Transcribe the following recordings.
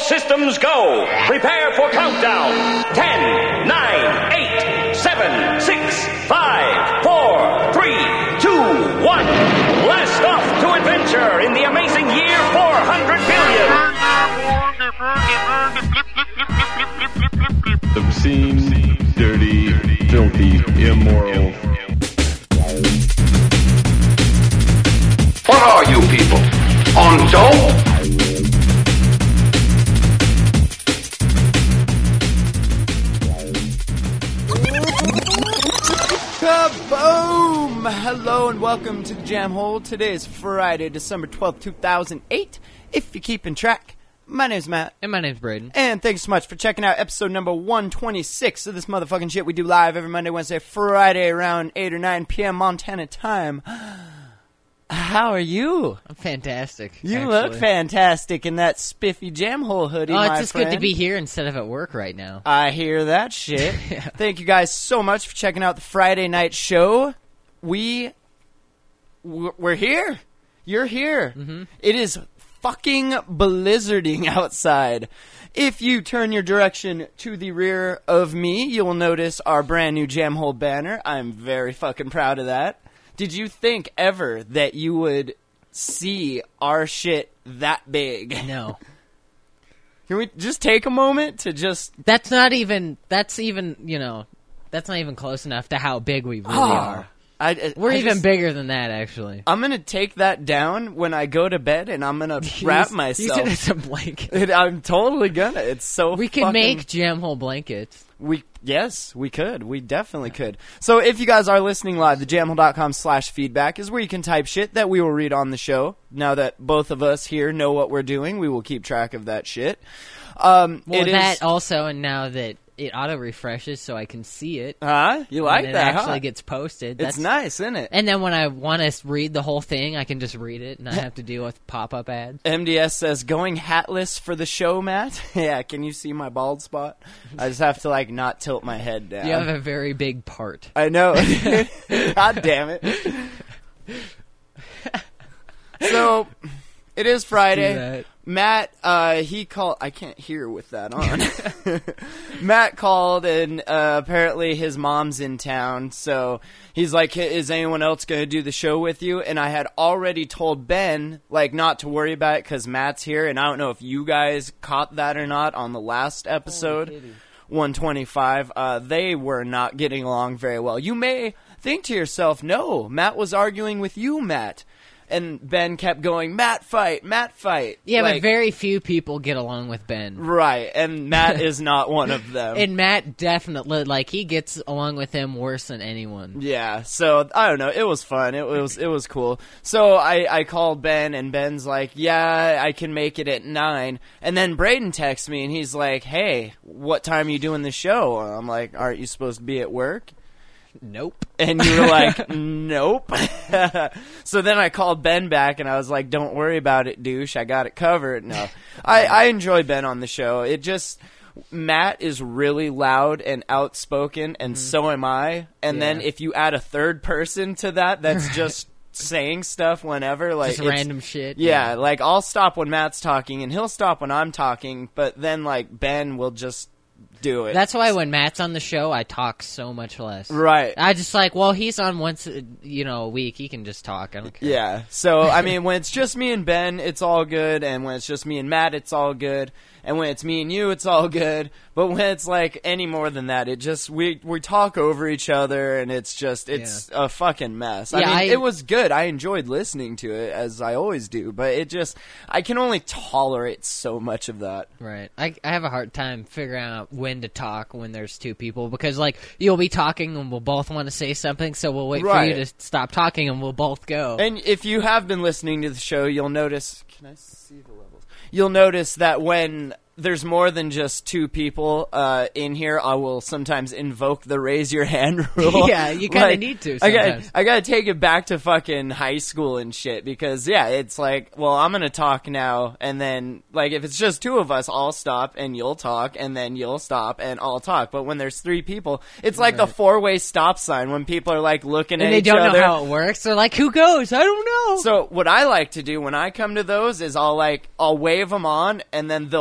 systems go. Prepare for countdown. 10, 9, 8, 7, 6, 5, 4, 3, 2, 1. Blast off to adventure in the amazing year 400 billion. Obscene, dirty, filthy, immoral. What are you people? On dope? Kaboom! Hello and welcome to the Jam Hole. Today is Friday, December 12th, 2008. If you're keeping track, my name's Matt. And my name's Braden. And thanks so much for checking out episode number 126 of this motherfucking shit we do live every Monday, Wednesday, Friday around 8 or 9 p.m. Montana time. How are you? I'm fantastic. You actually. look fantastic in that spiffy Jam Hole hoodie, my it's just friend. good to be here instead of at work right now. I hear that shit. Yeah. Thank you guys so much for checking out the Friday night show. We're here. You're here. Mm-hmm. It is fucking blizzarding outside. If you turn your direction to the rear of me, you'll notice our brand new Jam Hole banner. I'm very fucking proud of that. Did you think ever that you would see our shit that big? No. Can we just take a moment to just... That's not even close enough to how big we really are. We're even bigger than that, actually. I'm going to take that down when I go to bed, and I'm going to wrap myself. Use it as a blanket. I'm totally going to. It's so We can make Jam Hole blankets. Yes, we could. We definitely could. So if you guys are listening live, thejamhole.com/feedback is where you can type shit that we will read on the show. Now that both of us here know what we're doing, we will keep track of that shit. Also, and now that it auto-refreshes so I can see it. You like and that, it actually gets posted. It's nice, isn't it? And then when I want to read the whole thing, I can just read it and not have to deal with pop-up ads. MDS says, going hatless for the show, Matt? Yeah, can you see my bald spot? I just have to, not tilt my head down. You have a very big part. I know. God damn it. So, it is Friday. Matt, he called... I can't hear with that on. Matt called, and apparently his mom's in town, so he's like, is anyone else going to do the show with you? And I had already told Ben, not to worry about it because Matt's here, and I don't know if you guys caught that or not on the last episode, 125. They were not getting along very well. You may think to yourself, no, Matt was arguing with you, Matt. And Ben kept going, Matt fight. Yeah, but very few people get along with Ben. Right, and Matt is not one of them. And Matt definitely, he gets along with him worse than anyone. Yeah, so, I don't know, it was fun, it was cool. So I called Ben, and Ben's like, yeah, I can make it at 9. And then Braden texts me, and he's like, hey, what time are you doing the show? And I'm like, aren't you supposed to be at work? Nope. And you were like, nope. So then I called Ben back, and I was like, don't worry about it, douche. I got it covered. No. I enjoy Ben on the show. It just... Matt is really loud and outspoken, and so am I. And then if you add a third person to that, that's just... saying stuff whenever, just random shit. Yeah, I'll stop when Matt's talking, and he'll stop when I'm talking, but then, Ben will just... do it. That's why when Matt's on the show, I talk so much less. Right. I just he's on once, a week. He can just talk. I don't care. Yeah. So, I mean, when it's just me and Ben, it's all good. And when it's just me and Matt, it's all good. And when it's me and you, it's all good. But when it's any more than that, it just, we talk over each other, and it's just, a fucking mess. Yeah, I mean, it was good. I enjoyed listening to it, as I always do. But it just, I can only tolerate so much of that. Right. I have a hard time figuring out when to talk when there's two people, because you'll be talking and we'll both want to say something, so we'll wait for you to stop talking and we'll both go. And if you have been listening to the show, you'll notice... Can I see the levels? You'll notice that when there's more than just two people in here, I will sometimes invoke the raise your hand rule. Yeah, you kind of need to sometimes. I gotta take it back to fucking high school and shit, because, it's well, I'm gonna talk now, and then, if it's just two of us, I'll stop, and you'll talk, and then you'll stop, and I'll talk. But when there's three people, it's like the four-way stop sign when people are, looking at each other. And they don't know how it works. They're like, who goes? I don't know. So what I like to do when I come to those is I'll wave them on, and then they'll wait.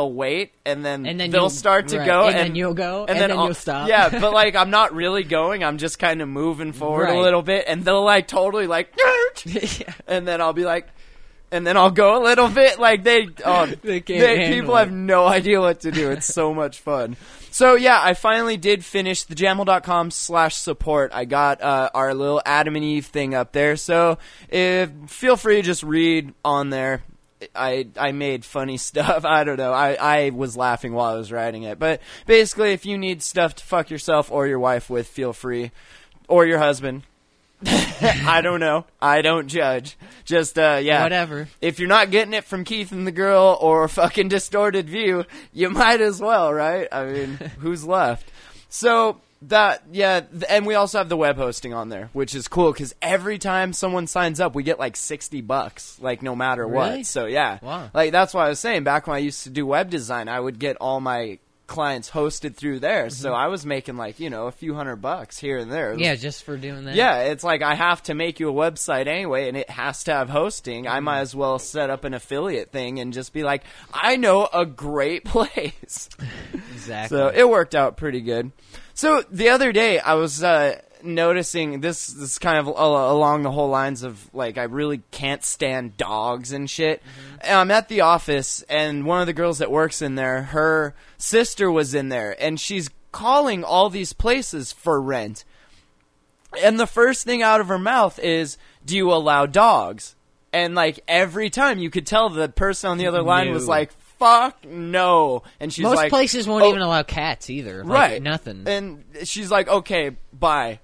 wait, and then And then they'll you'll- start to right, go, and then you'll go, and then I'll- you'll stop. Yeah, but like I'm not really going. I'm just kind of moving forward a Right. little bit, and they'll like totally like, and then I'll be like, and then I'll go a little bit. Like They can't handle people it. have no idea what to do. It's so much fun. So yeah, I finally did finish the jamel.com/support. I got our little Adam and Eve thing up there. So feel free to just read on there. I made funny stuff. I don't know. I was laughing while I was writing it. But basically, if you need stuff to fuck yourself or your wife with, feel free. Or your husband. I don't know. I don't judge. Just, yeah. Whatever. If you're not getting it from Keith and the Girl or fucking Distorted View, you might as well, right? I mean, who's left? So, and we also have the web hosting on there, which is cool, because every time someone signs up, we get like $60, like no matter Really? what. So, yeah. Wow. Like, that's why I was saying, back when I used to do web design, I would get all my clients hosted through there. So I was making like, a few $100 here and there. It was Yeah, just for doing that. yeah, it's like I have to make you a website anyway, and it has to have hosting. I might as well set up an affiliate thing and just be like, I know a great place. Exactly. So it worked out pretty good. So the other day, I was noticing this is kind of along the whole lines of like I really can't stand dogs and shit. And I'm at the office, and one of the girls that works in there, her sister was in there, and she's calling all these places for rent. And the first thing out of her mouth is, "Do you allow dogs?" And like every time, you could tell the person on the other line was No. like, "Fuck no!" And she's Most like, places won't "Oh, even allow cats either. Like, right, nothing. And she's like, "Okay, bye."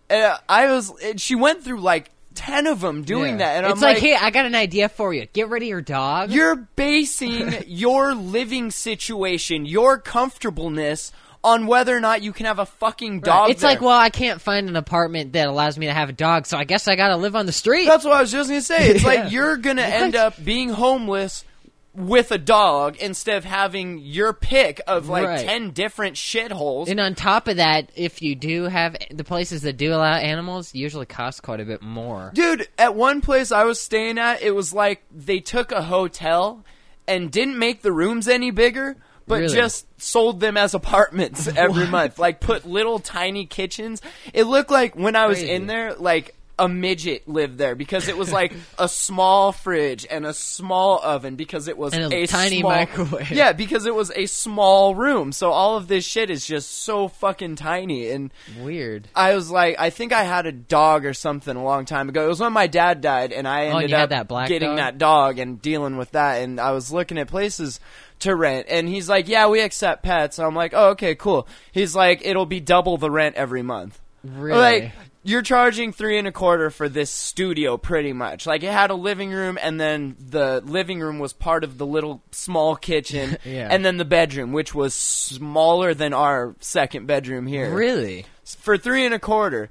She went through like 10 of them doing Yeah. that, and it's I'm like, hey, I got an idea for you. Get rid of your dog. you're basing your living situation, your comfortableness, on whether or not you can have a fucking dog. It's there. like, well, I can't find an apartment that allows me to have a dog, so I guess I gotta live on the street. That's what I was just gonna say. It's Yeah. like you're gonna end up being homeless with a dog instead of having your pick of like Right. 10 different shitholes. And on top of that, if you do have the places that do allow animals, usually cost quite a bit more. Dude, at one place I was staying at, it was like they took a hotel and didn't make the rooms any bigger, but Really? just sold them as apartments every month. Like, put little tiny kitchens. It looked like when I was Crazy. in there, like, a midget lived there, because it was like a small fridge and a small oven, because it was And a tiny small, microwave. Yeah, because it was a small room. So all of this shit is just so fucking tiny. And Weird. I was like, I think I had a dog or something a long time ago. It was when my dad died, and I and ended you had up that black getting dog? that dog and dealing with that. And I was looking at places to rent, and he's like, "Yeah, we accept pets." I'm like, "Oh, okay, cool." He's like, "It'll be double the rent every month." Really? Like, you're charging $3.25 for this studio, pretty much. Like, it had a living room, and then the living room was part of the little small kitchen, Yeah. and then the bedroom, which was smaller than our second bedroom here. Really? For $3.25,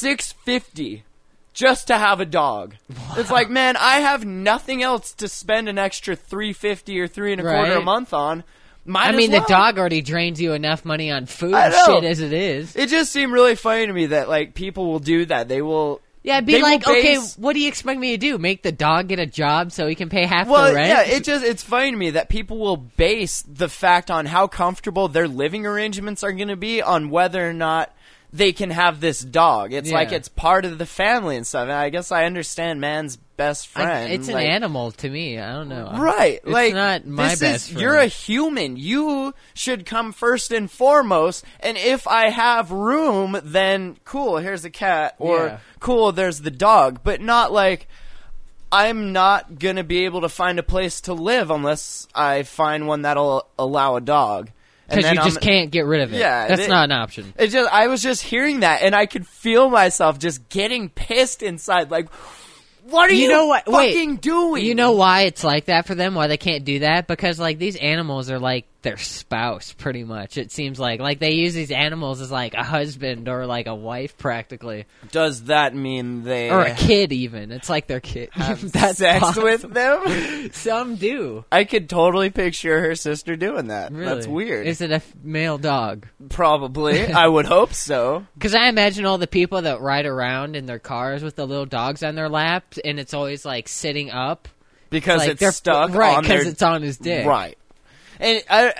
$6.50 just to have a dog. Wow. It's like, man, I have nothing else to spend an extra $3.50 or $3.25 a Right. month on. I mean, the dog already drains you enough money on food I and know. shit as it is. It just seemed really funny to me that like people will do that. They will. Yeah, it'd be they like, will okay, base- what do you expect me to do? Make the dog get a job so he can pay half Well, the rent? yeah, it's funny to me that people will base the fact on how comfortable their living arrangements are going to be on whether or not they can have this dog. It's Yeah. like it's part of the family and stuff. And I guess I understand man's best friend. It's an like, animal to me. I don't know. Right, It's like not my this best is, friend. You're a human. You should come first and foremost. And if I have room, then cool. Here's a cat, or Yeah. cool. There's the dog. But not like I'm not gonna be able to find a place to live unless I find one that'll allow a dog. And Because then you just can't get rid of it. Yeah, That's not an option. I was just hearing that, and I could feel myself just getting pissed inside. Like, what are you, know what? Wait. fucking doing? You know why it's like that for them? Why they can't do that? Because like these animals are like their spouse, pretty much. It seems like they use these animals as like a husband or like a wife, practically, Does that mean they or a kid. Even it's like their kid. have That's sex possible. with them? Some do. I could totally picture her sister doing that. Really. That's weird. Is it a male dog? Probably. I would hope so. Because I imagine all the people that ride around in their cars with the little dogs on their laps, and it's always like sitting up Because like they're it's stuck right on their... because it's on his dick. Right. And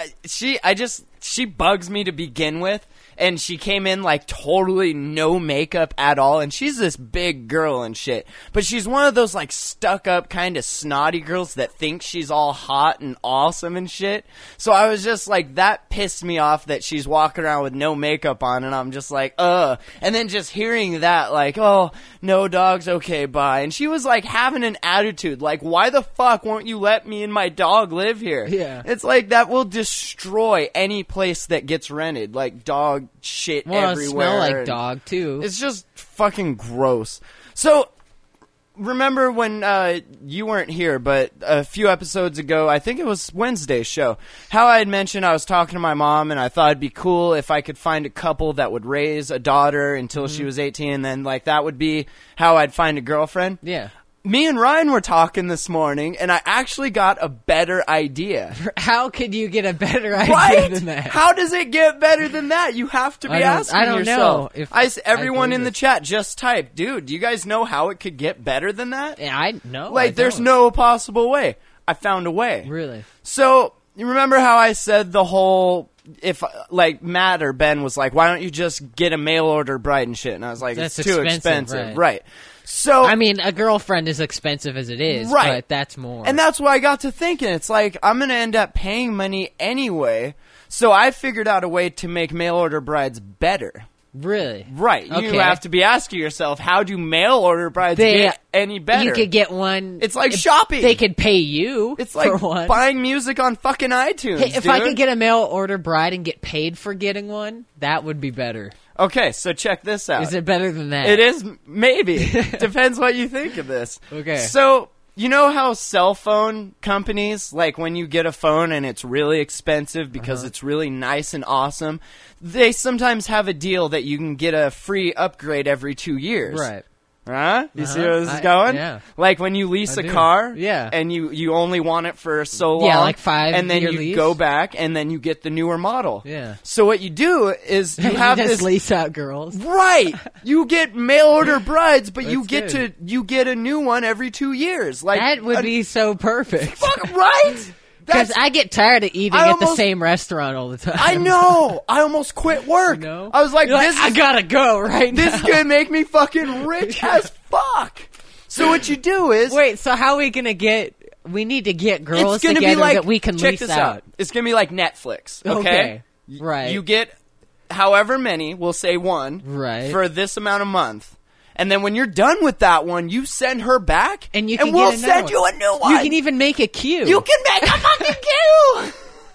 she bugs me to begin with. And she came in like totally no makeup at all. And she's this big girl and shit. But she's one of those like stuck up kind of snotty girls that think she's all hot and awesome and shit. So I was just like, that pissed me off that she's walking around with no makeup on. And I'm just like, ugh. And then just hearing that like, oh, no dogs, okay, bye. And she was like having an attitude. Like, why the fuck won't you let me and my dog live here? Yeah. It's like that will destroy any place that gets rented. Like dog shit Well, everywhere. it smell like and dog too. It's just fucking gross. So, remember when you weren't here, but a few episodes ago, I think it was Wednesday's show, how I had mentioned I was talking to my mom and I thought it'd be cool if I could find a couple that would raise a daughter until she was 18, and then like that would be how I'd find a girlfriend. Yeah. Me and Ryan were talking this morning, and I actually got a better idea. How could you get a better idea Right? than that? How does it get better than that? You have to be asking I don't yourself. know if Everyone I in the believe chat just typed, dude, do you guys know how it could get better than that? I know. Like, there's no possible way. I found a way. Really. So, you remember how I said the whole, if, like, Matt or Ben was like, why don't you just get a mail order bride and shit? And I was like, That's it's too expensive, expensive. right. So, I mean, a girlfriend is expensive as it is, Right. but that's more. and that's why I got to thinking, it's like, I'm going to end up paying money anyway. So I figured out a way to make mail order brides better. Really? Right. You Okay. have to be asking yourself, how do mail order brides get any better? You could get one. It's like shopping. They could pay you. It's like for one. buying music on fucking iTunes. Hey, if I dude. could get a mail order bride and get paid for getting one, that would be better. Okay, so check this out. Is it better than that? It is, maybe. Depends what you think of this. Okay. So, you know how cell phone companies, like when you get a phone and it's really expensive because it's really nice and awesome, they sometimes have a deal that you can get a free upgrade every 2 years. Right. Huh? You see where this is going? Yeah. Like when you lease I a do. car, Yeah. and you only want it for so long, Yeah, like 5 and then year you lease. go back, and then you get the newer model. Yeah. So what you do is you have just this lease out girls. right. You get mail order brides, but you That's get you get a new one every 2 years. Like That would be so perfect. fuck right. Because That's I get tired of eating I at the almost- same restaurant all the time. I know. I almost quit work. You know? I was like, You're this I is gotta go right this now. is gonna make me fucking rich as fuck. So what you do is Wait, so how are we gonna get? We need to get girls it's gonna together be like that we can check lease this out. It's gonna be like Netflix. Okay. Okay. Right. You get however many, we'll say one, Right. for this amount of month. And then when you're done with that one, you send her back, And you can we'll get another send one. you a new one. You can even make a queue. You can make a fucking queue.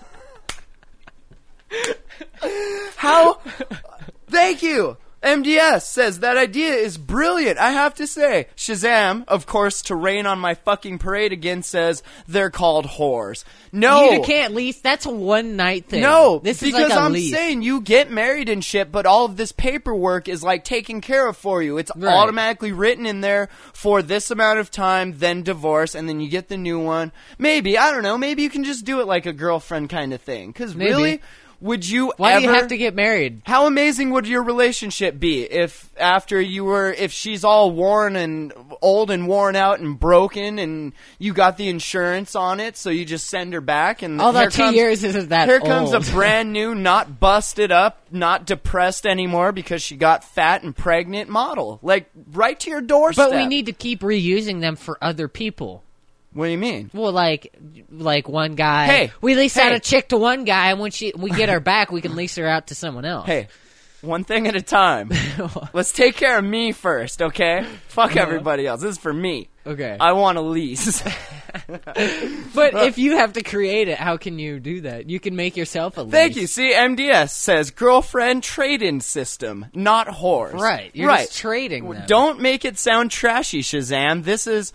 How? Thank you. MDS says that idea is brilliant. I have to say, Shazam, of course, to rain on my fucking parade again, says they're called whores. No, You can't lease. That's a one night thing. no, this is because like a I'm lease. saying you get married and shit, but all of this paperwork is like taken care of for you. It's Right. automatically written in there for this amount of time, then divorce, and then you get the new one. Maybe, I don't know, maybe you can just do it like a girlfriend kind of thing. Because Maybe. really, would you Why ever... do you have to get married? How amazing would your relationship be if if she's all worn and old and worn out and broken and you got the insurance on it, so you just send her back and Although here 2 comes- years isn't that here old. comes a brand new, not busted up, not depressed anymore because she got fat and pregnant model. Like, right to your doorstep. But we need to keep reusing them for other people. What do you mean? Well, like one guy. Hey, we lease out hey. a chick to one guy, and when we get her back, we can lease her out to someone else. Hey, one thing at a time. Let's take care of me first, okay? Fuck everybody else. This is for me. Okay. I want a lease. But if you have to create it, how can you do that? You can make yourself a lease. Thank you. See, MDS says girlfriend trade-in system, not whores. Right. You're right. just trading them. Don't make it sound trashy, Shazam. This is...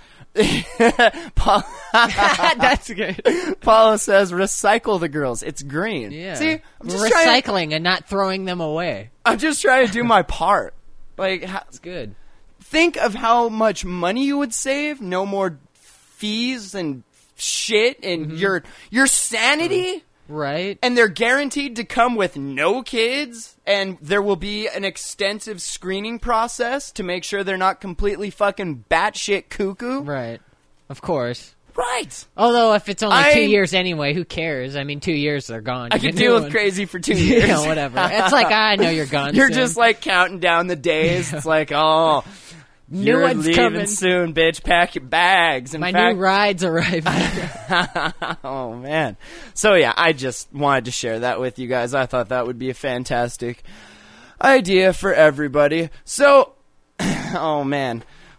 That's good. Paula says, recycle the girls. It's green. Yeah. See, I'm just, We're trying, recycling and not throwing them away. I'm just trying to do my part. Like, It's good. think of how much money you would save. No more fees and shit and Mm-hmm. your sanity. Right? And they're guaranteed to come with no kids, and there will be an extensive screening process to make sure they're not completely fucking batshit cuckoo. Right. Of course. Right. Although if it's only 2 I'm- years anyway, who cares? I mean, 2 years they're gone. I You can get deal new with one. crazy for 2 years. Yeah, whatever. It's like, I know you're gone. You're soon. just like counting down the days. It's like, oh, you're one's leaving coming. soon, bitch. Pack your bags. In My fact, new ride's arriving. oh man. So yeah, I just wanted to share that with you guys. I thought that would be a fantastic idea for everybody. So, oh man.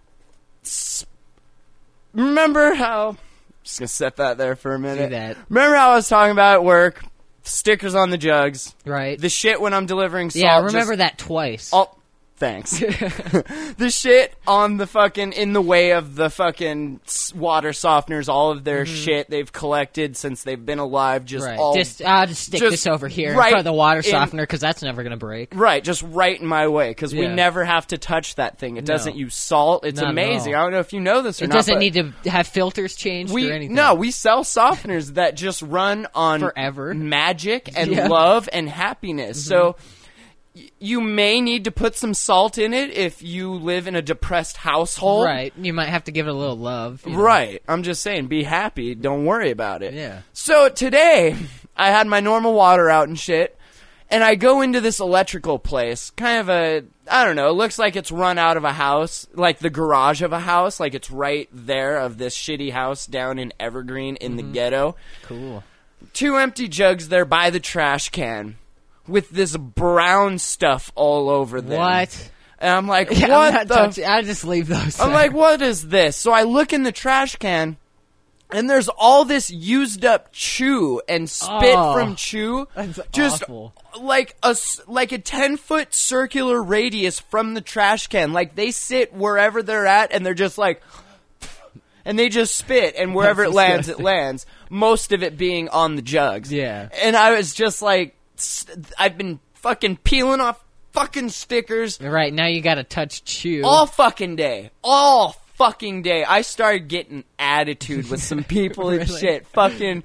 Remember how... Just gonna set that there for a minute. Do that. Remember how I was talking about at work? Stickers on the jugs. Right. The shit when I'm delivering salt. Yeah, remember just, that twice. Oh, thanks. The shit on the fucking, in the way of the fucking water softeners, all of their shit they've collected since they've been alive, just right. all... I'll just stick just this over here in right front of the water in- softener because that's never going to break. Right, just right in my way, because we Yeah. never have to touch that thing. It No. doesn't use salt. It's Not at amazing. all. I don't know if you know this or It not. doesn't but need to have filters changed or anything. No, we sell softeners that just run on Forever. magic and Yeah. love and happiness. So you may need to put some salt in it if you live in a depressed household. Right. You might have to give it a little love. you know. Right. I'm just saying, be happy. Don't worry about it. Yeah. So today, I had my normal water out and shit, and I go into this electrical place, kind of a, I don't know, it looks like it's run out of a house, like the garage of a house, like it's right there of this shitty house down in Evergreen in the ghetto. Cool. 2 empty jugs there by the trash can with this brown stuff all over them. What? And I'm like, Yeah, I'm what not the touching- I'll just leave those. I'm there. like, what is this? So I look in the trash can, and there's all this used up chew and spit Oh, from chew. that's just awful. like a 10-foot circular radius from the trash can. Like they sit wherever they're at, and they're just like, and they just spit, and wherever That's it lands, it disgusting. lands. Most of it being on the jugs. Yeah. And I was just like, I've been fucking peeling off fucking stickers Right, now you gotta touch chew. all fucking day. All fucking day. I started getting attitude with some people and Really? shit. Fucking,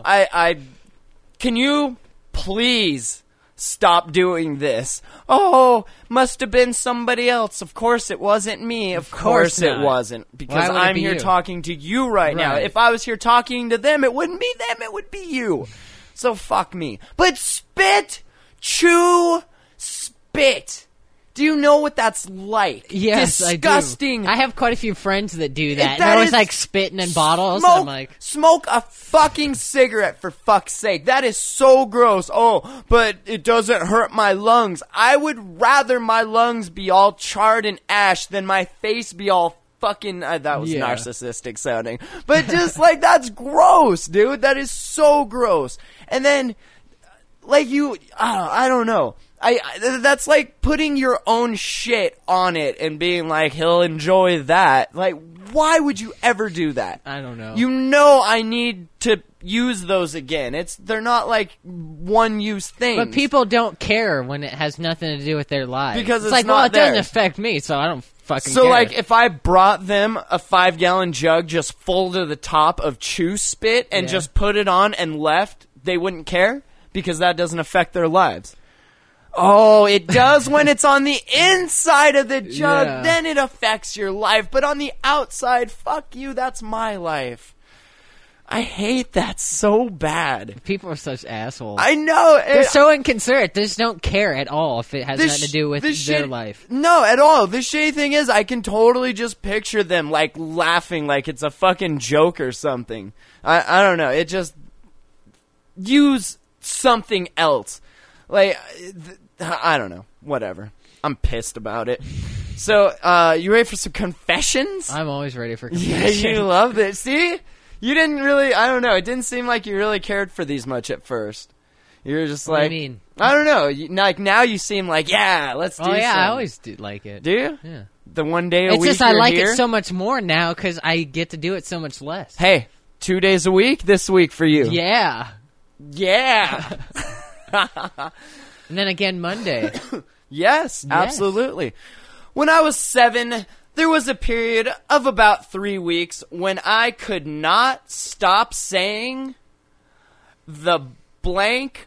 can you please stop doing this? Oh, must have been somebody else. Of course it wasn't me. Of course course it not. wasn't. Because Why would it I'm be here you? talking to you right now. Right. If I was here talking to them, it wouldn't be them. It would be you. So fuck me. But spit, chew, spit. Do you know what that's like? Yes, Disgusting. I do. I have quite a few friends that do that. That They're always is- like spitting in bottles. And I'm like, Smoke a fucking cigarette, for fuck's sake. That is so gross. Oh, but it doesn't hurt my lungs. I would rather my lungs be all charred and ash than my face be all fucking... that was Yeah. narcissistic sounding. But just like, that's gross, dude. That is so gross. And then, like I don't know. That's like putting your own shit on it and being like, he'll enjoy that. Like, why would you ever do that? I don't know. You know I need to use those again. They're not like one-use things. But people don't care when it has nothing to do with their lives. Because it's like, not well, it doesn't there. affect me, so I don't fucking So, care. like, if I brought them a 5-gallon jug just full to the top of chew spit and Yeah. just put it on and left, they wouldn't care? Because that doesn't affect their lives. Oh, it does when it's on the inside of the jug. Yeah. Then it affects your life. But on the outside, fuck you, that's my life. I hate that so bad. People are such assholes. I know. They're so inconsiderate. They just don't care at all if it has nothing to do with their shit- life. No, at all. The shitty thing is, I can totally just picture them, like, laughing like it's a fucking joke or something. I don't know. It just... Use something else. Like, I don't know. Whatever. I'm pissed about it. So, you ready for some confessions? I'm always ready for Yeah, confession. you loved it. See? You didn't really... I don't know. It didn't seem like you really cared for these much at first. You were just What do like... you mean? I don't know. Like, now you seem like, yeah, let's do Oh, yeah, some. I always do like it. Do you? Yeah. The one day a It's week just I you're like here? it so much more now because I get to do it so much less. Hey, 2 days a week this week for you. Yeah. Yeah. And then again Monday. Yes, absolutely. When I was 7, there was a period of about 3 weeks when I could not stop saying the blank.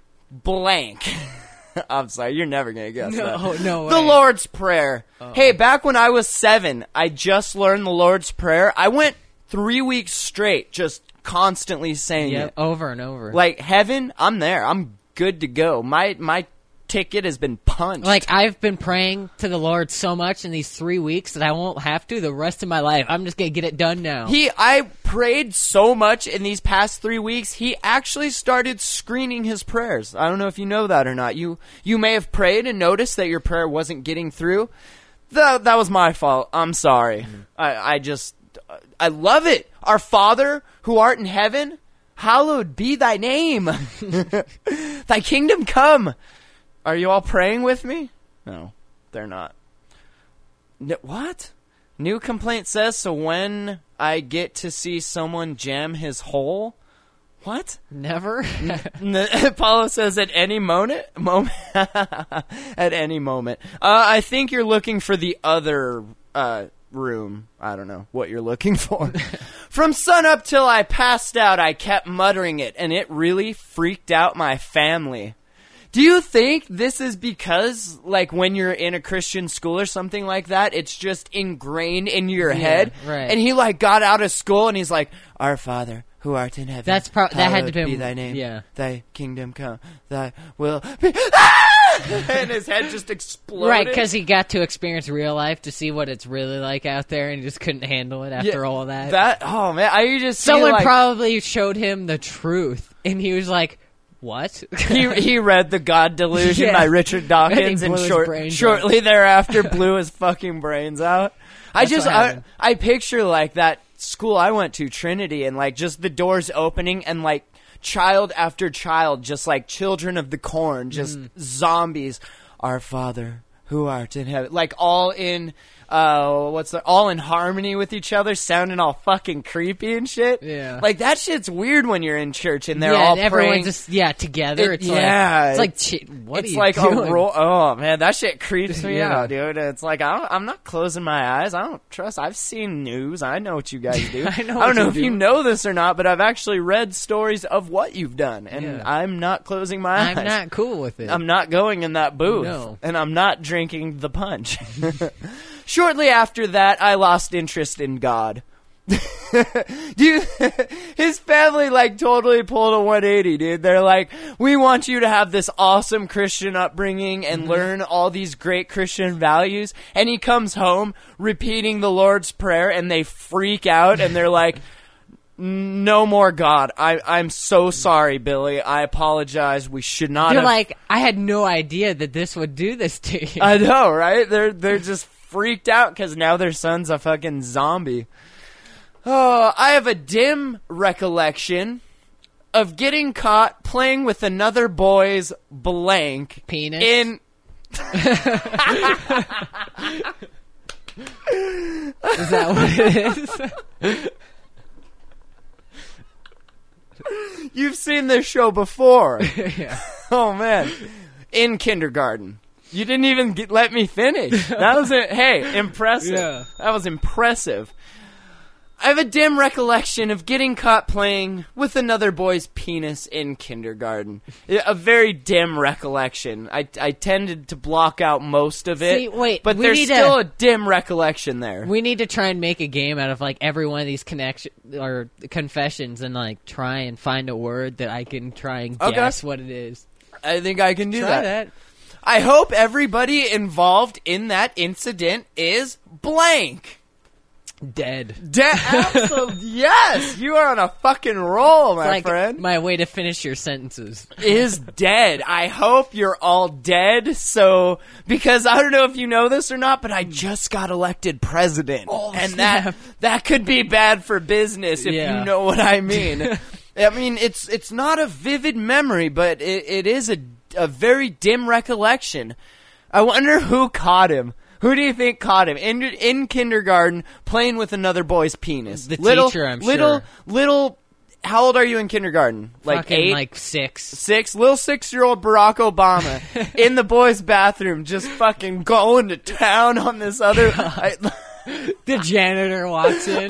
I'm sorry, you're never going to guess that. No The way. Lord's Prayer. Hey, back when I was 7, I just learned the Lord's Prayer. I went 3 weeks straight, just constantly saying it. Over and over. Like, heaven, I'm there. I'm good to go. My ticket has been punched. Like, I've been praying to the Lord so much in these 3 weeks that I won't have to the rest of my life. I'm just going to get it done now. I prayed so much in these past 3 weeks, he actually started screening his prayers. I don't know if you know that or not. You may have prayed and noticed that your prayer wasn't getting through. That was my fault. I'm sorry. I love it. Our Father, who art in heaven, hallowed be thy name. Thy kingdom come. Are you all praying with me? No, they're not. What? New complaint says, so when I get to see someone jam his hole? What? Never? Paulo says, at any moment? At any moment. I think you're looking for the other room. I don't know what you're looking for. From sunup till I passed out, I kept muttering it, and it really freaked out my family. Do you think this is because, like, when you're in a Christian school or something like that, it's just ingrained in your head? Right. And he, like, got out of school and he's like, Our Father, who art in heaven, that had to be be thy name. Yeah. Thy kingdom come. Thy will be. And his head just exploded. Right, because he got to experience real life to see what it's really like out there, and he just couldn't handle it after all that. Oh man, I just someone probably showed him the truth, and he was like, "What?" he read The God Delusion by Richard Dawkins, and shortly thereafter blew his fucking brains out. I picture like that school I went to, Trinity, and like just the doors opening and like child after child, just like children of the corn, just zombies. Our Father who art in heaven, like all in all in harmony with each other, sounding all fucking creepy and shit. Yeah, like that shit's weird when you're in church and they're all everyone's just together. It's like oh man, that shit creeps me out, dude. It's like I'm not closing my eyes. I don't trust. I've seen news. I know what you guys do. I don't know if you know this or not, but I've actually read stories of what you've done, and I'm not closing my eyes. I'm not cool with it. I'm not going in that booth, and I'm not drinking the punch. Shortly after that, I lost interest in God. His family like totally pulled a 180, dude. They're like, we want you to have this awesome Christian upbringing and learn all these great Christian values. And he comes home repeating the Lord's Prayer, and they freak out, and they're like, no more God. I'm so sorry, Billy. I apologize. We should not have... like, I had no idea that this would do this to you. I know, right? They're just freaked out because now their son's a fucking zombie. Oh, I have a dim recollection of getting caught playing with another boy's blank penis in. Is that what it is? You've seen this show before. Yeah. Oh man, in kindergarten. You didn't even let me finish. That was it. Hey, impressive. Yeah. That was impressive. I have a dim recollection of getting caught playing with another boy's penis in kindergarten. A very dim recollection. I tended to block out most of it. See, wait, but there's still a dim recollection there. We need to try and make a game out of like every one of these confessions and like try and find a word that I can try and guess what it is. I think I can do Try that. I hope everybody involved in that incident is blank. Dead. Absolutely. Yes, you are on a fucking roll, my friend. My way to finish your sentences is dead. I hope you're all dead. So, because I don't know if you know this or not, but I just got elected president, and that could be bad for business if you know what I mean. I mean, it's not a vivid memory, but it is a very dim recollection. I wonder who caught him. Who do you think caught him in kindergarten playing with another boy's penis? The teacher, I'm sure. Little. How old are you in kindergarten? Like fucking 8? Like 6. 6? Little 6-year-old Barack Obama in the boys' bathroom, just fucking going to town on this other. The janitor walks in.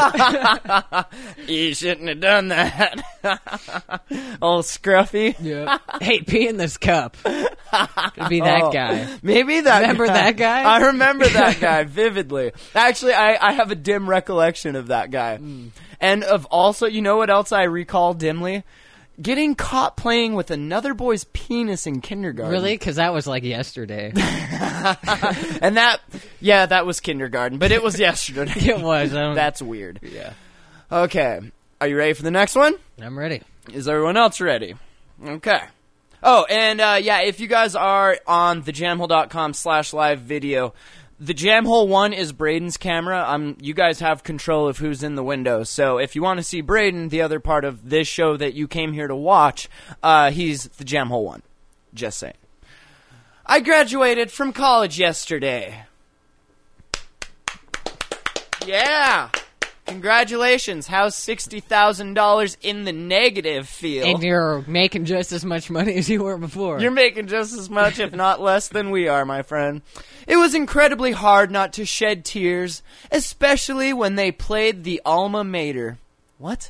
You shouldn't have done that. Old Scruffy. Yeah. Hey, pee in this cup. Could be that guy. Maybe that Remember guy. that guy? I remember that guy vividly. Actually, I have a dim recollection of that guy. And of also, you know what else I recall dimly? Getting caught playing with another boy's penis in kindergarten. Really? Because that was like yesterday. And that was kindergarten, but it was yesterday. It was. That's weird. Yeah. Okay. Are you ready for the next one? I'm ready. Is everyone else ready? Okay. Oh, and if you guys are on thejamhole.com/live video, the Jamhole 1 is Braden's camera. You guys have control of who's in the window. So if you want to see Braden, the other part of this show that you came here to watch, he's the Jamhole 1. Just saying. I graduated from college yesterday. Yeah. Congratulations. How's $60,000 in the negative feel? And you're making just as much money as you were before. You're making just as much, if not less, than we are, my friend. It was incredibly hard not to shed tears, especially when they played the alma mater. What?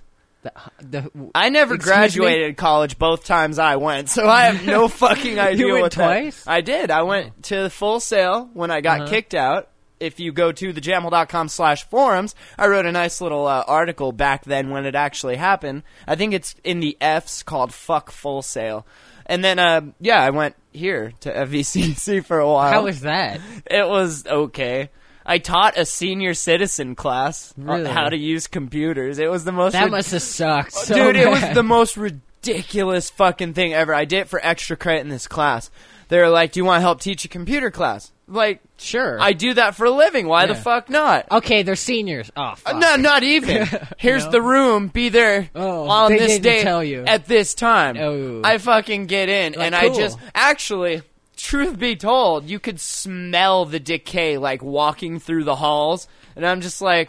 I never graduated college both times I went, so I have no fucking idea You went what twice? that. I did. I went to Full Sail when I got kicked out. If you go to thejamhole.com/forums, I wrote a nice little article back then when it actually happened. I think it's in the F's called Fuck Full Sail. And then, I went here to FVCC for a while. How was that? It was okay. I taught a senior citizen class on Really? how to use computers. It was the most... That must have sucked so Dude, it was bad. the most ridiculous fucking thing ever. I did it for extra credit in this class. They were like, do you want to help teach a computer class? Like, Sure. I do that for a living. Why the Yeah. fuck not? Okay, they're seniors. Oh, fuck. No, not even. Here's the room. Be there Oh, on they this didn't day tell you. at this time. Oh. I fucking get in, Like, and I cool. just actually, truth be told, you could smell the decay like walking through the halls, and I'm just like,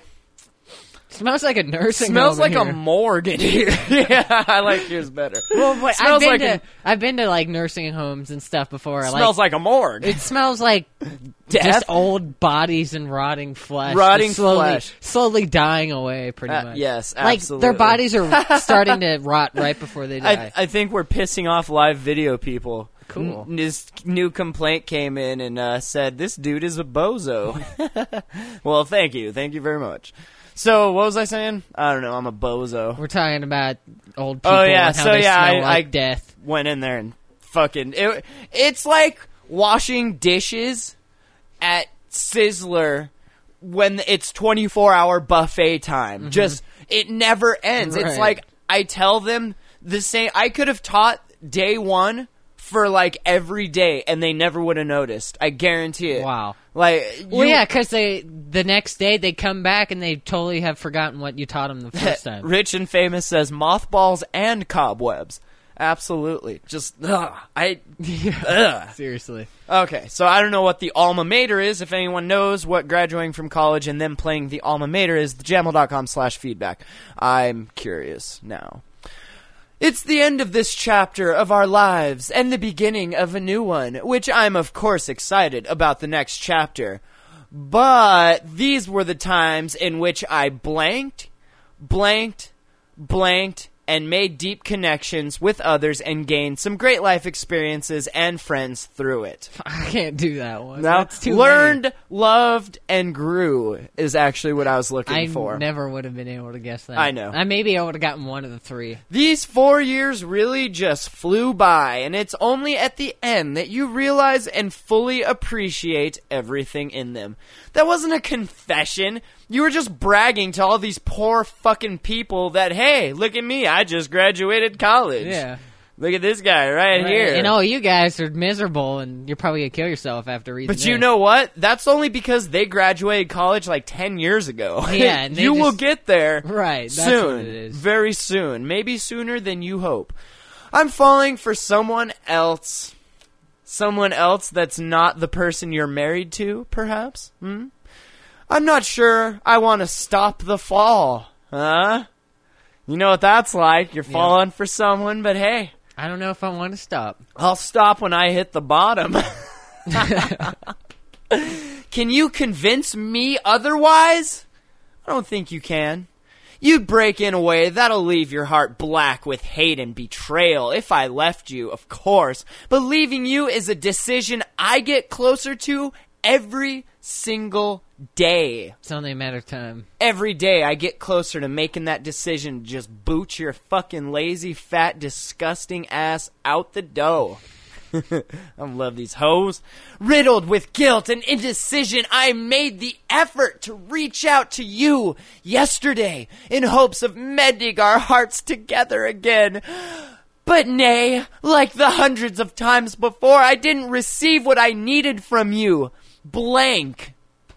Smells like a nursing smells home like in a here. morgue in here. Yeah, I like yours better. Well, wait, Smells I've been to like nursing homes and stuff before. Smells like a morgue. It smells like Death? just old bodies and rotting flesh. Rotting just slowly, flesh. slowly dying away, pretty much. yes, Like, absolutely. their bodies are starting to rot right before they die. I think we're pissing off live video people. Cool. This new complaint came in and said, this dude is a bozo. Well, thank you. Thank you very much. So, what was I saying? I don't know. I'm a bozo. We're talking about old people Oh, yeah. and how So, they yeah, smell I like death. went in there and fucking... It's like washing dishes at Sizzler when it's 24-hour buffet time. Just, it never ends. It's Right. like, I tell them the same... I could have taught day one for like every day, and they never would have noticed. I guarantee it. Wow. Like, Well, yeah, because the next day they come back and they totally have forgotten what you taught them the first time. Rich and Famous says mothballs and cobwebs. Absolutely. Just, ugh. Ugh. Seriously. Okay, so I don't know what the alma mater is. If anyone knows what graduating from college and then playing the alma mater is, thejamhole.com/feedback. I'm curious now. It's the end of this chapter of our lives and the beginning of a new one, which I'm of course excited about the next chapter. But these were the times in which I blanked, and made deep connections with others and gained some great life experiences and friends through it. I can't do that one. Now, That's too learned, many. loved, and grew is actually what I was looking I for. never would have been able to guess that. I know. Maybe I would have gotten one of the three. These 4 years really just flew by, and it's only at the end that you realize and fully appreciate everything in them. That wasn't a confession. You were just bragging to all these poor fucking people that, hey, look at me, I just graduated college. Yeah. Look at this guy right here. And all you guys are miserable, and you're probably going to kill yourself after reading But you this. know what? That's only because they graduated college like 10 years ago. Yeah, and they you will just- get there Right, that's soon. what it is. Very soon. Maybe sooner than you hope. I'm falling for someone else. Someone else that's not the person you're married to, perhaps? I'm not sure I want to stop the fall. Huh? You know what that's like. You're falling for someone, but hey, I don't know if I want to stop. I'll stop when I hit the bottom. Can you convince me otherwise? I don't think you can. You'd break in a way that'll leave your heart black with hate and betrayal if I left you, of course. But leaving you is a decision I get closer to every single day. It's only a matter of time. Every day I get closer to making that decision to just boot your fucking lazy, fat, disgusting ass out the door. I love these hoes. Riddled with guilt and indecision, I made the effort to reach out to you yesterday in hopes of mending our hearts together again. But nay, like the hundreds of times before, I didn't receive what I needed from you. Blank.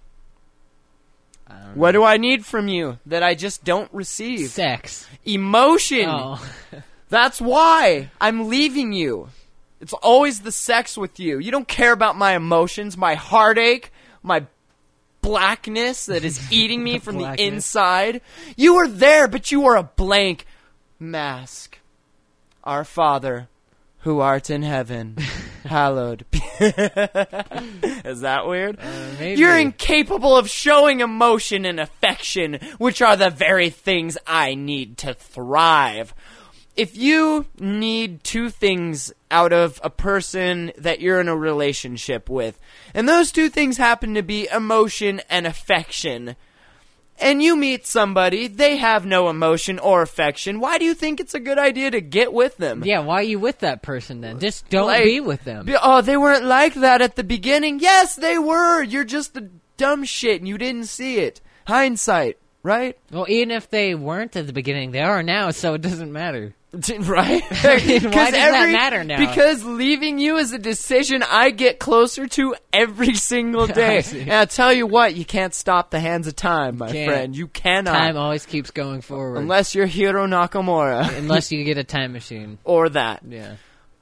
What do I need from you that I just don't receive? Sex. Emotion. Oh. That's why I'm leaving you. It's always the sex with you. You don't care about my emotions, my heartache, my blackness that is eating me from the inside. You were there, but you are a blank mask. Our Father, who art in heaven, hallowed be. Is that weird? Maybe. You're incapable of showing emotion and affection, which are the very things I need to thrive. If you need two things out of a person that you're in a relationship with, and those two things happen to be emotion and affection, and you meet somebody, they have no emotion or affection, why do you think it's a good idea to get with them? Yeah, why are you with that person then? Just don't be with them. Oh, they weren't like that at the beginning. Yes, they were. You're just a dumb shit and you didn't see it. Hindsight, right? Well, even if they weren't at the beginning, they are now, so it doesn't matter. Right? Why does that matter now? Because leaving you is a decision I get closer to every single day. And I'll tell you what, you can't stop the hands of time, my friend. You cannot. Time always keeps going forward. Unless you're Hiro Nakamura. Unless you get a time machine. Or that. Yeah.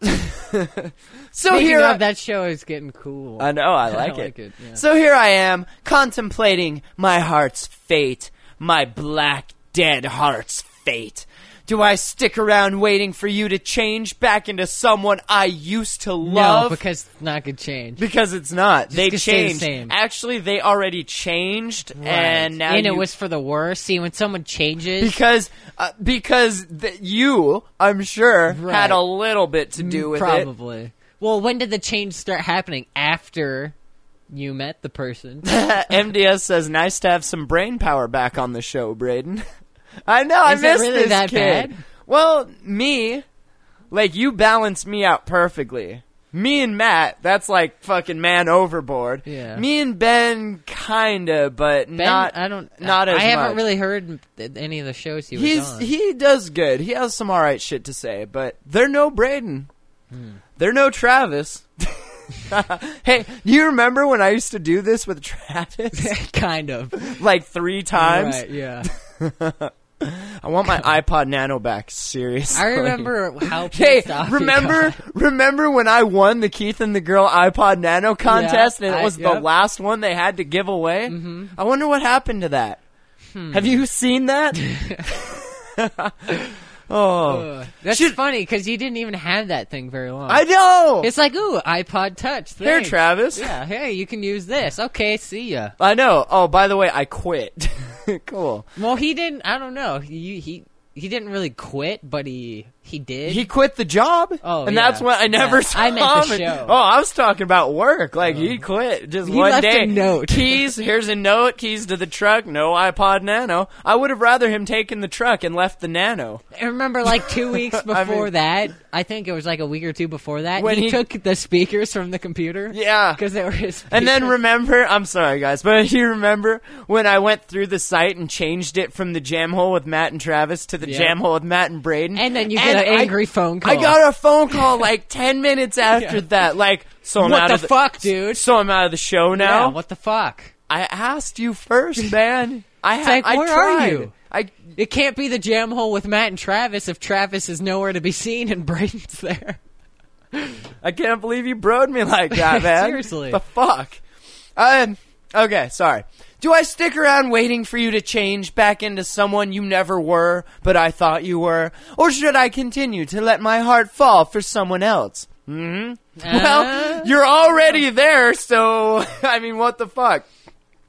So Speaking here of, that show is getting cool. I know, I like it. Yeah. So here I am, contemplating my heart's fate. My black, dead heart's fate. Do I stick around waiting for you to change back into someone I used to love? No, because it's not going to change. Because it's not. They gonna stay the changed. same. Actually, they already changed, Right. and now it was for the worse. See, when someone changes, because you, I'm sure, Right. had a little bit to do with it. probably. Well, when did the change start happening? After you met the person. MDS says, nice to have some brain power back on the show, Braden. I know, I Is it missed really this that kid. bad? Well, you balance me out perfectly. Me and Matt, that's like fucking man overboard. Yeah. Me and Ben, kinda, but not as much. I haven't really heard any of the shows he was on. He does good. He has some alright shit to say, but they're no Braden. They're no Travis. Hey, do you remember when I used to do this with Travis? Kind of. Like 3 times? Right, yeah. I want my iPod Nano back, seriously. I remember how Hey, pissed off he remember when I won the Keith and the Girl iPod Nano contest and it was the last one they had to give away? Mm-hmm. I wonder what happened to that. Have you seen that? That's funny because you didn't even have that thing very long. I know. It's like, ooh, iPod Touch. Thanks. Here, Travis. Yeah, hey, you can use this. Okay, see ya. I know. Oh, by the way, I quit. Cool. Well, he didn't. I don't know. He didn't really quit, but he did. He quit the job. Oh, and yeah. that's what I never saw. I meant the him. show. Oh, I was talking about work. Like he quit just He one left day. a note. Keys. Here's a note. Keys to the truck. No iPod Nano. I would have rather him taken the truck and left the Nano. I remember like 2 weeks before that. I think it was like a week or two before that. When he took the speakers from the computer. Yeah, because they were his speakers. And then remember, I'm sorry guys, but you remember when I went through the site and changed it from the jam hole with Matt and Travis to the jam hole with Matt and Braden? And then you get an angry phone call. I got a phone call like 10 minutes after that. Like, so I'm out of the fuck, dude? So I'm out of the show now? Yeah, what the fuck? I asked you first, man. Where tried. are you? It can't be the jam hole with Matt and Travis if Travis is nowhere to be seen and Braden's there. I can't believe you broed me like that, man. Seriously. The fuck? Okay, sorry. Do I stick around waiting for you to change back into someone you never were, but I thought you were? Or should I continue to let my heart fall for someone else? Well, you're already there, so, I mean, what the fuck?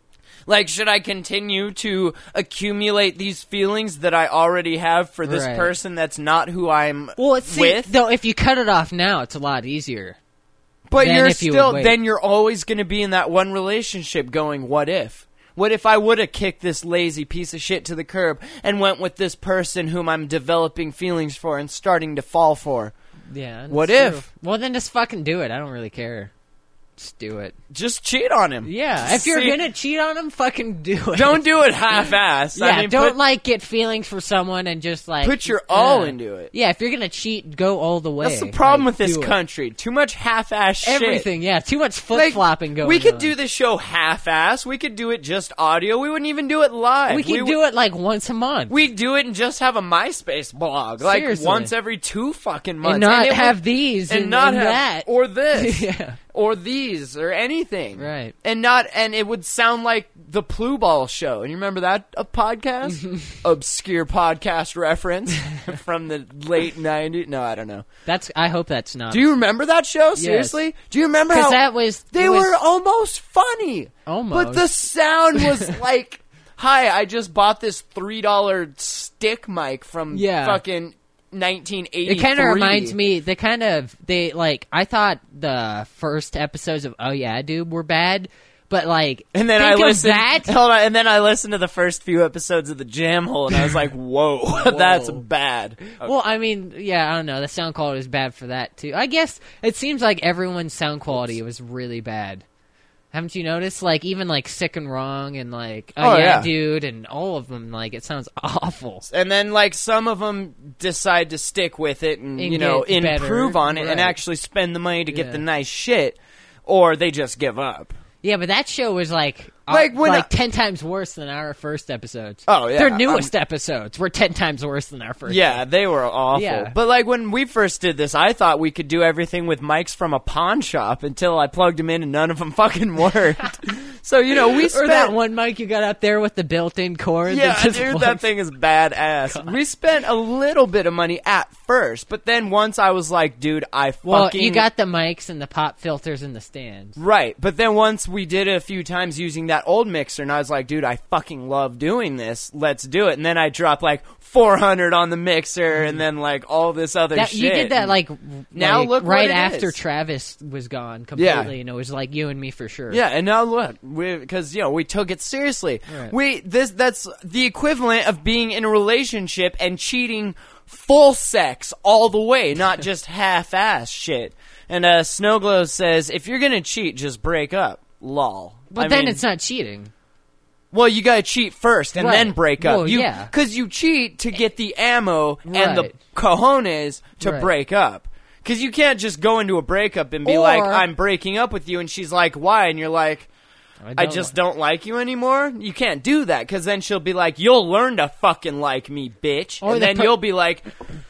Like, should I continue to accumulate these feelings that I already have for this Right. person that's not who I'm see, with? though, if you cut it off now, it's a lot easier. But than you're if you would still, wait. then you're always going to be in that one relationship going, what if? What if I would have kicked this lazy piece of shit to the curb and went with this person whom I'm developing feelings for and starting to fall for? Yeah. that's What true. if? Well, then just fucking do it. I don't really care. Just do it. Just cheat on him. Yeah. If you're See- gonna cheat on him, fucking do it. Don't do it half-ass. Yeah. I mean, don't like get feelings for someone and just like put your all into it. Yeah. If you're gonna cheat, go all the way. That's the problem Like, with this do it. country. Too much half-ass shit. Everything. Yeah. Too much flip Like, flopping going. we could on. do the show half-ass. We could do it just audio. We wouldn't even do it live. We could do it like once a month. We'd do it and just have a MySpace blog, like Seriously. once every 2 fucking months, and not it would- have these and not have that or this yeah. or these or anything, Right. And it would sound like the Plu Ball show. And you remember that podcast? Obscure podcast reference from the late '90s. No, I don't know. I hope that's not. Do you remember that show? Seriously? Do you remember how Because they were almost funny? Almost. But the sound was like, "Hi, I just bought this $3 stick mic from fucking 1983." It kind of reminds me. I thought the first episodes of Oh Yeah Dude were bad, but like, And then think I of listened. that. Hold on, and then I listened to the first few episodes of the Jam Hole, and I was like, "Whoa, that's bad." Well, I mean, yeah, I don't know. The sound quality is bad for that too. I guess it seems like everyone's sound quality was really bad. Haven't you noticed? Like even like Sick and Wrong and like Oh, yeah, Dude, and all of them. Like it sounds awful. And then like some of them decide to stick with it and And improve get better, on it and right. actually spend the money to get Yeah. the nice shit, or they just give up. Yeah, but that show was like when 10 times worse than our first episodes. Oh, yeah, their newest episodes were 10 times worse than our first. Yeah, they were awful. Yeah. But like when we first did this, I thought we could do everything with mics from a pawn shop until I plugged them in and none of them fucking worked. So, we spent... Or that one mic you got up there with the built-in cord. Yeah, that just dude, plugs- that thing is badass. We spent a little bit of money at first, but then once I was like, dude, Well, you got the mics and the pop filters in the stands. Right, but then once we did it a few times using that old mixer, and I was like, dude, I fucking love doing this. Let's do it. And then I dropped like 400 on the mixer, and then like all this other shit. You did that Now look what right it after is. Travis was gone completely, and it was like you and me for sure. Yeah, and now look, because we took it seriously. Right. That's the equivalent of being in a relationship and cheating full sex all the way, not just half-ass shit. And Snowglow says, if you're gonna cheat, just break up. Lol. But then it's not cheating. Well, you gotta cheat first and Right. then break up. Well, yeah. Because you cheat to get the ammo and the Right. cojones to Right. break up. Because you can't just go into a breakup and be Or- like, I'm breaking up with you, and she's like, why? And you're like, I don't just don't like you anymore. You can't do that, because then she'll be like, you'll learn to fucking like me, bitch. Or And the then you'll be like,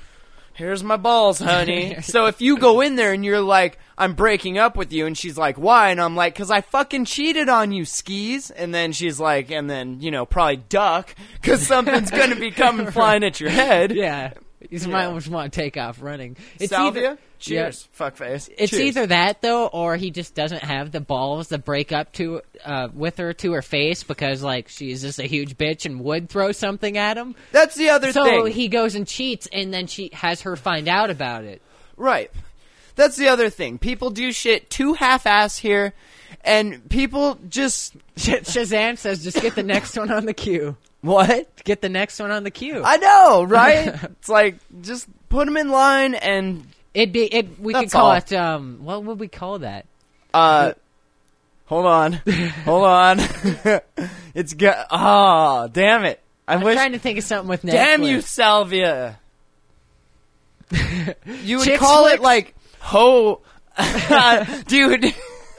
here's my balls, honey. So if you go in there and you're like, I'm breaking up with you, and she's like, why? And I'm like, because I fucking cheated on you, skis. And then she's like, and then, probably duck, because something's going to be coming flying at your head. Yeah. You might just want to take off running. It's Salvia? either Cheers. Fuckface. It's Cheers. either that though, or he just doesn't have the balls to break up with her to her face because she's just a huge bitch and would throw something at him. That's the other So thing. he goes and cheats, and then she has her find out about it. Right. That's the other thing. People do shit too half-ass here, and people just... Shazam says, "Just get the next one on the queue. What? Get the next one on the queue." I know, right? It's like, just put them in line and... We could That's call all. it. What would we call that? Hold on. Hold on. It's good. Oh, damn it. I'm wish... trying to think of something with Netflix. Damn you, Salvia. You would Chick call it flicks? like ho, dude.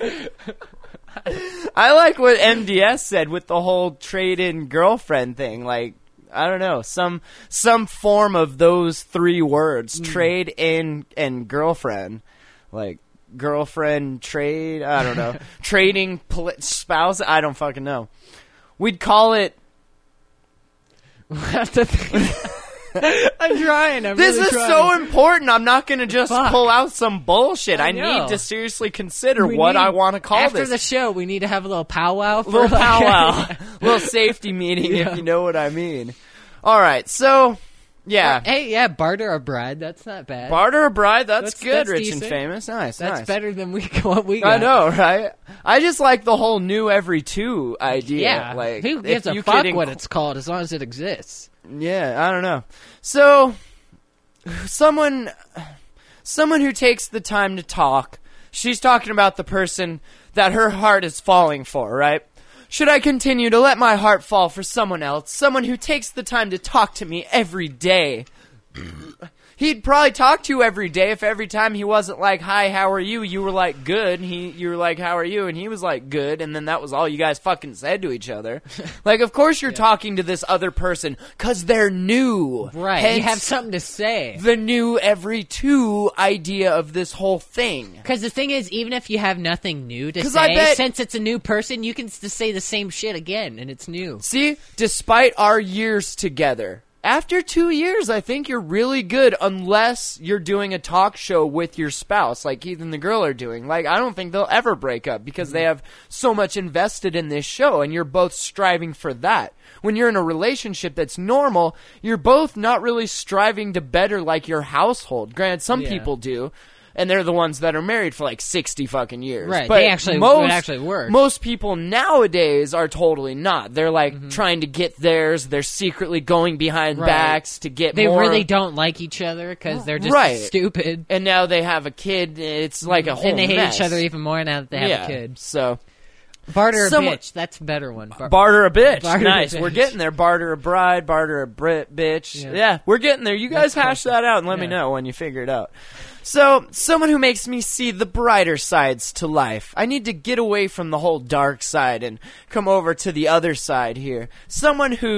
I like what MDS said with the whole trade-in girlfriend thing. Like, I don't know, some form of those three words: trade in and girlfriend. Like girlfriend trade. I don't know. Trading spouse. I don't fucking know. We'd call it. I'm trying. This really is trying. so important. I'm not going to just Fuck. pull out some bullshit. I know. need to seriously consider We what need- I want to call after this. the show, we need to have a little powwow. For Little like- powwow. Little safety meeting, Yeah. if you know what I mean. All right, so, yeah. Hey, yeah, barter a bride. That's not bad. Barter a bride, that's good, that's rich decent. and famous. Nice, That's nice. better than what we got. I know, right? I just like the whole new every two idea. Yeah, Like, who if gives a you fuck could what it's called as long as it exists? Yeah, I don't know. So, someone who takes the time to talk, she's talking about the person that her heart is falling for, right? Should I continue to let my heart fall for someone else? Someone who takes the time to talk to me every day. He'd probably talk to you every day if every time he wasn't like, hi, how are you? You were like, good. You were like, how are you? And he was like, good. And then that was all you guys fucking said to each other. Like, of course you're talking to this other person because they're new. Right. Hence, you have something to say. the new every two idea of this whole thing. Because the thing is, even if you have nothing new to 'Cause I say, bet- since it's a new person, you can just say the same shit again, and it's new. See, despite our years together, after 2 years, I think you're really good unless you're doing a talk show with your spouse, like Keith and the girl are doing. Like, I don't think they'll ever break up because they have so much invested in this show, and you're both striving for that. When you're in a relationship that's normal, you're both not really striving to better, like, your household. Granted, some Yeah. people do. And they're the ones that are married for like 60 fucking years. Right, But they actually would actually work. Most people nowadays are totally not. They're like Mm-hmm. trying to get theirs. They're secretly going behind Right. backs to get They more. really don't like each other because they're just Right. stupid. And now they have a kid. It's like a whole And they hate mess. each other even more now that they have a kid. So Barter a Someone- bitch. That's a better one. barter a bitch. Barter a Nice. bitch. We're getting there. Barter a bride. Barter a bitch. Yeah. Yeah, we're getting there. You guys hash that out and let me Yeah. know when you figure it out. So, someone who makes me see the brighter sides to life. I need to get away from the whole dark side and come over to the other side here. Someone who's ...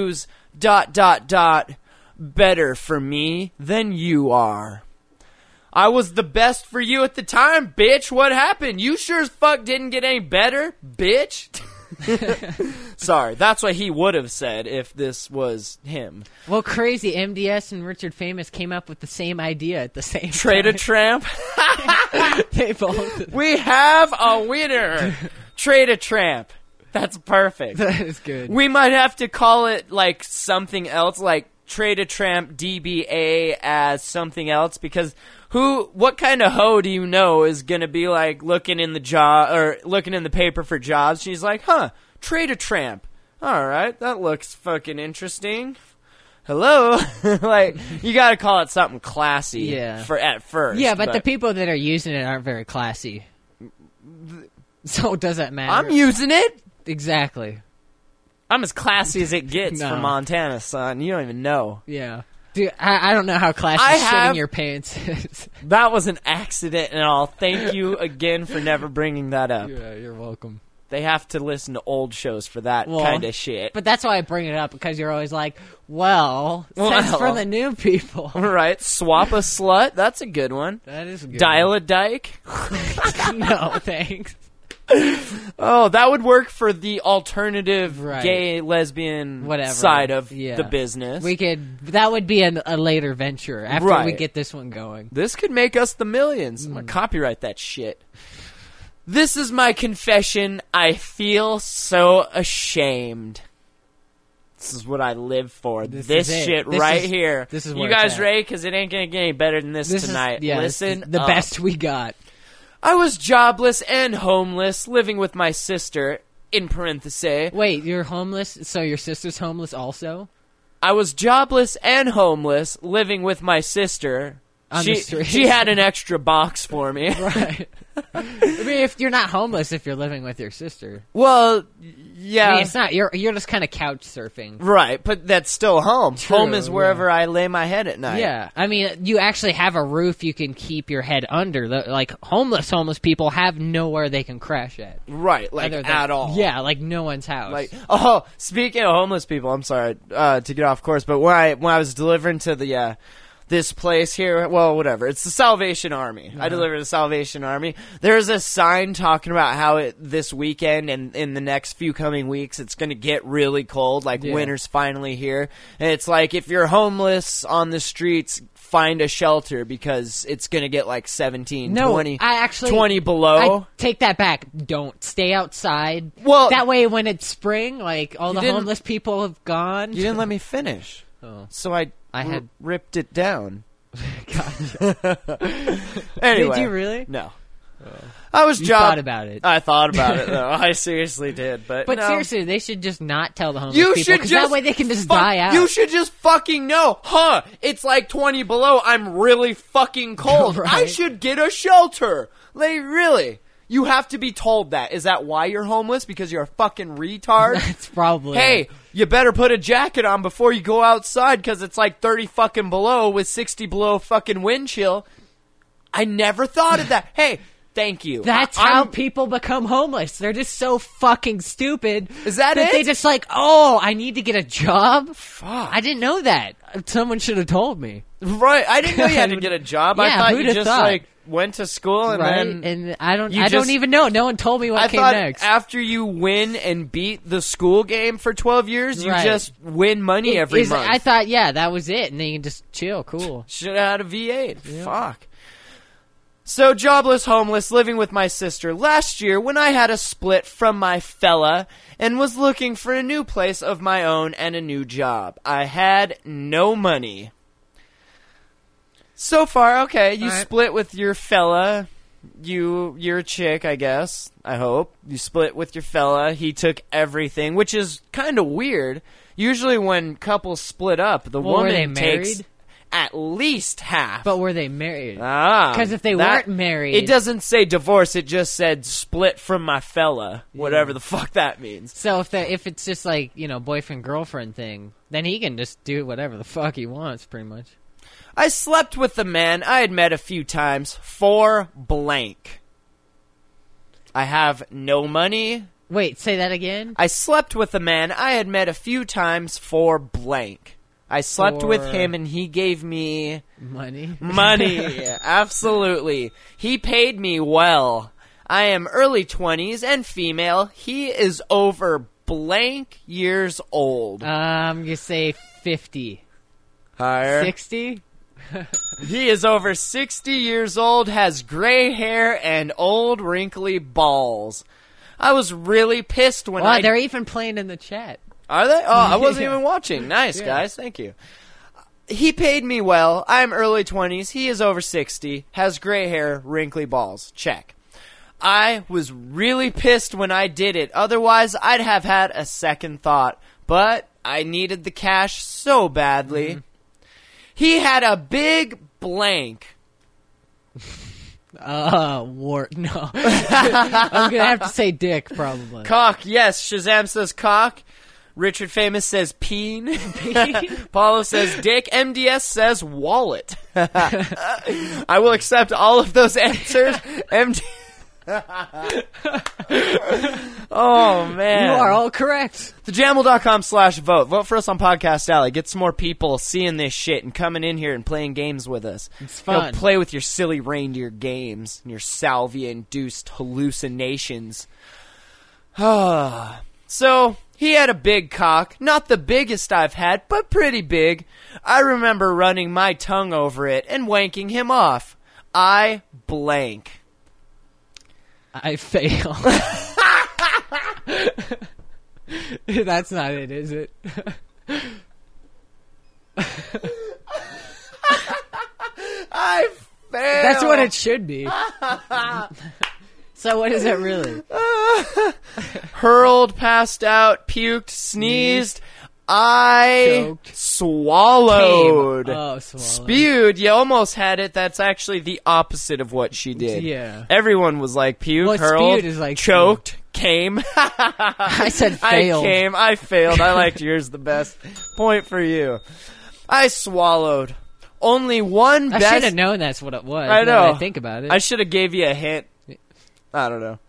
better for me than you are. I was the best for you at the time, bitch. What happened? You sure as fuck didn't get any better, bitch. Sorry, that's what he would have said if this was him. Well, crazy. MDS and Richard Famous came up with the same idea at the same Trade a time. tramp. They both. We have a winner. Trade a tramp. What perfect. That is good. We might have to call it like something else, like Trade a Tramp DBA as something else, because what kind of hoe do you know is gonna be like looking in the paper for jobs? She's like, Trade a Tramp. All right, that looks fucking interesting. Hello, like you got to call it something classy. Yeah. At first. Yeah, but the people that are using it aren't very classy. So does that matter? I'm using it. Exactly. I'm as classy as it gets No. from Montana, son. You don't even know. Yeah. Dude, I don't know how classy I shitting have- your pants is. That was an accident and all. Thank you again for never bringing that up. Yeah, you're welcome. They have to listen to old shows for that Well, kind of shit. But that's why I bring it up, because you're always like, that's for the new people. Right, swap a slut. That's a good one. That is good. Dial a dyke. No, thanks. Oh, that would work for the alternative Right. gay, lesbian Whatever. side of Yeah. the business. That would be a later venture after we Right. get this one going. This could make us the millions. I'm gonna copyright that shit. This is my confession. I feel so ashamed. This is what I live for. This is it. shit This right is- here. this is you where it's guys at. ready? Because it ain't gonna get any better than this tonight. This is Listen, the up. best we got. I was jobless and homeless, living with my sister. In parentheses, Wait, you're homeless, so your sister's homeless also? I was jobless and homeless, living with my sister. On the street. She had an extra box for me. Right. I mean, if you're not homeless, if you're living with your sister, Well, yeah. I mean, it's not. You're just kind of couch surfing. Right, but that's still home. True, Home is wherever I lay my head at night. Yeah, I mean, you actually have a roof you can keep your head under. Like homeless people have nowhere they can crash at. Right, like Other than- at all. Yeah, like no one's house. Like, speaking of homeless people, I'm sorry to get off course, but when I was delivering to the this place here. Well, whatever. It's the Salvation Army. I deliver the Salvation Army. There's a sign talking about how this weekend and in the next few coming weeks, it's going to get really cold. Like winter's finally here. And it's like, if you're homeless on the streets, find a shelter because it's going to get like 17, 20, 20 below. I take that back. Don't stay outside. Well, that way when it's spring, like all the homeless people have gone. You didn't let me finish. Oh. So I had ripped it down. Gotcha. Anyway. Did you really? No. Oh. I was thought about it. I thought about it, though. I seriously did. But no. Seriously, they should just not tell the homeless people, because that way they can just die out. You should just fucking know. It's like 20 below. I'm really fucking cold. Right. I should get a shelter. Like, really? You have to be told that. Is that why you're homeless? Because you're a fucking retard? That's probably Hey, you better put a jacket on before you go outside because it's like 30 fucking below with 60 below fucking wind chill. I never thought of that. Hey, thank you. That's how people become homeless. They're just so fucking stupid. Is that it? They just like, oh, I need to get a job? Fuck. I didn't know that. Someone should have told me. Right. I didn't know you had to get a job. Yeah, I thought who'd you have just thought? like went to school and then and I don't even know. No one told me what came thought next. After you win and beat the school game for 12 years, you Right. just win money every month. I thought, that was it, and then you can just chill. Cool. Should have had a V8. Yeah. Fuck. So, jobless, homeless, living with my sister last year when I had a split from my fella and was looking for a new place of my own and a new job. I had no money. So far, okay, you split with your fella. You're a chick, I guess. I hope. You split with your fella. He took everything, which is kind of weird. Usually when couples split up, the woman takes at least half. But were they married? Because if they weren't married... It doesn't say divorce, it just said split from my fella. Whatever the fuck that means. So if it's just like, boyfriend-girlfriend thing, then he can just do whatever the fuck he wants, pretty much. I slept with the man I had met a few times for blank. I have no money. Wait, say that again? I slept with a man I had met a few times for blank. I slept with him and he gave me... Money? Money, absolutely. He paid me well. I am early 20s and female. He is over blank years old. I'm going to say 50. Higher. 60? He is over 60 years old, has gray hair, and old wrinkly balls. I was really pissed when they're even playing in the chat. Are they? Oh, I wasn't even watching. Nice, guys. Thank you. He paid me well. I'm early 20s. He is over 60. Has gray hair, wrinkly balls. Check. I was really pissed when I did it. Otherwise, I'd have had a second thought. But I needed the cash so badly. Mm-hmm. He had a big blank. Wart. No. I'm going to have to say dick, probably. Cock, yes. Shazam says cock. Richard Famous says peen. Paulo says dick. MDS says wallet. I will accept all of those answers. Oh, man. You are all correct. TheJamel.com/vote. Vote for us on Podcast Alley. Get some more people seeing this shit and coming in here and playing games with us. It's fun. Play with your silly reindeer games and your salvia-induced hallucinations. So, he had a big cock. Not the biggest I've had, but pretty big. I remember running my tongue over it and wanking him off. I blank. I fail. That's not it, is it? I fail. That's what it should be. So what is it really? Hurled, passed out, puked, sneezed. I choked. Swallowed. Swallowed. Spewed. You almost had it. That's actually the opposite of what she did. Yeah. Everyone was like puke, hurled, spewed is like choked, came. I said failed. I failed. I liked yours the best. Point for you. I swallowed. Only one I should have known that's what it was. I know. Now that I think about it. I should have gave you a hint. I don't know.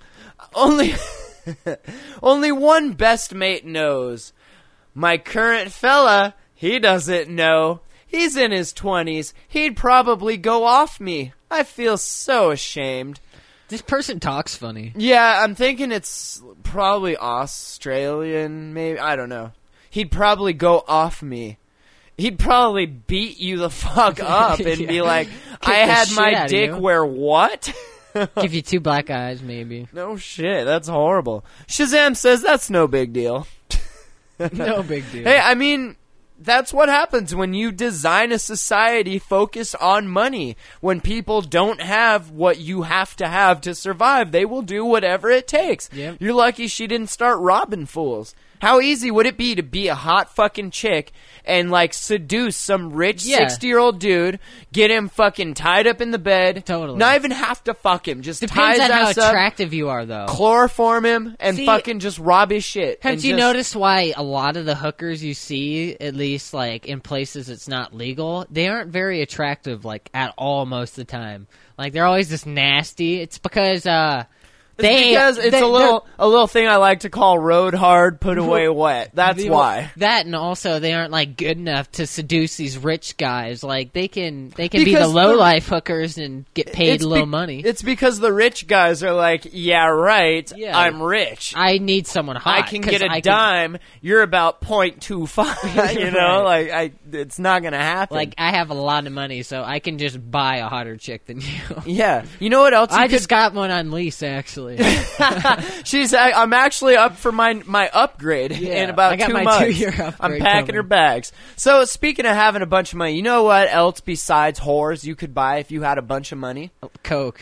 Only one best mate knows. My current fella, he doesn't know. He's in his 20s. He'd probably go off me. I feel so ashamed. This person talks funny. Yeah, I'm thinking it's probably Australian, maybe. I don't know. He'd probably go off me. He'd probably beat you the fuck up and Yeah. be like, Kick I the had shit my out of dick you. where what? Give you 2 black eyes, maybe. No shit, that's horrible. Shazam says that's no big deal. No big deal. Hey, I mean, that's what happens when you design a society focused on money. When people don't have what you have to survive, they will do whatever it takes. Yep. You're lucky she didn't start robbing fools. How easy would it be to be a hot fucking chick and, like, seduce some rich Yeah. 60-year-old dude, get him fucking tied up in the bed, Totally. not even have to fuck him, just tie Depends his on how ass up, attractive you are, though. chloroform him, and See, fucking just rob his shit. Have and you just- noticed why a lot of the hookers you see, at least like in places it's not legal, they aren't very attractive, like at all most of the time. Like they're always just nasty. It's because because it's a little thing I like to call road hard, put away wet. That's why. That, and also they aren't like good enough to seduce these rich guys. Like they can be the Because low the- life hookers and get paid It's low be- money. It's because the rich guys are like, yeah, right, Yeah. I'm rich. I need someone hot. I can 'cause get a I can- dime. You're about 0.25. You know, Right. it's not gonna happen. Like I have a lot of money, so I can just buy a hotter chick than you. yeah. You know what else? I you just got one on lease, actually. I'm actually up for my upgrade Yeah, in about I got 2 my months. 2-year upgrade I'm packing coming. her bags. So speaking of having a bunch of money, you know what else besides whores you could buy if you had a bunch of money? Coke.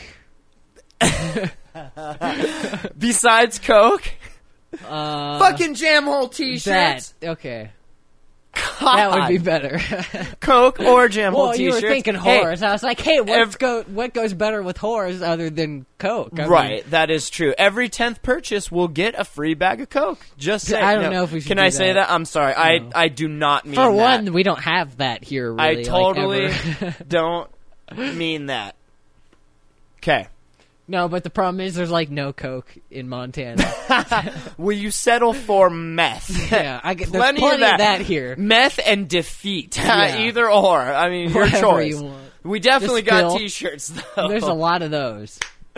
Besides Coke? Fucking jam hole t-shirts. That okay. God. That would be better. Coke or jam hole Well, you t-shirts. were thinking Hey, whores. I was like, hey, what goes better with whores other than Coke? I mean, right, that is true. Every 10th purchase will get a free bag of Coke. Just say. I don't know if we should Can do I say that. that? I'm sorry. No. I do not mean For that. one, we don't have that here. Really, I like, totally ever. don't mean that. Okay. No, but the problem is there's like no Coke in Montana. Will you settle for meth? Yeah, there's Plenty plenty of of that here. Meth and defeat. Yeah. Either or. I mean, your Whatever choice. you want. We definitely Just got fill. t-shirts, though. There's a lot of those.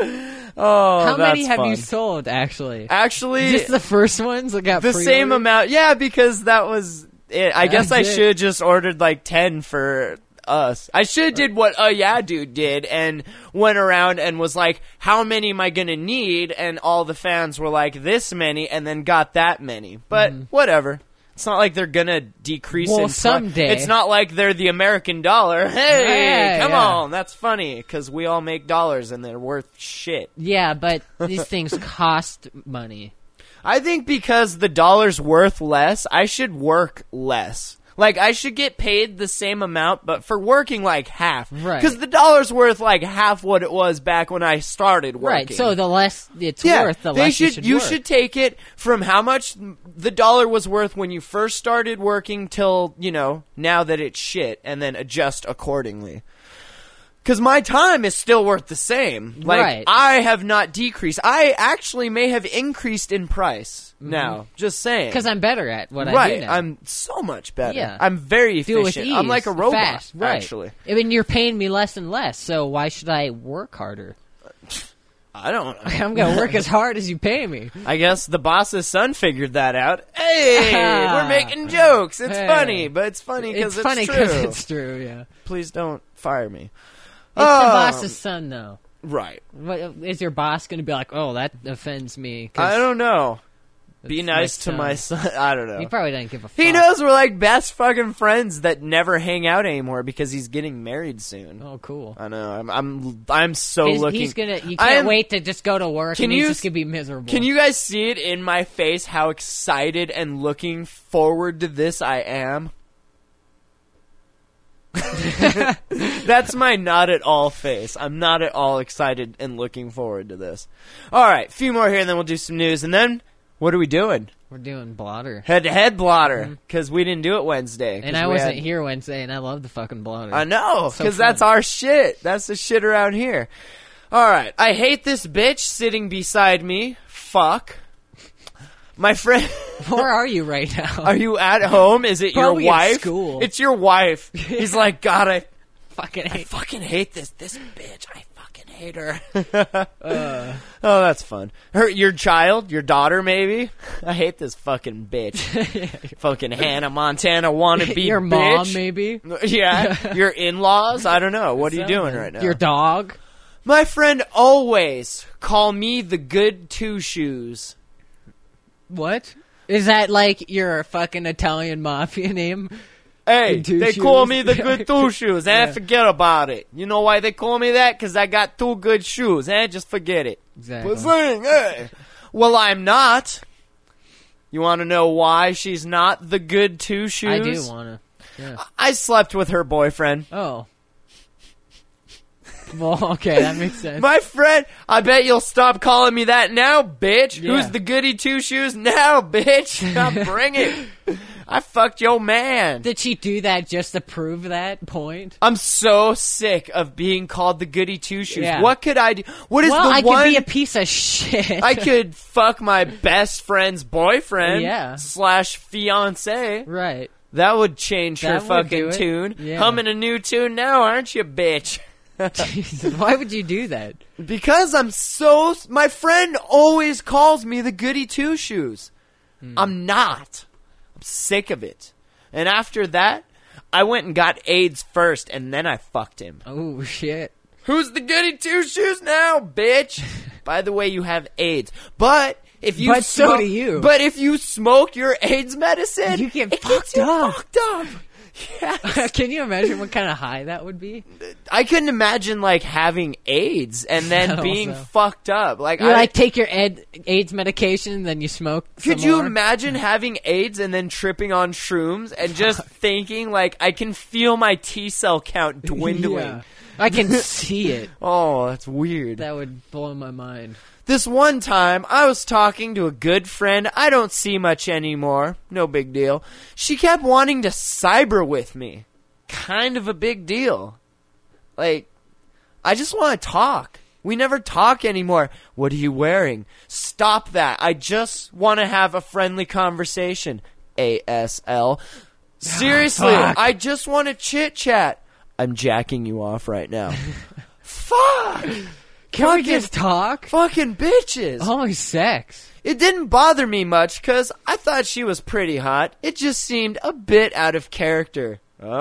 Oh, How many that's have fun. you sold, actually? Actually, Just the first ones that got the pre-ordered? same amount. Yeah, because that was it. I guess I That's it. should have just ordered like 10 for us. I should have did what Yeah Dude did and went around and was like, how many am I gonna need? And all the fans were like, this many, and then got that many. But whatever. It's not like they're gonna decrease Well, in someday. It's not like they're the American dollar. Hey, Hey, come yeah. on. That's funny because we all make dollars and they're worth shit. Yeah, but these things cost money. I think because the dollar's worth less, I should work less. Like, I should get paid the same amount, but for working, like, half. Right. Because the dollar's worth, like, half what it was back when I started working. Right, so the less it's yeah, worth, the they less should, you should work. take it from how much the dollar was worth when you first started working till, now that it's shit, and then adjust accordingly. Because my time is still worth the same. Like, Right. I have not decreased. I actually may have increased in price now. Just saying. Because I'm better at what I right. do now. I'm so much better. Yeah. I'm very Do it with efficient. ease, I'm like a robot, fast, right. actually. I mean, you're paying me less and less, so why should I work harder? I don't know. I'm going to work as hard as you pay me. I guess the boss's son figured that out. Hey, we're making jokes. It's Hey. funny, but it's funny because it's funny true. it's true, yeah. Please don't fire me. It's the boss's son, though. Right. What, is your boss going to be like, oh, that offends me? 'cause I don't know. Be it's nice to my son. I don't know. He probably doesn't give a fuck. He knows we're like best fucking friends that never hang out anymore because he's getting married soon. Oh, cool. I know. I'm so looking. He's gonna. You I can't am- wait to just go to work, Can and he's you just gonna be miserable. Can you guys see it in my face how excited and looking forward to this I am? That's my not at all face. I'm not at all excited and looking forward to this. All right, few more here and then we'll do some news. And then, what are we doing? We're doing blotter, Head-to-head blotter, because we didn't do it Wednesday. 'cause and I we wasn't had- here Wednesday, and I love the fucking blotter. I know, So because fun. that's our shit. That's the shit around here. All right, I hate this bitch sitting beside me. Fuck. My friend... Where are you right now? Are you at home? Is it Probably your at wife? school. It's your wife. He's like, God, I fucking hate. fucking hate this bitch. I fucking hate her. Oh, that's fun. Your child, your daughter, maybe. I hate this fucking bitch. Fucking Hannah Montana wannabe Your bitch. mom, maybe. Yeah, your in-laws. I don't know. What are you doing right now? Your dog. My friend always call me the good two shoes. What? Is that like your fucking Italian mafia name? Hey, Two they shoes? call me the good two shoes, and forget about it. You know why they call me that? Because I got two good shoes, and just forget it. Exactly. Hey. Well, I'm not. You want to know why she's not the good two shoes? I do want to. Yeah. I slept with her boyfriend. Oh. Well, okay, that makes sense. My friend, I bet you'll stop calling me that now, bitch. Yeah. Who's the goody two shoes now, bitch? Now bring it. I fucked your man. Did she do that just to prove that point? I'm so sick of being called the goody two shoes. Yeah. What could I do? What is Well, the I one? could be a piece of shit. I could fuck my best friend's boyfriend. Yeah. / fiance. Right. That would change her That would do fucking it. tune. Yeah. Humming a new tune now, aren't you, bitch? Jesus, why would you do that? Because my friend always calls me the goody two shoes. I'm not. I'm sick of it. And after that, I went and got AIDS first, and then I fucked him. Oh, shit. Who's the goody two shoes now, bitch? By the way, you have AIDS. But if you But so do you. But if you smoke your AIDS medicine, You get it gets fucked you up. fucked up. Yes. Can you imagine what kind of high that would be? I couldn't imagine like having AIDS and then being Also. fucked up. Like You like take your AIDS medication, then you smoke. could some you more? imagine having AIDS and then tripping on shrooms and just thinking like I can feel my T cell count dwindling? Yeah. I can see it. Oh, that's weird. That would blow my mind. This one time, I was talking to a good friend I don't see much anymore. No big deal. She kept wanting to cyber with me. Kind of a big deal. Like, I just want to talk. We never talk anymore. What are you wearing? Stop that. I just want to have a friendly conversation. ASL. Seriously, fuck. I just want to chit-chat. I'm jacking you off right now. Fuck! Can we just talk? Fucking bitches. Holy sex. It didn't bother me much because I thought she was pretty hot. It just seemed a bit out of character.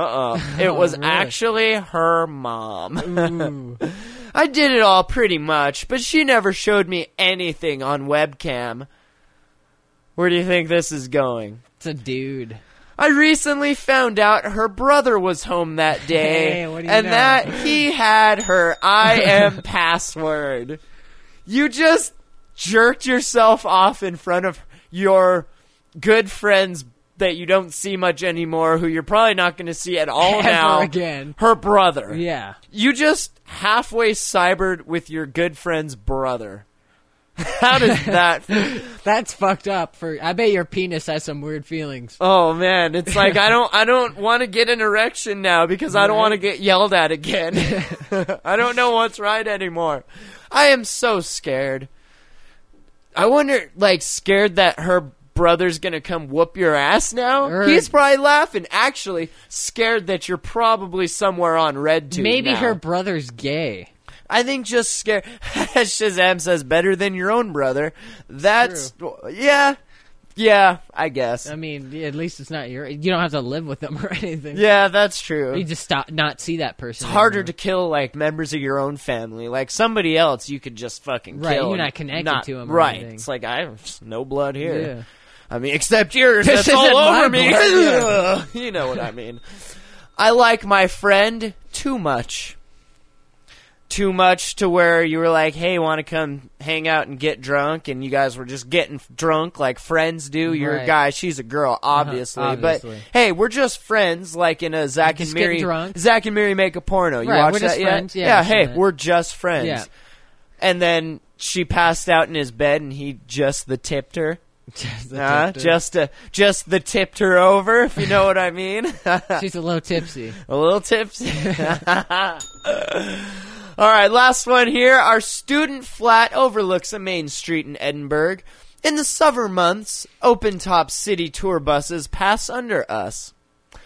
It was really? actually her mom. Ooh. I did it all pretty much, but she never showed me anything on webcam. Where do you think this is going? It's a dude. I recently found out her brother was home that day, Hey, what do you and know? that he had her IM password. You just jerked yourself off in front of your good friends that you don't see much anymore, who you're probably not going to see at all Ever now. again. Her brother. Yeah. You just halfway cybered with your good friend's brother. How does that... That's fucked up. I bet your penis has some weird feelings. Oh man, it's like I don't want to get an erection now because I don't want to get yelled at again. I don't know what's right anymore. I am so scared. I wonder, like, scared that her brother's gonna come whoop your ass now? Or- He's probably laughing. Actually, scared that you're probably somewhere on RedTube Maybe now. her brother's gay. I think just scared. Shazam says better than your own brother. That's yeah, I guess. I mean, at least it's not you don't have to live with them or anything. Yeah, that's true. You just not see that person. It's harder anymore. to kill like members of your own family. Like somebody else, you could just fucking Right, kill. you're and not connected to 'em or Right. anything. It's like I have no blood here. Yeah. I mean, except yours. This That's all isn't my over me. blood, You know what I mean. I like my friend too much. Too much to where you were like, hey, want to come hang out and get drunk? And you guys were just getting drunk like friends do. You're a Right. guy, she's a girl, obviously. obviously. But hey, we're just friends, like in a Zach and Just getting Miri. drunk. Zach and Miri make a porno. You Right, watch we're that just yet? friends. Yeah, I've seen hey, that. we're just friends. Yeah. And then she passed out in his bed, and he just the tipped her. Just the tipster. Just the tipped her over, if you know what I mean. She's a little tipsy. A little tipsy. All right, last one here. Our student flat overlooks a main street in Edinburgh. In the summer months, open-top city tour buses pass under us.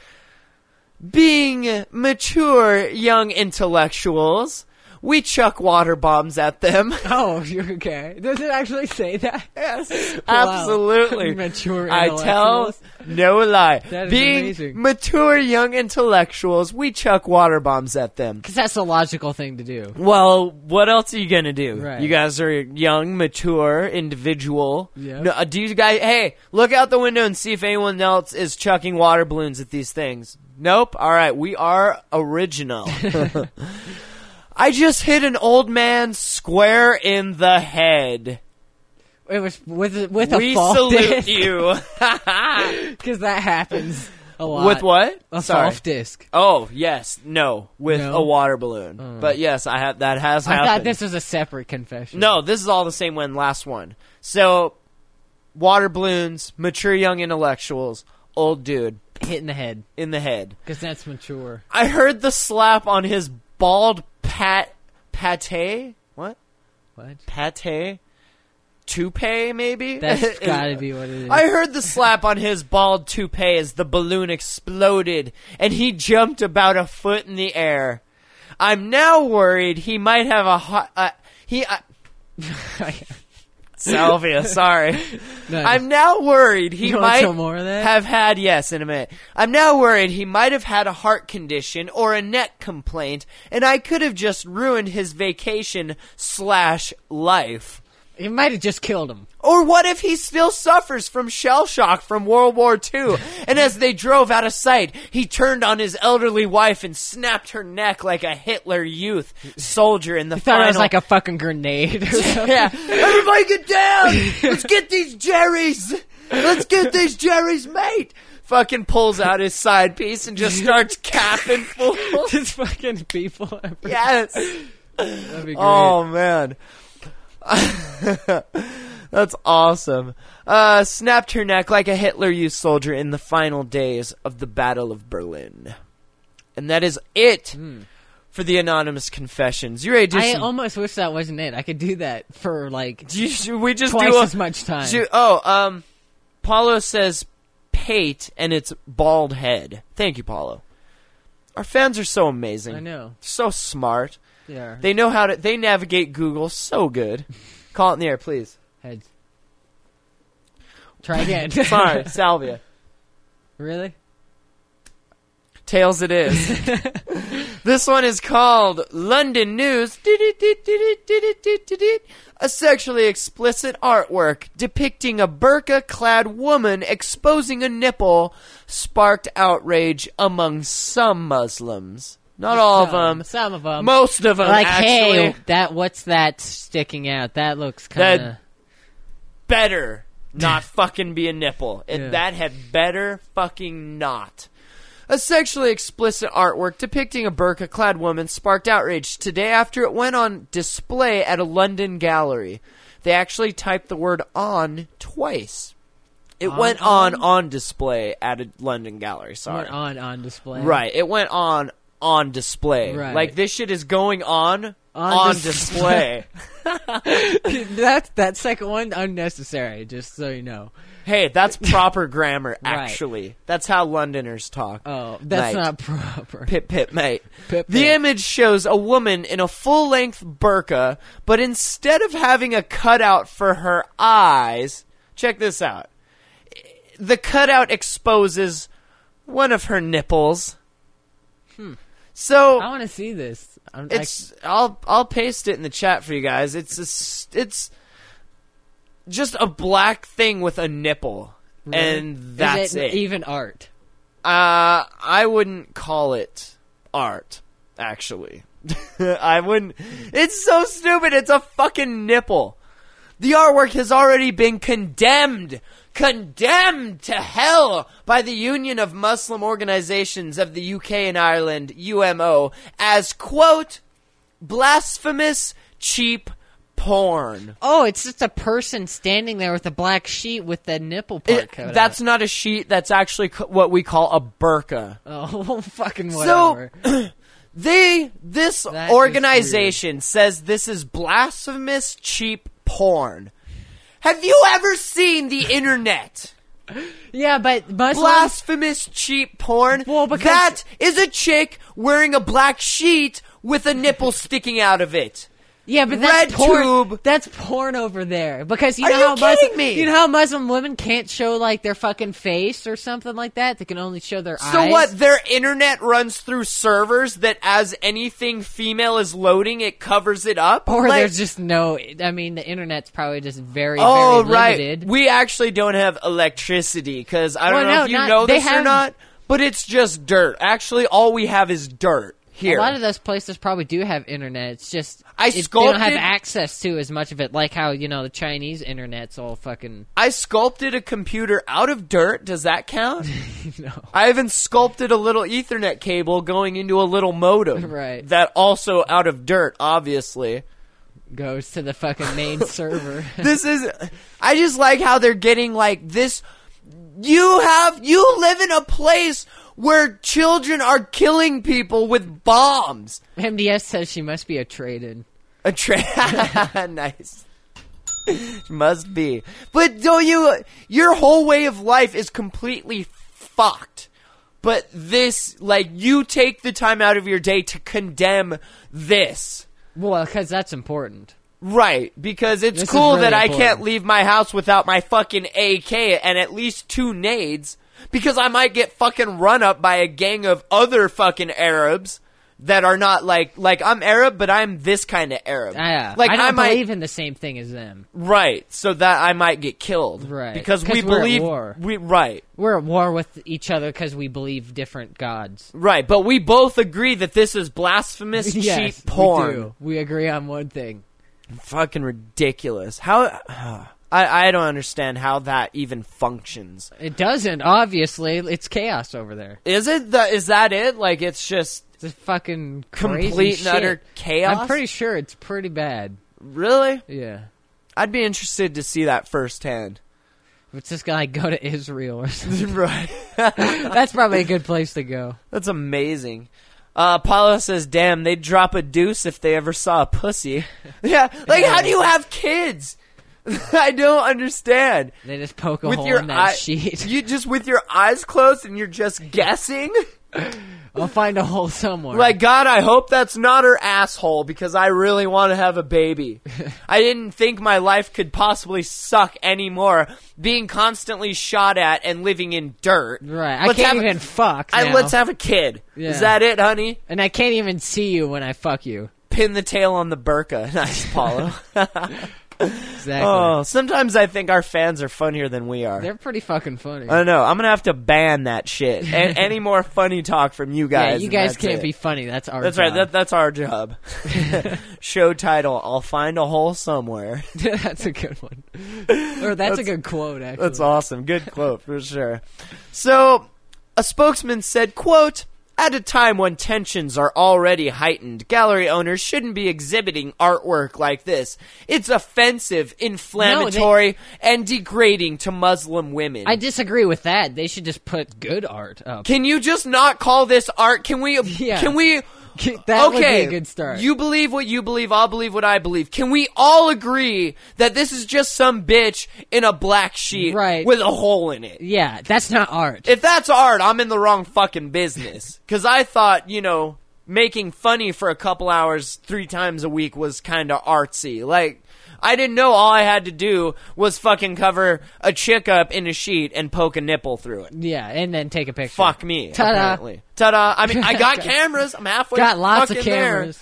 Being mature young intellectuals, we chuck water bombs at them. Oh, you're okay. Does it actually say that? Yes, Wow. absolutely. Mature I tell intellectuals. no lie. That is Being amazing. mature young intellectuals, we chuck water bombs at them. Because that's the logical thing to do. Well, what else are you gonna do? Right. You guys are young, mature, individual. Yeah. No, do you guys? Hey, look out the window and see if anyone else is chucking water balloons at these things. Nope. All right, we are original. I just hit an old man square in the head. It was with a We fall salute disc. you. Because that happens a lot. With what? A Sorry. soft disc. Oh yes, no, with No? a water balloon. But yes, that has I happened. thought this was a separate confession. No, this is all the same one. Last one. So, water balloons, mature young intellectuals, old dude Hit in the head. in the head. Because that's mature. I heard the slap on his bald pate. What? What? Pate? Toupee, maybe? That's gotta be what it is. I heard the slap on his bald toupee as the balloon exploded, and he jumped about a foot in the air. I'm now worried he might have a Salvia, sorry. Nice. I'm now worried he You want might some more of that? have had, yes, in a minute. I'm now worried he might have had a heart condition or a neck complaint, and I could have just ruined his vacation/life. It might have just killed him. Or what if he still suffers from shell shock from World War II, and as they drove out of sight, he turned on his elderly wife and snapped her neck like a Hitler Youth soldier in the I thought final... it was like a fucking grenade or something. Yeah. Everybody get down! Let's get these Jerrys! Let's get these Jerrys, mate! Fucking pulls out his side piece and just starts capping fools. Just fucking people. Yes! That'd be great. Oh, man. That's awesome. Snapped her neck like a Hitler Youth soldier in the final days of the Battle of Berlin. And that is it for the anonymous confessions. You ready to do I some... almost wish that wasn't it. I could do that for like Should we just twice do as much time. Paulo says pate and it's bald head. Thank you, Paulo. Our fans are so amazing. I know. So smart. Yeah. They know how to... They navigate Google so good. Call it in the air, please. Heads. Try again. Sorry, Salvia. Really? Tails it is. This one is called London News. A sexually explicit artwork depicting a burqa-clad woman exposing a nipple sparked outrage among some Muslims. Not all of them. Some of them. Most of them, Like, actually. hey, what's that sticking out? That looks kind of... That better not fucking be a nipple. Yeah. That had better fucking not. A sexually explicit artwork depicting a burqa-clad woman sparked outrage today after it went on display at a London gallery. They actually typed the word "on" twice. It went on display at a London gallery. Sorry. Went on display. Right. It went on display. Right. Like, this shit is going on display. That second one, unnecessary, just so you know. Hey, that's proper grammar, Right. actually. That's how Londoners talk. Oh, that's Mate. not proper. Pip, pip, mate. Pip, The pip. image shows a woman in a full-length burqa, but instead of having a cutout for her eyes, check this out. The cutout exposes one of her nipples. So I want to see this. I'll paste it in the chat for you guys. It's just a black thing with a nipple, and that's Is it. it. Even art. I wouldn't call it art, actually. I wouldn't. It's so stupid. It's a fucking nipple. The artwork has already been condemned to hell by the Union of Muslim Organizations of the UK and Ireland, UMO, as, quote, blasphemous, cheap porn. Oh, it's just a person standing there with a black sheet with the nipple part cut That's out. not a sheet. That's actually what we call a burqa. Oh, fucking whatever. So, this That is organization says this is blasphemous, cheap porn. Have you ever seen the internet? Yeah, but Muslims... Blasphemous cheap porn? Well, because... That is a chick wearing a black sheet with a nipple sticking out of it. Yeah, but that's Red porn. tube. That's porn over there. Because Are you kidding me? You know how Muslim women can't show like their fucking face or something like that? They can only show their eyes. So what? Their internet runs through servers that, as anything female is loading, it covers it up. Or like, there's just no. I mean, the internet's probably just very, oh, very right. limited. We actually don't have electricity because I don't know if you know this or not, but it's just dirt. Actually, all we have is dirt here. A lot of those places probably do have internet. It's just they sculpted, don't have access to as much of it, like how the Chinese internet's all fucking. I sculpted a computer out of dirt. Does that count? No. I even sculpted a little Ethernet cable going into a little modem. Right. That also out of dirt, obviously. Goes to the fucking main server. I just like how they're getting like this. You live in a place where children are killing people with bombs. MDS says she must be a trade-in. Nice. Must be. But your whole way of life is completely fucked. But this, like, you take the time out of your day to condemn this. Well, because that's important. Right, because it's This cool is really that I important. can't leave my house without my fucking AK and at least 2 nades, because I might get fucking run up by a gang of other fucking Arabs that are not like I'm Arab, but I'm this kind of Arab. Yeah, like I don't might, believe in the same thing as them. Right, so that I might get killed. Right, because we we're believe at war. Right. We're at war with each other because we believe different gods. Right, but we both agree that this is blasphemous, Yes, cheap porn. we do. We agree on one thing. Fucking ridiculous. How I don't understand how that even functions. It doesn't, obviously. It's chaos over there. Is it? Is that it? Like, it's just It's fucking crazy complete shit. and utter chaos? I'm pretty sure it's pretty bad. Really? Yeah. I'd be interested to see that firsthand. It's just gonna go to Israel or something. Right. That's probably a good place to go. That's amazing. Paulo says, damn, they'd drop a deuce if they ever saw a pussy. Yeah, like, how do you have kids? I don't understand. They just poke a With hole your in that sheet. You just, with your eyes closed and you're just guessing? I'll find a hole somewhere. Like, God, I hope that's not her asshole because I really want to have a baby. I didn't think my life could possibly suck anymore being constantly shot at and living in dirt. Right. I can't even fuck now. Let's have a kid. Yeah. Is that it, honey? And I can't even see you when I fuck you. Pin the tail on the burqa. Nice, Paulo. Exactly. Oh, sometimes I think our fans are funnier than we are. They're pretty fucking funny. I know. I'm going to have to ban that shit. And any more funny talk from you guys. Yeah, you guys and can't that's be it. funny. That's our That's job. right. That's our job. Show title, I'll find a hole somewhere. That's a good one. Or that's a good quote, actually. That's awesome. Good quote, for sure. So, a spokesman said, quote, at a time when tensions are already heightened, gallery owners shouldn't be exhibiting artwork like this. It's offensive, inflammatory, and degrading to Muslim women. I disagree with that. They should just put good art up. Can you just not call this art? Can we... Yeah. Can we... That would be a good start. You believe what you believe, I'll believe what I believe. Can we all agree that this is just some bitch in a black sheet with a hole in it? Yeah, that's not art. If that's art, I'm in the wrong fucking business. Because I thought, making funny for a couple hours 3 times a week was kind of artsy. Like, I didn't know all I had to do was fucking cover a chick up in a sheet and poke a nipple through it. Yeah, and then take a picture. Fuck me, Ta-da. apparently. Ta-da. I mean, I got cameras. I'm halfway Got lots of fucking cameras.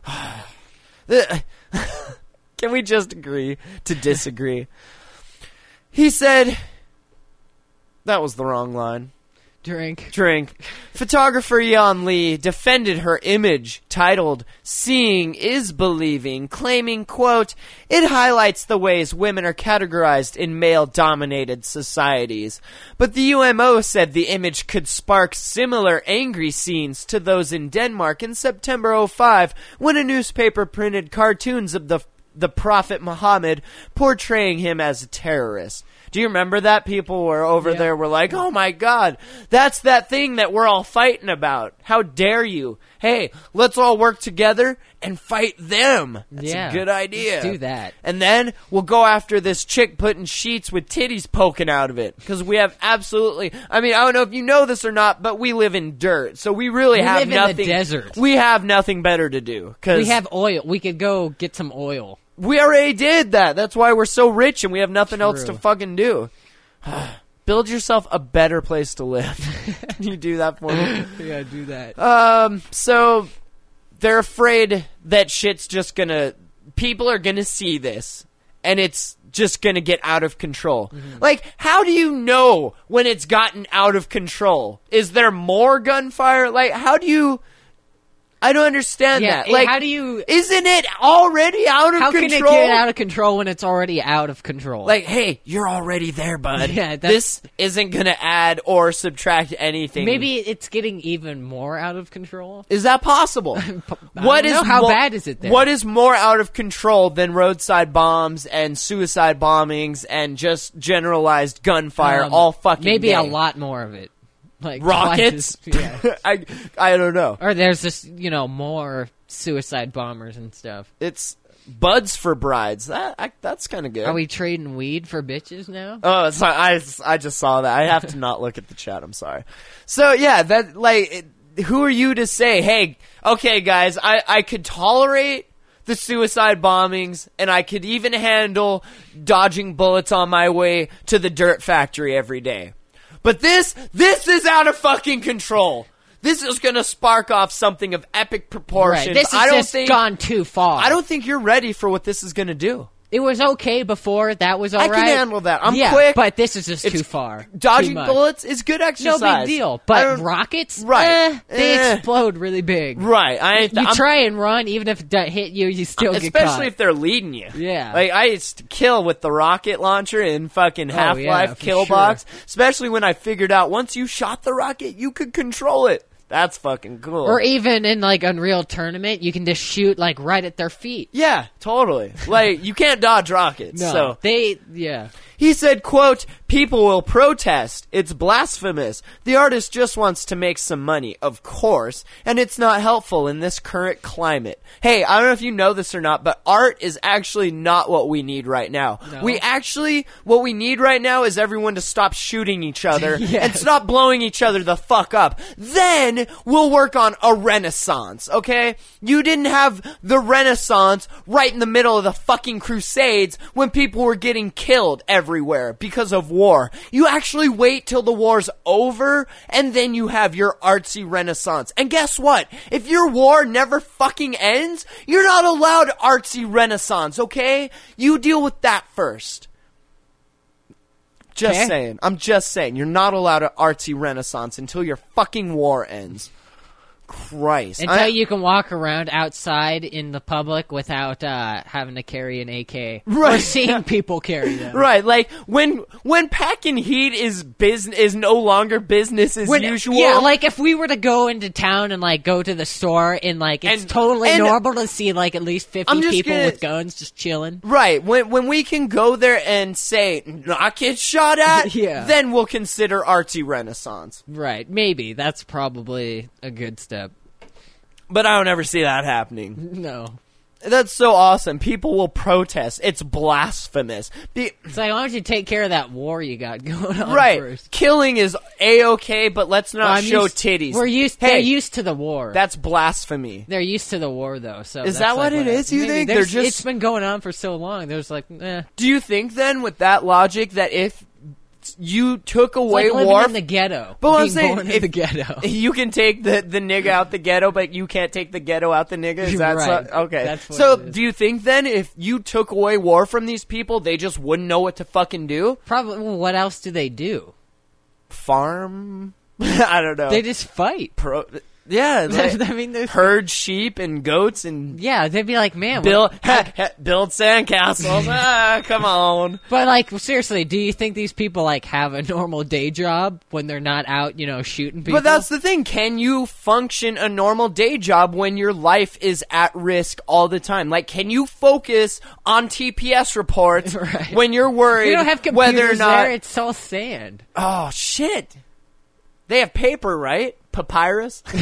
there. Can we just agree to disagree? He said... That was the wrong line. Drink. Photographer Yan Lee defended her image titled Seeing is Believing, claiming, quote, it highlights the ways women are categorized in male-dominated societies. But the UMO said the image could spark similar angry scenes to those in Denmark in September 2005 when a newspaper printed cartoons of the Prophet Muhammad portraying him as a terrorist. Do you remember that? People were over there were like, oh my God, that's that thing that we're all fighting about. How dare you? hey, let's all work together and fight them. That's Yeah. a good idea. Let's do that. And then we'll go after this chick putting sheets with titties poking out of it. Because we have absolutely, I mean, I don't know if you know this or not, but we live in dirt. So we really have live in nothing. the desert. We have nothing better to do. We have oil. We could go get some oil. We already did that. That's why we're so rich and we have nothing else to True. fucking do. Build yourself a better place to live. Can you do that for me? Yeah, do that. So they're afraid that shit's just gonna, people are gonna see this and it's just gonna get out of control. Like, how do you know when it's gotten out of control? Is there more gunfire? Like, how do you, I don't understand that. Like, how do you? isn't it already out of How control? can it get out of control when it's already out of control? Like, hey, you're already there, bud. Yeah, this isn't gonna add or subtract anything. maybe it's getting even more out of control. Is that possible? What is how bad is it there? What is more out of control than roadside bombs and suicide bombings and just generalized gunfire all fucking maybe day? a lot more of it. Like Rockets? twice as- yeah. I don't know. Or there's just more suicide bombers and stuff. It's buds for brides. That's kind of good. Are we trading weed for bitches now? Oh, sorry, I just saw that. I have to not look at the chat. I'm sorry. So yeah, that like, who are you to say, hey, okay, guys, I could tolerate the suicide bombings, and I could even handle dodging bullets on my way to the dirt factory every day. But this is out of fucking control. This is going to spark off something of epic proportions. Right. This has just gone too far. I don't think you're ready for what this is going to do. It was okay before. That was all right. I can handle that. I'm yeah, quick. but this is just It's too far. Dodging Too much. bullets is good exercise. No big deal. I But don't- rockets, Right. they explode really big. Right. You try and run, even if it hit you, you still get caught. Especially if they're leading you. Yeah. Like, I used to kill with the rocket launcher in fucking Half-Life yeah, for Kill sure. Box. Especially when I figured out once you shot the rocket, you could control it. That's fucking cool. Or even in like Unreal Tournament, you can just shoot like right at their feet. yeah, totally. Like, you can't dodge rockets. No, So yeah. he said, quote, people will protest. It's blasphemous. The artist just wants to make some money, of course, and it's not helpful in this current climate. Hey, I don't know if you know this or not, but art is actually not what we need right now. No. What we need right now is everyone to stop shooting each other Yes. and stop blowing each other the fuck up. Then we'll work on a renaissance, okay? You didn't have the Renaissance right in the middle of the fucking Crusades when people were getting killed everywhere because of war. You actually wait till the war's over and then you have your artsy Renaissance. And guess what? If your war never fucking ends, you're not allowed artsy Renaissance, okay? You deal with that first. Just Okay. saying. I'm just saying. You're not allowed an artsy Renaissance until your fucking war ends. Christ. Until you can walk around outside in the public without having to carry an AK. Right. Or seeing people carry them. Right, like when packing heat is no longer business as usual. Yeah, like if we were to go into town and like go to the store and like it's And- totally and- normal to see like at least 50 I'm just people gonna- with guns just chilling. Right, when we can go there and say not get shot at, Yeah. then we'll consider artsy Renaissance. Right, maybe that's probably a good step. But I don't ever see that happening. No. That's so awesome. People will protest. It's blasphemous. It's like, why don't you take care of that war you got going on Right, first? killing is a-okay, but let's not Well, I'm show used- titties. They're Hey, used to the war. that's blasphemy. They're used to the war, though. So Is that's that what like it is, you maybe think? there's- They're just- It's been going on for so long. There's like, Do you think then, with that logic, that if you took it's away like living war, in the ghetto. But what I'm being saying, born in if- the ghetto. you can take the nigga out the ghetto, but you can't take the ghetto out the nigga? Is that Right. okay? That's what So, it is. do you think then, if you took away war from these people, they just wouldn't know what to fucking do? Probably. Well, what else do they do? Farm? I don't know. They just fight. Yeah, like, I mean, there's. herd sheep and goats and Yeah, they'd be like, man, build what- build sandcastles. Come on. But like, seriously, do you think these people like have a normal day job when they're not out, shooting people? But that's the thing. Can you function a normal day job when your life is at risk all the time? Like, can you focus on TPS reports Right. when you're worried we don't have computers whether or not? there. It's all sand. Oh shit! They have paper, right? Papyrus.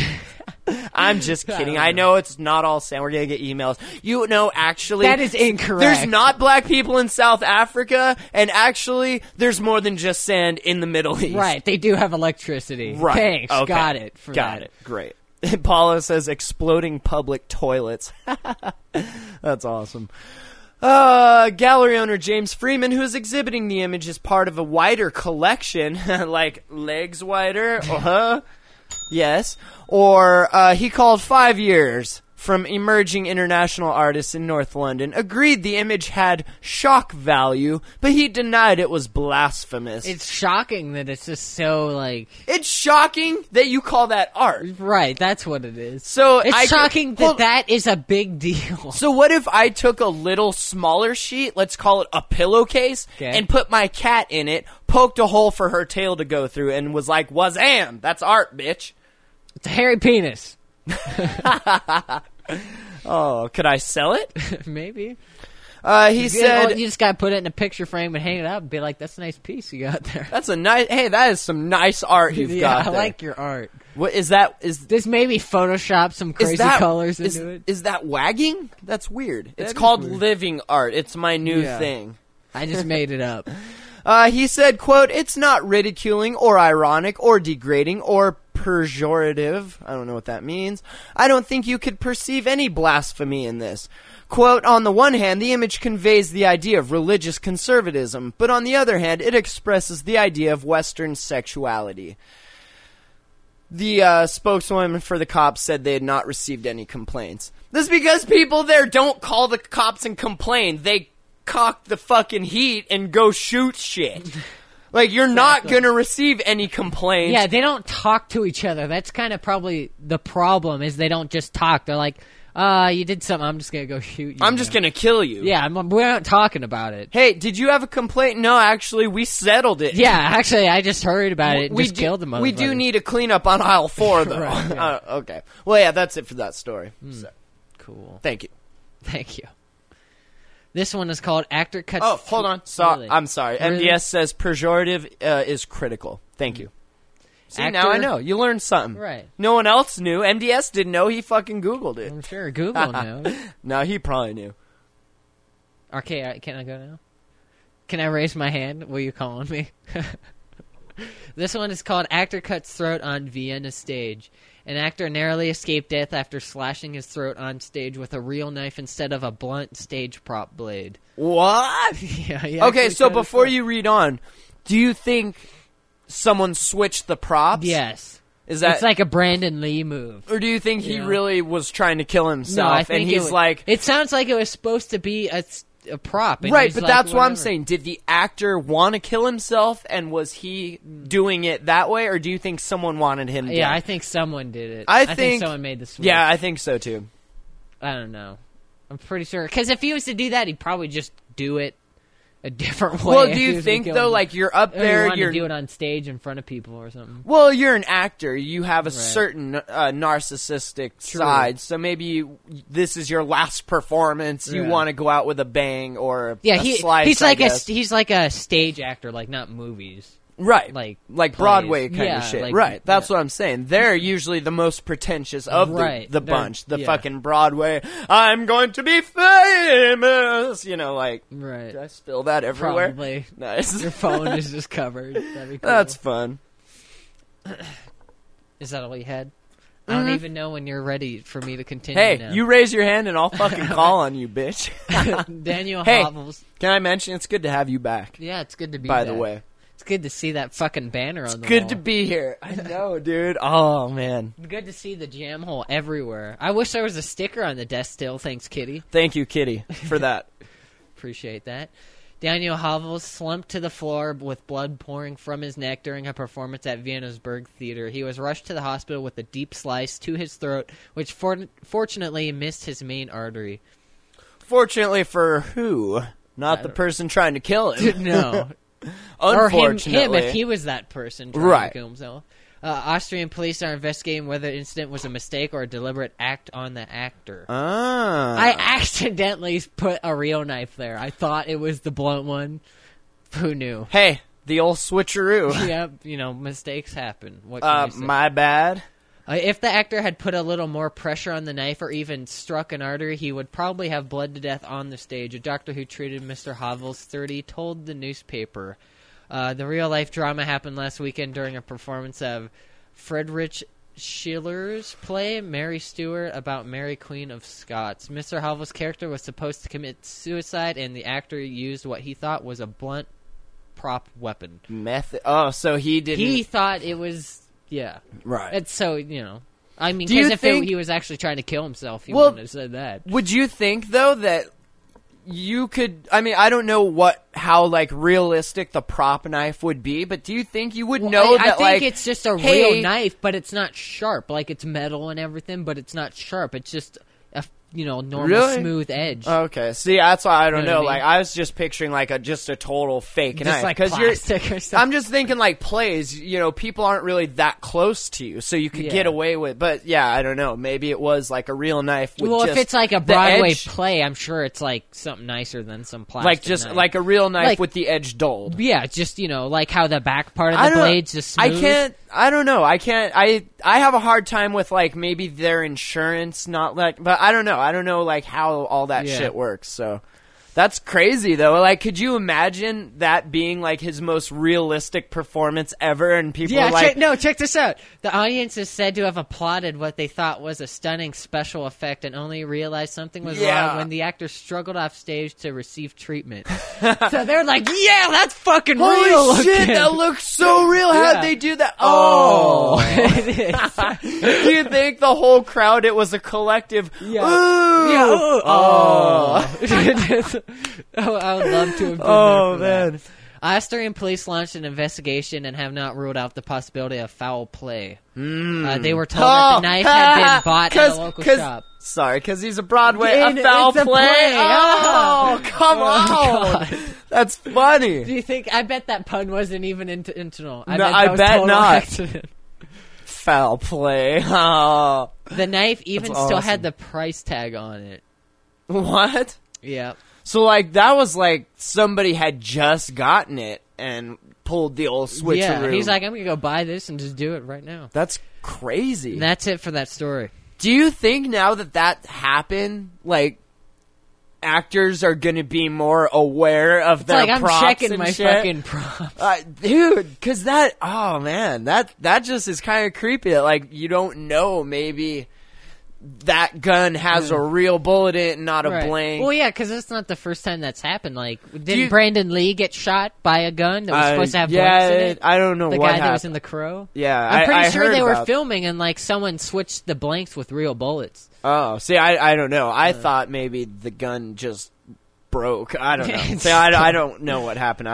I'm just kidding. I know it's not all sand. We're going to get emails. You know, actually... That is incorrect. There's not black people in South Africa, and actually, there's more than just sand in the Middle East. Right, they do have electricity. Right. Thanks, Okay. got it. Got it. Great. Paula says exploding public toilets. That's awesome. Gallery owner James Freeman, who is exhibiting the image as part of a wider collection, like legs wider, yes, or he called 5 years from emerging international artists in North London, agreed the image had shock value, but he denied it was blasphemous. It's shocking that it's just so, like... It's shocking that you call that art. Right, that's what it is. So it's shocking that that is a big deal. So what if I took a little smaller sheet, let's call it a pillowcase, and put my cat in it, poked a hole for her tail to go through, and was like, wazam, that's art, bitch. It's a hairy penis. Oh, could I sell it? Maybe. He said... You just gotta put it in a picture frame and hang it up and be like, that's a nice piece you got there. That's a nice... Hey, that is some nice art you've got there. I like your art. What is that? Is this maybe Photoshop some crazy colors into it? Is that wagging? That's weird. It's called living art. It's my new thing. I just made it up. He said, quote, "It's not ridiculing or ironic or degrading or pejorative." I don't know what that means. "I don't think you could perceive any blasphemy in this. Quote, on the one hand, the image conveys the idea of religious conservatism, but on the other hand, it expresses the idea of Western sexuality." The spokeswoman for the cops said they had not received any complaints. This is because people there don't call the cops and complain. They cock the fucking heat and go shoot shit. Like, you're not gonna receive any complaints. Yeah, they don't talk to each other. That's kind of probably the problem, is they don't just talk. They're like, you did something, I'm just gonna go shoot you. I'm just gonna kill you. Yeah, we're not talking about it. Hey, did you have a complaint? No, actually, we settled it. Yeah, actually, I just heard about it and just killed the motherfucker. We do need a cleanup on aisle 4, though. Right, yeah. Okay. Well, yeah, that's it for that story. So. Cool. Thank you. Thank you. This one is called Actor Cuts... Oh, hold on. Really? I'm sorry. Really? MDS says pejorative is critical. Thank you. See, now I know. You learned something. Right. No one else knew. MDS didn't know. He fucking Googled it. I'm sure Google knows. No, he probably knew. Okay, can I go now? Can I raise my hand? Will you call on me? This one is called Actor Cuts Throat on Vienna Stage. An actor narrowly escaped death after slashing his throat on stage with a real knife instead of a blunt stage prop blade. What? Yeah. Okay, so before you read on, do you think someone switched the props? Yes. Is that... It's like a Brandon Lee move. Or do you think he really was trying to kill himself? No, I think and he's like... It sounds like it was supposed to be a prop. And right, but like, that's what I'm whatever. saying. Did the actor want to kill himself, and was he doing it that way, or do you think someone wanted him dead? Yeah, I think someone did it. I think someone made the switch. Yeah, I think so, too. I don't know. I'm pretty sure. Because if he was to do that, he'd probably just do it a different way. Well, do you think, though, like, you're up there... You're to do it on stage in front of people or something. Well, you're an actor. You have a certain narcissistic side, so maybe this is your last performance. You want to go out with a bang or a slice, he's like a stage actor, like not movies. Right. Like Broadway kind of shit. Like, right. That's what I'm saying. They're usually the most pretentious of the bunch. The fucking Broadway, I'm going to be famous. You know, like, right. Did I spill that everywhere? Probably. Nice. Your phone is just covered. That'd be cool. That's fun. Is that all you had? I don't even know when you're ready for me to continue. Hey, now. you raise your hand and I'll fucking call on you, bitch. Daniel Hey, Hovels. Can I mention it's good to have you back? Yeah, it's good to be By back. the way. It's good to see that fucking banner on the Good wall. to be here. I know, dude. Oh, man. Good to see the jam hole everywhere. I wish there was a sticker on the desk still. Thanks, Kitty. Thank you, Kitty, for that. Appreciate that. Daniel Hovels slumped to the floor with blood pouring from his neck during a performance at Vienna's Berg Theater. He was rushed to the hospital with a deep slice to his throat, which fortunately missed his main artery. Fortunately for who? Not the person trying to kill him. No. Unfortunately. Or him if he was that person trying to kill himself. Austrian police are investigating whether the incident was a mistake or a deliberate act on the actor. I accidentally put a real knife there. I thought it was the blunt one. Who knew? Hey, the old switcheroo. Yep, mistakes happen. What can you say? My bad. If the actor had put a little more pressure on the knife or even struck an artery, he would probably have bled to death on the stage. A doctor who treated Mr. Hovels, 30, told the newspaper. The real-life drama happened last weekend during a performance of Friedrich Schiller's play, Mary Stuart, about Mary Queen of Scots. Mr. Hovels' character was supposed to commit suicide, and the actor used what he thought was a blunt prop weapon. So he didn't... He thought it was... Yeah. Right. And so, I mean, because he was actually trying to kill himself, he wouldn't have said that. Would you think, though, that you could... I mean, I don't know how realistic the prop knife would be, but do you think you would know that, I think it's just a real knife, but it's not sharp. Like, it's metal and everything, but it's not sharp. It's just a... normal smooth edge. Okay, see, that's why I don't know. What I mean? I was just picturing just a total fake just knife. Like plastic or something. I'm just thinking plays. People aren't really that close to you, so you could get away with. But yeah, I don't know. Maybe it was a real knife. With if it's a Broadway play, I'm sure it's something nicer than some plastic. Knife. A real knife with the edge dulled. Yeah, just how the back part of the blade's just smooth. I don't know. I can't. I have a hard time with maybe their insurance not but I don't know. I don't know how all that shit works. So that's crazy though. Could you imagine that being his most realistic performance ever? And people are check this out. The audience is said to have applauded what they thought was a stunning special effect and only realized something was wrong when the actor struggled off stage to receive treatment. So they're like, yeah, that's fucking real. Holy shit, that looks so real. How'd they do that? Oh. Do you think the whole crowd, it was a collective, yeah. Ooh. Yeah. Oh. I would love to have been there for man. That. Asturian police launched an investigation and have not ruled out the possibility of foul play. They were told that the knife had been bought at a local shop. Sorry, because he's a Broadway. A foul play. Oh, come on. God. That's funny. Do you think... I bet that pun wasn't even intentional. I bet not. Accident. Foul play. Oh. The knife even still had the price tag on it. What? Yeah. So, that was somebody had just gotten it and pulled the old switcheroo. Yeah, he's like, I'm going to go buy this and just do it right now. That's crazy. And that's it for that story. Do you think now that happened, actors are going to be more aware of their props? I'm checking my shit? fucking props. Dude, because oh man, that just is kind of creepy. You don't know, maybe... that gun has a real bullet in it and not a blank. Well, yeah, because that's not the first time that's happened. Didn't Brandon Lee get shot by a gun that was supposed to have bullets in it? I don't know the what guy happened. that was in The Crow? Yeah, I'm pretty sure heard they were about filming and someone switched the blanks with real bullets. Oh, see, I don't know. I thought maybe the gun just broke. I don't know. See, I don't know what happened.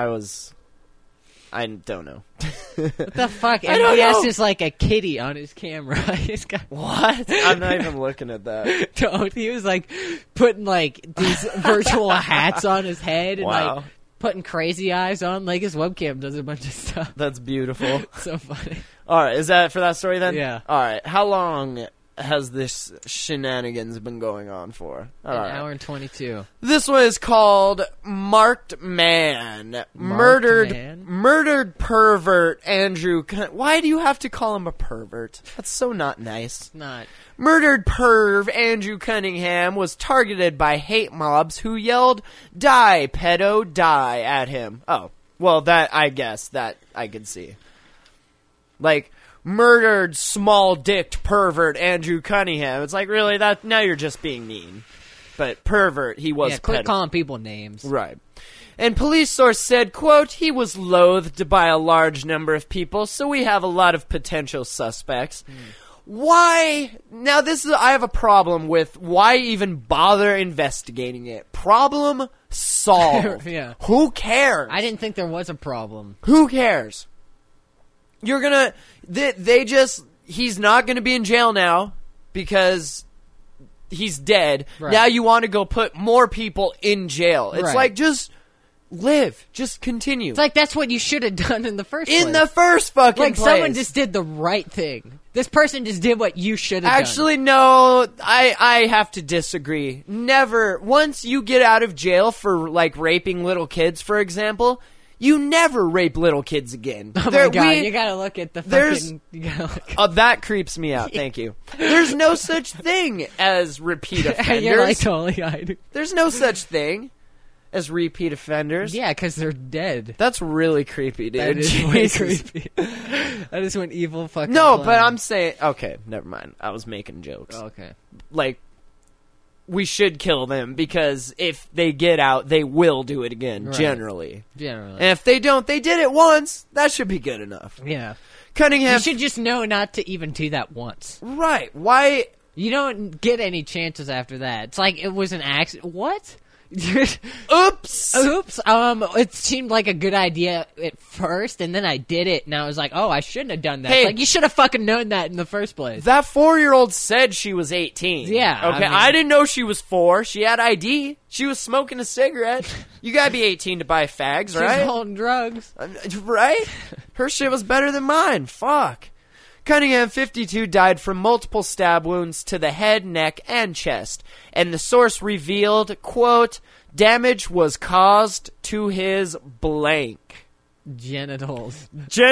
I don't know. What the fuck? And he has just a kitty on his camera. He's got what? I'm not even looking at that. Don't. He was putting these virtual hats on his head and putting crazy eyes on. His webcam does a bunch of stuff. That's beautiful. So funny. All right, is that it for that story then? Yeah. All right. How long has this shenanigans been going on for? An hour and 22. This one is called Marked Man. Murdered pervert Andrew. Why do you have to call him a pervert? That's so not nice. It's not. Murdered perv Andrew Cunningham was targeted by hate mobs who yelled, "Die, pedo, die" at him. Oh, well, that I guess that I could see. Murdered small-dicked pervert Andrew Cunningham. It's really that now you're just being mean. But pervert, he was quit calling people names. Right. And police source said, quote, "He was loathed by a large number of people, so we have a lot of potential suspects." Why? Now I have a problem with why even bother investigating it. Problem solved. Yeah. Who cares? I didn't think there was a problem. Who cares? You're gonna... He's not gonna be in jail now because he's dead. Right. Now you want to go put more people in jail. It's just live. Just continue. It's that's what you should have done in the first place. In the first fucking place. Someone just did the right thing. This person just did what you should have done. Actually, no. I have to disagree. Never. Once you get out of jail for, raping little kids, for example... You never rape little kids again. Oh my God, you gotta look at the fucking... that creeps me out, thank you. There's no such thing as repeat offenders. You're like, totally hiding. There's no such thing as repeat offenders. Yeah, because they're dead. That's really creepy, dude. That is way creepy. That is when evil fucking... No, but I'm saying... Okay, never mind. I was making jokes. Okay. Like... We should kill them because if they get out, they will do it again, right. Generally. And if they don't, they did it once. That should be good enough. Yeah. Cunningham... You should just know not to even do that once. Right. Why... You don't get any chances after that. It's like it was an accident. What? Oops. It seemed like a good idea at first, and then I did it, and I was like, oh, I shouldn't have done that. Hey, it's like, you should have fucking known that in the first place. That 4-year-old said she was 18. Yeah. Okay, I didn't know she was 4. She had ID. She was smoking a cigarette. You gotta be 18 to buy fags, right? She was holding drugs. Right? Her shit was better than mine. Fuck. Cunningham, 52, died from multiple stab wounds to the head, neck, and chest. And the source revealed, quote, damage was caused to his blank. Genitals.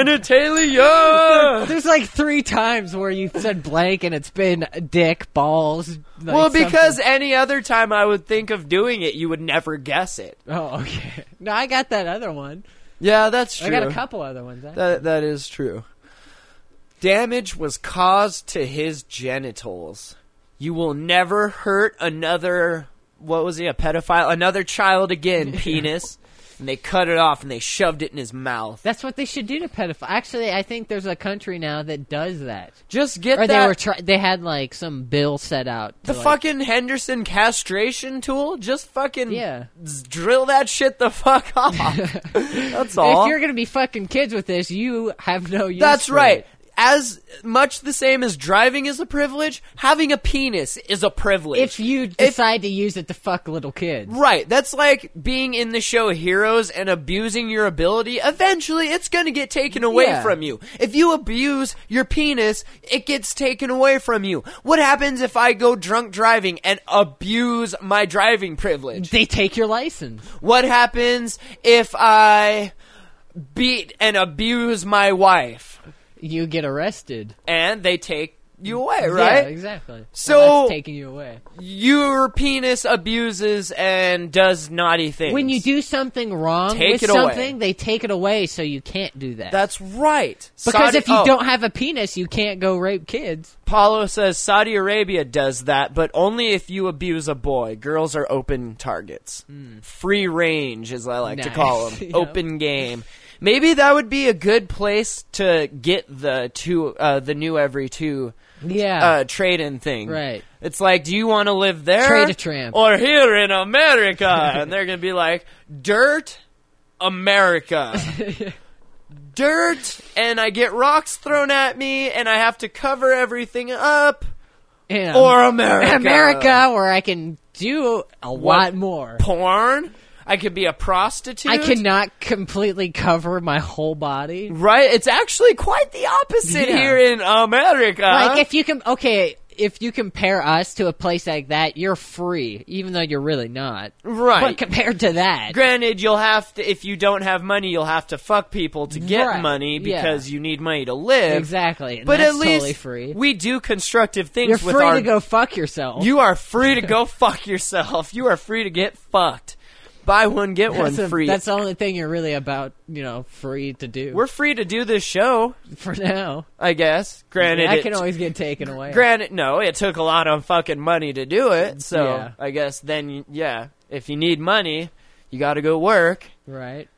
Genitalia! There's like 3 times where you said blank and it's been dick, balls. Like well, because any other time I would think of doing it, you would never guess it. Oh, okay. No, I got that other one. Yeah, that's true. I got a couple other ones. That is true. Damage was caused to his genitals. You will never hurt another, what was he, a pedophile? Another child again, penis. And they cut it off and they shoved it in his mouth. That's what they should do to pedophiles. Actually, I think there's a country now that does that. Just get or that. They had like some bill set out. The fucking Henderson castration tool? Just fucking drill that shit the fuck off. That's all. If you're going to be fucking kids with this, you have no use That's for right. it. As much the same as driving is a privilege, having a penis is a privilege. If you decide to use it to fuck little kids. Right. That's like being in the show Heroes and abusing your ability. Eventually, it's going to get taken away from you. If you abuse your penis, it gets taken away from you. What happens if I go drunk driving and abuse my driving privilege? They take your license. What happens if I beat and abuse my wife? You get arrested. And they take you away, right? Yeah, exactly. So, that's taking you away. Your penis abuses and does naughty things. When you do something wrong they take it away so you can't do that. That's right. Because if you don't have a penis, you can't go rape kids. Paulo says Saudi Arabia does that, but only if you abuse a boy. Girls are open targets. Free range, as I like to call them. Yep. Open game. Maybe that would be a good place to get the new every 2 trade-in thing. Right. It's like, do you want to live there? Trade a tramp. Or here in America? And they're going to be like, dirt, America. Dirt, and I get rocks thrown at me, and I have to cover everything up. Or America. America, where I can do a lot more. Porn? I could be a prostitute. I cannot completely cover my whole body. Right? It's actually quite the opposite here in America. Like, if you compare us to a place like that, you're free, even though you're really not. Right. But compared to that. Granted, you'll have to, if you don't have money, you'll have to fuck people to get money because you need money to live. Exactly. And but that's at least totally free. We do constructive things with our... You're free to go fuck yourself. You are free to go fuck yourself. You are free to get fucked. Buy one, get one free. That's the only thing you're really about, free to do. We're free to do this show. For now. I guess. Granted, that can always get taken away. Granted, no, it took a lot of fucking money to do it. So, I guess then, if you need money, you gotta go work. Right.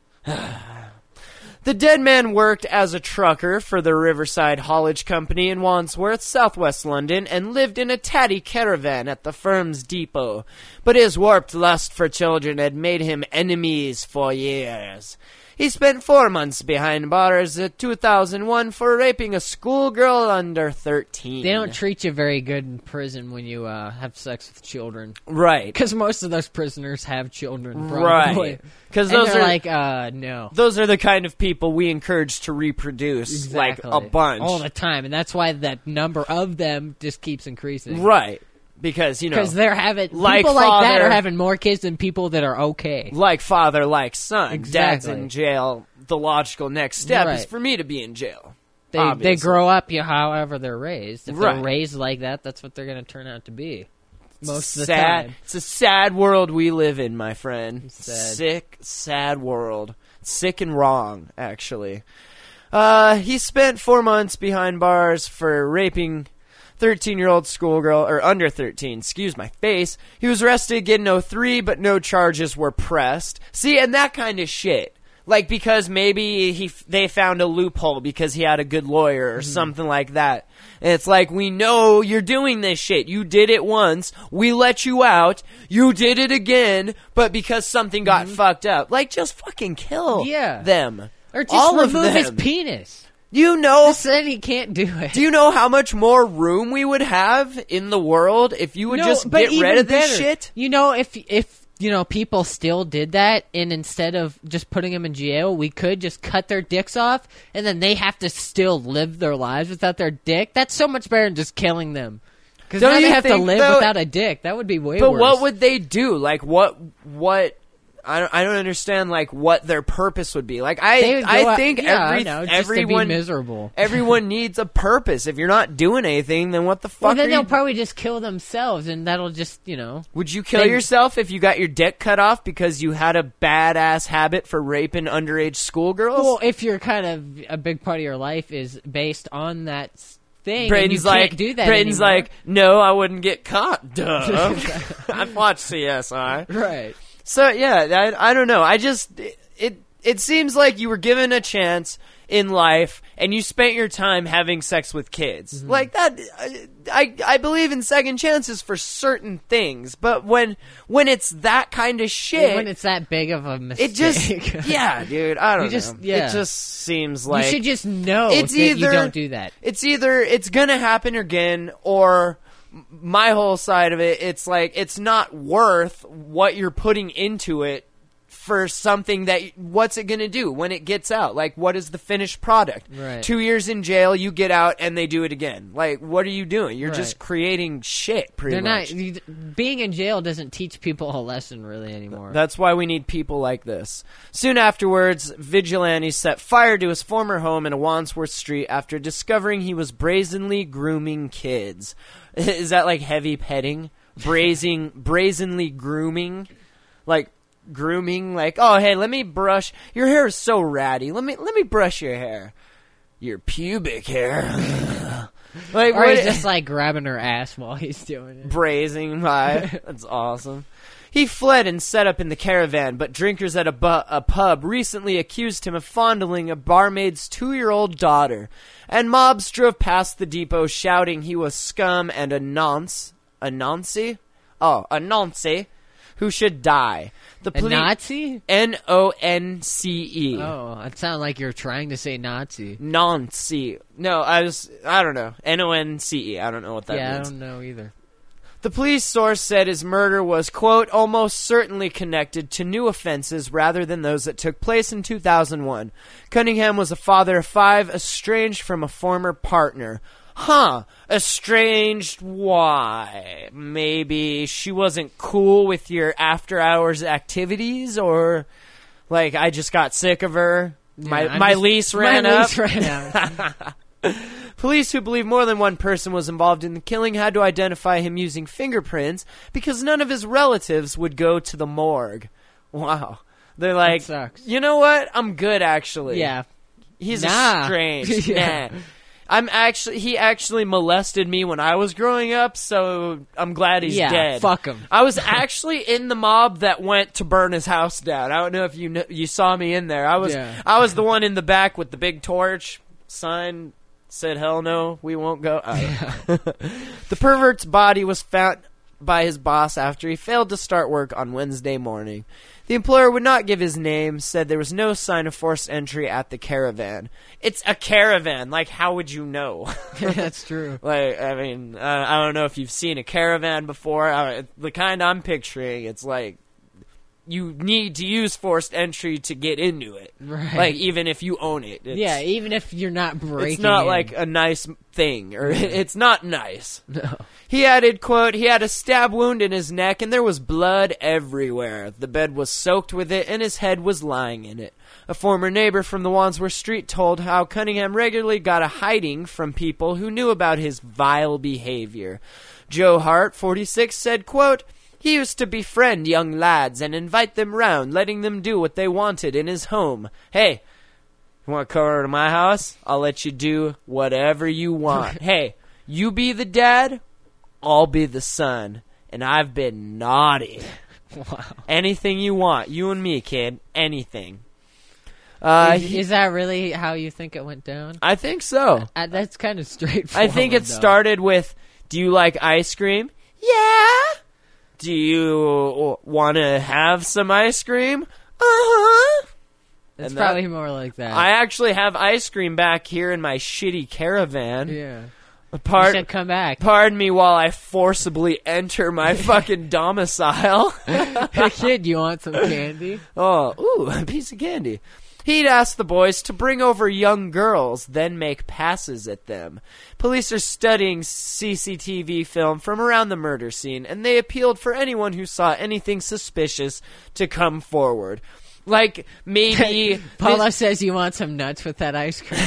The dead man worked as a trucker for the Riverside Haulage Company in Wandsworth, southwest London, and lived in a tatty caravan at the firm's depot. But his warped lust for children had made him enemies for years. He spent 4 months behind bars in 2001 for raping a schoolgirl under 13. They don't treat you very good in prison when you have sex with children. Right. Because most of those prisoners have children, probably. Right. Because those are like, no. Those are the kind of people we encourage to reproduce, like a bunch. All the time. And that's why that number of them just keeps increasing. Right. Because, because they're having like people father, like that are having more kids than people that are okay. Like father, like son. Exactly. Dad's in jail. The logical next step is Right. for me to be in jail. They grow up however they're raised. If Right. they're raised like that, that's what they're going to turn out to be. Most of the sad, time. It's a sad world we live in, my friend. It's sad. Sick, sad world. Sick and wrong, actually. He spent 4 months behind bars for raping 13-year-old schoolgirl, or under 13, excuse my face. He was arrested again in 03, but no charges were pressed. See, and that kind of shit. Like, because maybe they found a loophole because he had a good lawyer or something like that. And it's like, we know you're doing this shit. You did it once. We let you out. You did it again. But because something got fucked up. Like, just fucking kill them. Or just all of remove his them. penis. You know... Just then he can't do it. Do you know how much more room we would have in the world if you would just get rid of this shit? You know, if people still did that, and instead of just putting them in jail, we could just cut their dicks off, and then they have to still live their lives without their dick. That's so much better than just killing them. Because now they have to live without a dick. That would be way worse. But what would they do? Like, what... I don't understand, like, what their purpose would be. Like, I think everyone be miserable. Everyone needs a purpose. If you're not doing anything, then what the fuck? Well, then they'll probably just kill themselves, and that'll just, Would you kill yourself if you got your dick cut off because you had a badass habit for raping underage schoolgirls? Well, if you're kind of a big part of your life is based on that thing, Braden's and you like, can't do that Braden's anymore. like, no, I wouldn't get caught. Duh. I've watched CSI. Right. So, yeah, I don't know. It seems like you were given a chance in life and you spent your time having sex with kids. Mm-hmm. Like that, I believe in second chances for certain things, but when it's that kind of shit. When it's that big of a mistake. It just, yeah, dude, I don't know. Yeah. It just seems like. You should just know that you don't do that. It's either it's gonna happen again or. My whole side of it, it's like, it's not worth what you're putting into it for something that, what's it going to do when it gets out? Like, what is the finished product? Right. 2 years in jail, you get out, and they do it again. Like, what are you doing? You're just creating shit, pretty much. Being in jail doesn't teach people a lesson, really, anymore. That's why we need people like this. Soon afterwards, vigilantes set fire to his former home in Wandsworth Street after discovering he was brazenly grooming kids. Is that like heavy petting? Brazenly grooming? Like grooming, like, oh hey, let me brush your hair is so ratty. Let me brush your hair. Your pubic hair. Like, or he's just like grabbing her ass while he's doing it. Brazing by. That's awesome. He fled and set up in the caravan, but drinkers at a pub recently accused him of fondling a barmaid's 2-year-old daughter, and mobs drove past the depot shouting he was scum and a nonce, who should die. A Nazi? N-O-N-C-E. Oh, it sounded like you're trying to say Nazi. Nonce. No, I don't know. N-O-N-C-E. I don't know what that means. Yeah, I don't know either. The police source said his murder was, quote, almost certainly connected to new offenses rather than those that took place in 2001. Cunningham was a father of 5, estranged from a former partner. Huh. Estranged? Why? Maybe she wasn't cool with your after-hours activities, or, like, I just got sick of her. My lease ran up. Police who believe more than one person was involved in the killing had to identify him using fingerprints because none of his relatives would go to the morgue. Wow. They're like, you know what? I'm good, actually. Yeah. He's estranged. Yeah. He actually molested me when I was growing up, so I'm glad he's dead. Fuck him. I was actually in the mob that went to burn his house down. I don't know if you saw me in there. I was the one in the back with the big torch sign. Said, hell no, we won't go. The pervert's body was found by his boss after he failed to start work on Wednesday morning. The employer would not give his name, said there was no sign of forced entry at the caravan. It's a caravan. Like, how would you know? That's true. Like, I mean, I don't know if you've seen a caravan before. The kind I'm picturing, it's like, you need to use forced entry to get into it. Right. Like, even if you own it. Yeah, even if you're not breaking it's not in. like a nice thing, or it's not nice. No. He added, quote, he had a stab wound in his neck and there was blood everywhere. The bed was soaked with it and his head was lying in it. A former neighbor from the Wandsworth Street told how Cunningham regularly got a hiding from people who knew about his vile behavior. Joe Hart, 46, said, quote, he used to befriend young lads and invite them round, letting them do what they wanted in his home. Hey, you want to come over to my house? I'll let you do whatever you want. Hey, you be the dad, I'll be the son. And I've been naughty. Wow. Anything you want. You and me, kid. Anything. Is that really how you think it went down? I think so. That's kind of straightforward. I think it started with, do you like ice cream? Yeah. Do you want to have some ice cream? Uh-huh. It's probably more like that. I actually have ice cream back here in my shitty caravan. Yeah. You should come back. Pardon me while I forcibly enter my fucking domicile. Hey, kid, you want some candy? Oh, ooh, a piece of candy. He'd ask the boys to bring over young girls, then make passes at them. Police are studying CCTV film from around the murder scene, and they appealed for anyone who saw anything suspicious to come forward. Like, maybe... Paula says you want some nuts with that ice cream.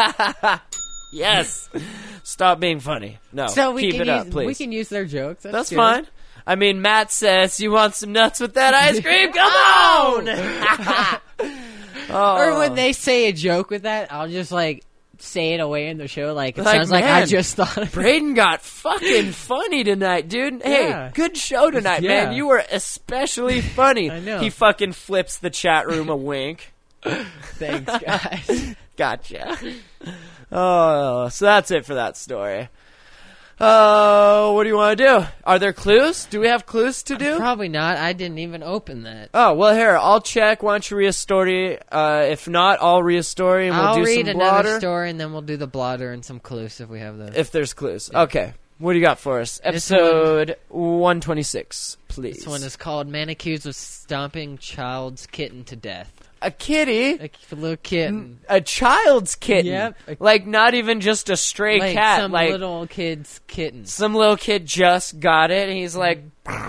Yes. Stop being funny. No, so keep it up, please. We can use their jokes. That's fine. I mean, Matt says, you want some nuts with that ice cream? Come on! Oh. Or when they say a joke with that, I'll just, like, say it away in the show. Like, it sounds man, like I just thought of it. Braden got fucking funny tonight, dude. Hey, Yeah. good show tonight, Yeah. man. You were especially funny. I know. He fucking flips the chat room a wink. Thanks, guys. Gotcha. Oh, so that's it for that story. What do you want to do? Are there clues? Do we have clues to do? Probably not. I didn't even open that. Oh, well, here, I'll check. Why don't you read a story? If not, I'll read a story and we'll do some blotter. I'll read another story and then we'll do the blotter and some clues if we have those. If there's clues. Okay. What do you got for us? Episode 126, please. This one is called Man Accused of Stomping Child's Kitten to Death. A kitty? A little kitten. A child's kitten? Yep. Like, not even just a stray cat. Some little kid's kitten. Some little kid just got it, and he's like...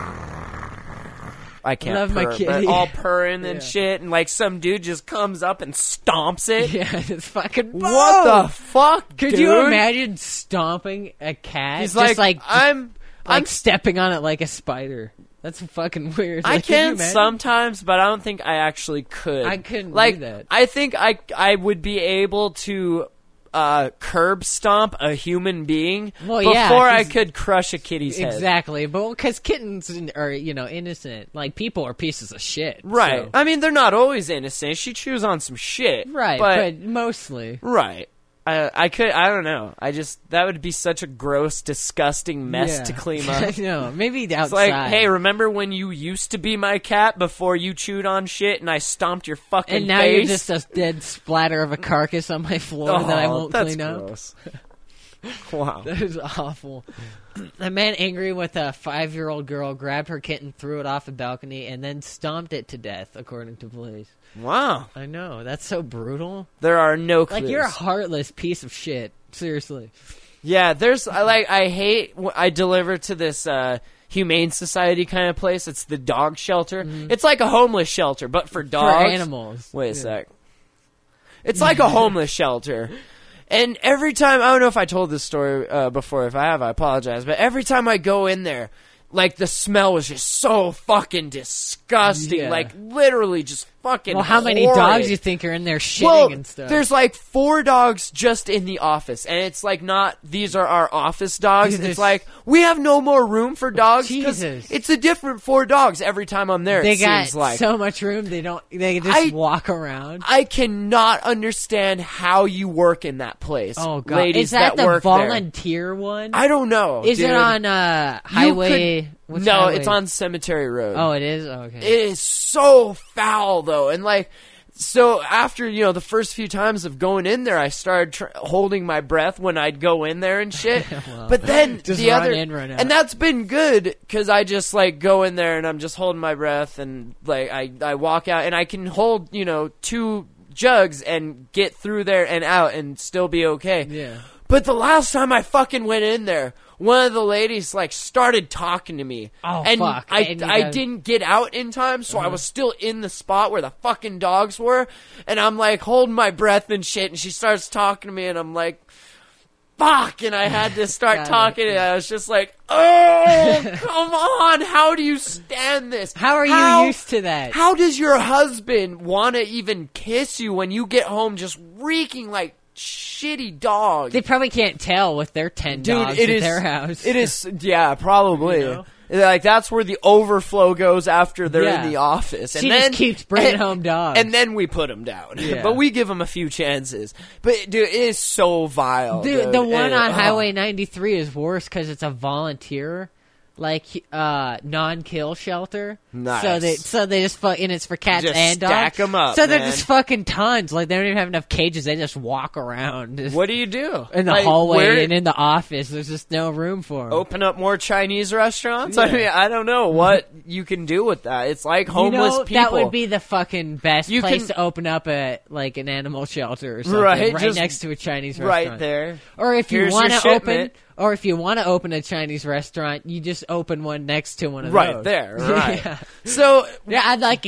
I can't Love purr, my kitty. but all purring and shit, and like some dude just comes up and stomps it. Yeah, it's fucking... What the fuck, Could dude? you imagine stomping a cat? He's just I'm stepping on it like a spider. That's fucking weird. I Like, can sometimes, but I don't think I actually could. I couldn't do that. I think I would be able to curb stomp a human being before I could crush a kitty's head. Exactly, but because kittens are, innocent. Like, people are pieces of shit. Right. So. I mean, they're not always innocent. She chews on some shit. Right, but mostly. Right. I don't know. That would be such a gross, disgusting mess to clean up. I know. Maybe outside. It's like, hey, remember when you used to be my cat before you chewed on shit and I stomped your fucking face? And now you're just a dead splatter of a carcass on my floor that I won't clean up. Gross. Wow. That is awful. A man angry with a 5-year-old girl grabbed her kitten, threw it off a balcony, and then stomped it to death, according to police. Wow. I know. That's so brutal. There are no clues. Like, you're a heartless piece of shit. Seriously. Yeah, I deliver to this humane society kind of place. It's the dog shelter. Mm-hmm. It's like a homeless shelter, but for dogs. For animals. Wait a sec. It's like a homeless shelter. And every time, I don't know if I told this story before. If I have, I apologize. But every time I go in there, like, the smell was just so fucking disgusting. Yeah. Like, literally just fucking Well, how many horrid. dogs you think are in there shitting and stuff? There's like 4 dogs just in the office. And it's like not, these are our office dogs. Jesus. It's like, we have no more room for dogs. Jesus. It's a different 4 dogs every time I'm there, They it got seems like. so much room, they can just walk around. I cannot understand how you work in that place. Oh, God. Ladies Is that the work volunteer there. one? I don't know. Is dude. it on highway? Which No, highway? it's on Cemetery Road. Oh, it is? Oh, okay. It is so foul, though. And, like, So after, the first few times of going in there, I started holding my breath when I'd go in there and shit. Well, but then just the run other, in, run out. and that's been good because I just like go in there and I'm just holding my breath and like I walk out and I can hold, 2 jugs and get through there and out and still be okay. Yeah. But the last time I fucking went in there, one of the ladies like started talking to me. Oh, and fuck. I didn't get out in time, so I was still in the spot where the fucking dogs were, and I'm like holding my breath and shit, and she starts talking to me, and I'm like, fuck, and I had to start talking, and I was just like, oh, come on, how do you stand this? How are you used to that? How does your husband want to even kiss you when you get home just reeking like shitty dog? They probably can't tell with their 10 dogs at their house. It is, yeah, probably. You know? Like, that's where the overflow goes after they're in the office. She just keeps bringing home dogs. And then we put them down. Yeah. But we give them a few chances. But, dude, it is so vile. Dude, the one on Highway 93 is worse because it's a volunteer, like, non-kill shelter. Nice. So they just and it's for cats Just and dogs. stack 'em up, So they're man. just fucking tons. Like, they don't even have enough cages. They just walk around. What do you do? In the Like, hallway and in the office, there's just no room for them. Open up more Chinese restaurants? I mean, I don't know what you can do with that. It's like homeless people. That would be the fucking best You place can- to open up an animal shelter or something, Right, right just next to a Chinese restaurant. right there. Or if you Here's want your to shipment. open a Chinese restaurant, you just open one next to one of Right those. there, right. Yeah. So, Yeah, I'd like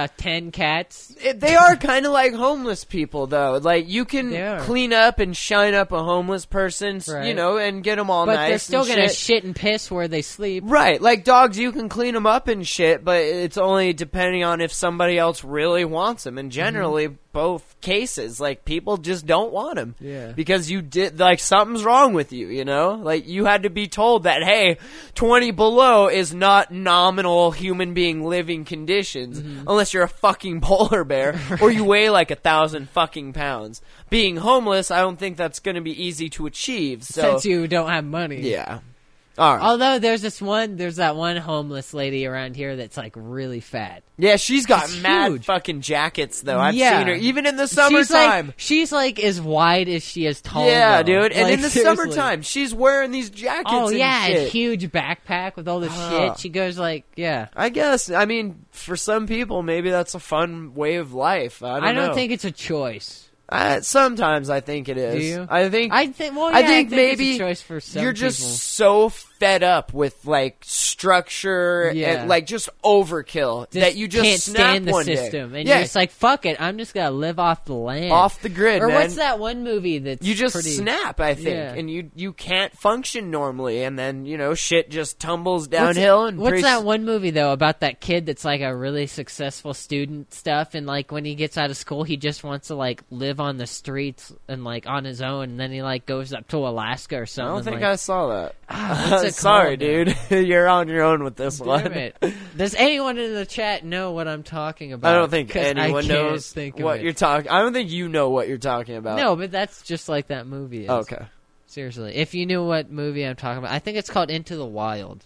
10 cats. they are kind of like homeless people, though. Like, you can They are. clean up and shine up a homeless person, Right. and get them all But nice they're still and going to shit. shit and piss where they sleep. Right, like dogs, you can clean them up and shit, but it's only depending on if somebody else really wants them. And generally, both cases, like, people just don't want them. Yeah. Because you did, like, something's wrong with you, Like, you had to be told that, hey, 20 below is not nominal human being living conditions, unless you're a fucking polar bear, or you weigh like 1,000 fucking pounds. Being homeless, I don't think that's going to be easy to achieve, so. Since you don't have money. Yeah. All right. Although there's that one homeless lady around here that's like really fat. Yeah, she's got She's mad huge. fucking jackets, though. I've Yeah. seen her, even in the summertime. She's like as wide as she is tall. Yeah, though. dude. And Like, in the seriously. summertime, she's wearing these jackets Oh and yeah, shit. a huge backpack with all the shit. She goes like, yeah. I guess. I mean, for some people, maybe that's a fun way of life. I don't know. I don't think it's a choice. Sometimes I think it is. Do you? I think. I think. Well, I yeah, think it's maybe a choice for some you're just people. so fed up with like structure Yeah. and like just overkill that you just can't snap stand the one system, day. and yeah, you're just like, fuck it, I'm just gonna live off the land, off the grid, Or man. what's that one movie that's You just pretty... snap, I think, Yeah. and you can't function normally, and then shit just tumbles downhill. What's that one movie though about that kid that's like a really successful student stuff, and like when he gets out of school, he just wants to like live on the streets and like on his own, and then he like goes up to Alaska or I something. don't think like, I saw that. what's it Sorry, called now? dude. You're on your own with this Damn one. it. Does anyone in the chat know what I'm talking about? I don't think 'Cause anyone I can't knows think of what it. you're talking. I don't think you know what you're talking about. No, but that's just like that movie is. Okay. Seriously. If you knew what movie I'm talking about, I think it's called Into the Wild.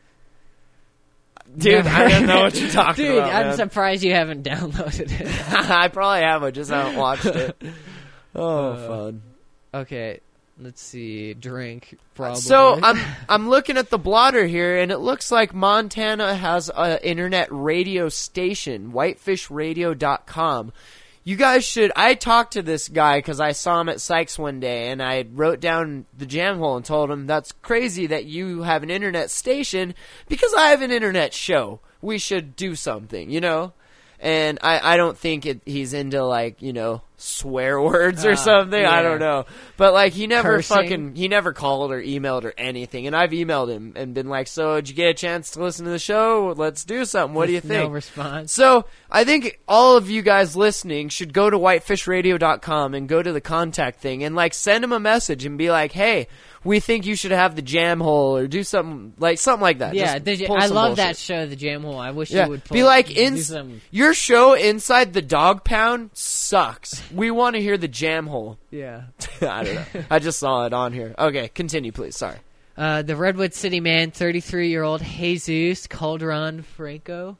Dude, I don't know what you're talking Dude, about. I'm man. surprised you haven't downloaded it. I probably have. I just haven't watched it. Oh, fun. Okay, let's see. Drink, probably. So I'm looking at the blotter here, and it looks like Montana has an internet radio station, whitefishradio.com. You guys should. I talked to this guy because I saw him at Sykes one day, and I wrote down the jam hole and told him that's crazy that you have an internet station because I have an internet show. We should do something, And I don't think he's into like swear words or something. yeah. I don't know, but like he never Cursing. he never called or emailed or anything. And I've emailed him and been like, "So did you get a chance to listen to the show? Let's do something. What do you think?" No response. So I think all of you guys listening should go to whitefishradio.com and go to the contact thing and like send him a message and be like, "Hey, we think you should have the jam hole or do something like that." Yeah, Just pull I some love bullshit. that show, The Jam Hole. I wish Yeah, you would be like, do some... your show inside the dog pound sucks. We want to hear the jam hole. Yeah. I don't know. I just saw it on here. Okay, continue, please. Sorry. The Redwood City man, 33-year-old Jesus Calderon Franco.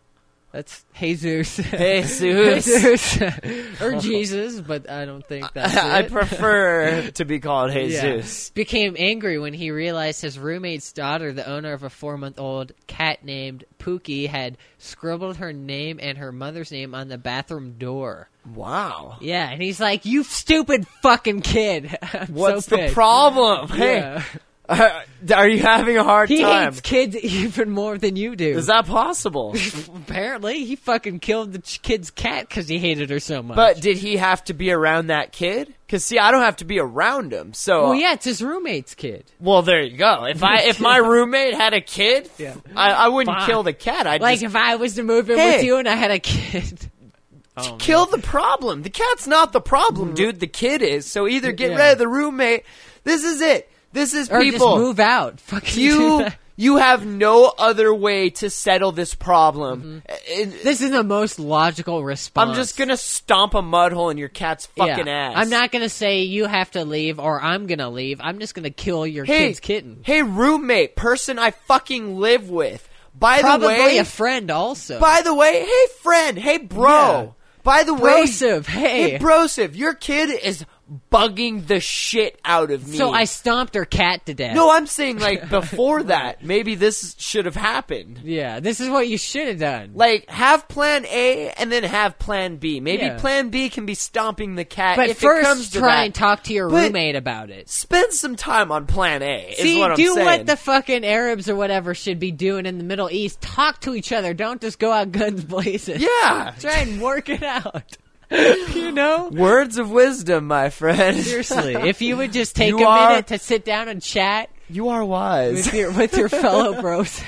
That's Jesus. Jesus. Or Jesus, but I don't think that's I it. prefer to be called Yeah. Jesus. Became angry when he realized his roommate's daughter, the owner of a 4-month-old cat named Pookie, had scribbled her name and her mother's name on the bathroom door. Wow. Yeah, and he's like, "You stupid fucking kid." I'm What's so the pissed. problem? Hey, Yeah. are you having a hard He time? hates kids even more than you do. Is that possible? Apparently, he fucking killed the kid's cat because he hated her so much. But did he have to be around that kid? Because see, I don't have to be around him. So, well, yeah, it's his roommate's kid. well, there you go. If my roommate had a kid, Yeah. I wouldn't Fine. kill the cat. I'd Like, just if I was to move in Hey. with you and I had a kid. Oh, kill the problem. The cat's not the problem, dude. The kid is. So either get Yeah. rid of the roommate. This is it. This is Or people. just move out. Fucking do You that. you have no other way to settle this problem. This is the most logical response. I'm just gonna stomp a mud hole in your cat's fucking ass. I'm not gonna say you have to leave or I'm gonna leave. I'm just gonna kill your kid's kitten. Hey, roommate, person I fucking live with. By Probably the way, a friend also. By the way, hey friend, hey bro. Yeah. By the way, Brosive, hey. Brosive, your kid is bugging the shit out of me. So I stomped her cat to death. No, I'm saying like before that, maybe this should have happened. Yeah, this is what you should have done. Like, have plan A and then have plan B. Maybe Yeah. plan B can be stomping the cat But if it comes first, to try that. and talk to your But roommate about it. Spend some time on plan A, is See, what I'm do saying. what the fucking Arabs or whatever should be doing in the Middle East. Talk to each other. Don't just go out guns blazing. Yeah. Try and work it out. You know? Words of wisdom, my friend. Seriously, if you would just take You a are- minute to sit down and chat You are wise. with your fellow bros,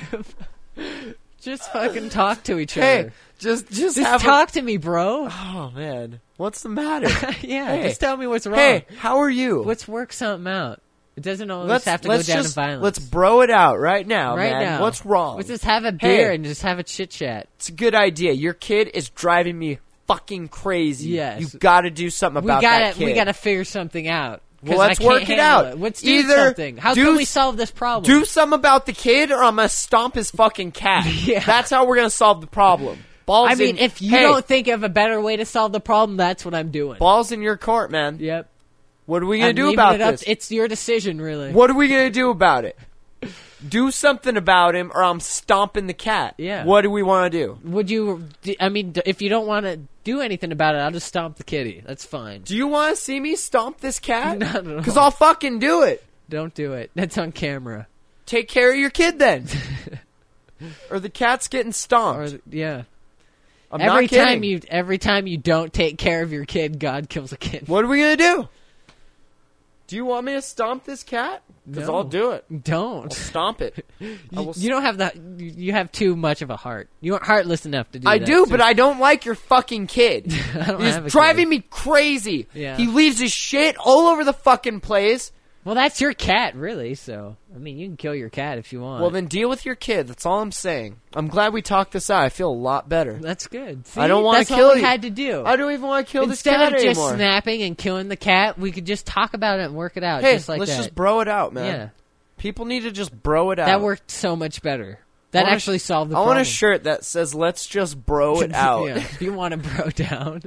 just fucking talk to each Hey, other. just Just have talk to me, bro. Oh man, what's the matter? Yeah, Hey. just tell me what's wrong. Hey, how are you? Let's work something out. It doesn't always let's have to go down to just violence. let's bro it out right now, right man. now. What's wrong? Let's just have a beer Hey. and just have a chit chat. It's a good idea. Your kid is driving me fucking crazy. Yes. You got to do something about that kid. We gotta figure something out. 'Cause Well, let's I can't work it handle out. It. Let's do Either something. How do can we s- solve this problem? Do something about the kid, or I'm gonna stomp his fucking cat. Yeah. That's how we're gonna solve the problem. Balls I mean, in, if you hey, don't think of a better way to solve the problem, that's what I'm doing. balls in your court, man. Yep. What are we gonna I'm do leaving about it up. this? It's your decision, really. What are we gonna do about it? Do something about him, or I'm stomping the cat. Yeah. What do we want to do? Would you? I mean, if you don't want to do anything about it, I'll just stomp the kitty. That's fine. Do you want to see me stomp this cat? Not at all. Because I'll fucking do it. Don't do it. That's on camera. Take care of your kid then. Or the cat's getting stomped. Or yeah. I'm every not kidding. every time you don't take care of your kid, God kills a kid. What are we gonna do? Do you want me to stomp this cat? Because No. I'll do it. Don't. Stomp it. I will You don't have that. You have too much of a heart. You aren't heartless enough to do I that. do, but I don't like your fucking kid. I don't He's have a driving kid. me crazy. Yeah. He leaves his shit all over the fucking place. Well, that's your cat, really. So, I mean, you can kill your cat if you want. Well, then deal with your kid. That's all I'm saying. I'm glad we talked this out. I feel a lot better. that's good. See, I don't wanna that's kill all we you. had to do. I don't even want to kill Instead this cat of just anymore. snapping and killing the cat, we could just talk about it and work it out, Hey, just like let's that. just bro it out, man. Yeah, People need to just bro it out. that worked so much better. That want a actually solved the I problem. want a shirt that says "Let's just bro it out." Yeah, you want to bro down?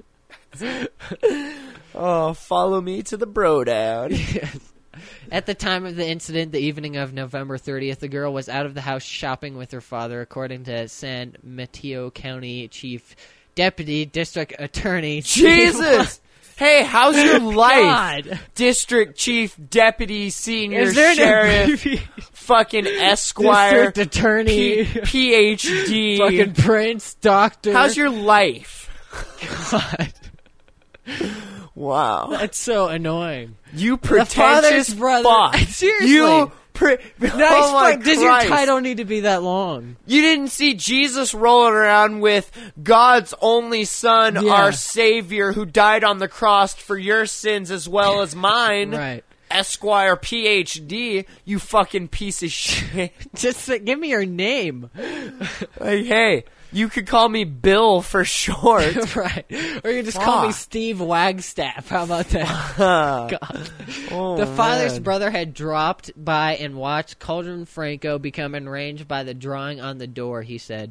Oh, follow me to the bro down. At the time of the incident, the evening of November 30th, the girl was out of the house shopping with her father, according to San Mateo County Chief Deputy District Attorney. Jesus. Hey, how's your life? God. District Chief, Deputy, Senior Is there an Sheriff, fucking Esquire, District Attorney, PhD. fucking Prince, Doctor? How's your life? God? Wow. That's so annoying. You father's pretentious brother. fuck. Seriously. You Nice oh my fuck. Does your Christ. title need to be that long? You didn't see Jesus rolling around with God's only son, Yeah. our Savior, who died on the cross for your sins as well as mine. Right. Esquire PhD, you fucking piece of shit. Just give me your name. Like, hey, you could call me Bill for short. Right. Or you just call me Fuck. Steve Wagstaff. How about that? God. Oh, The father's man. brother had dropped by and watched Cauldron Franco become enraged by the drawing on the door, he said.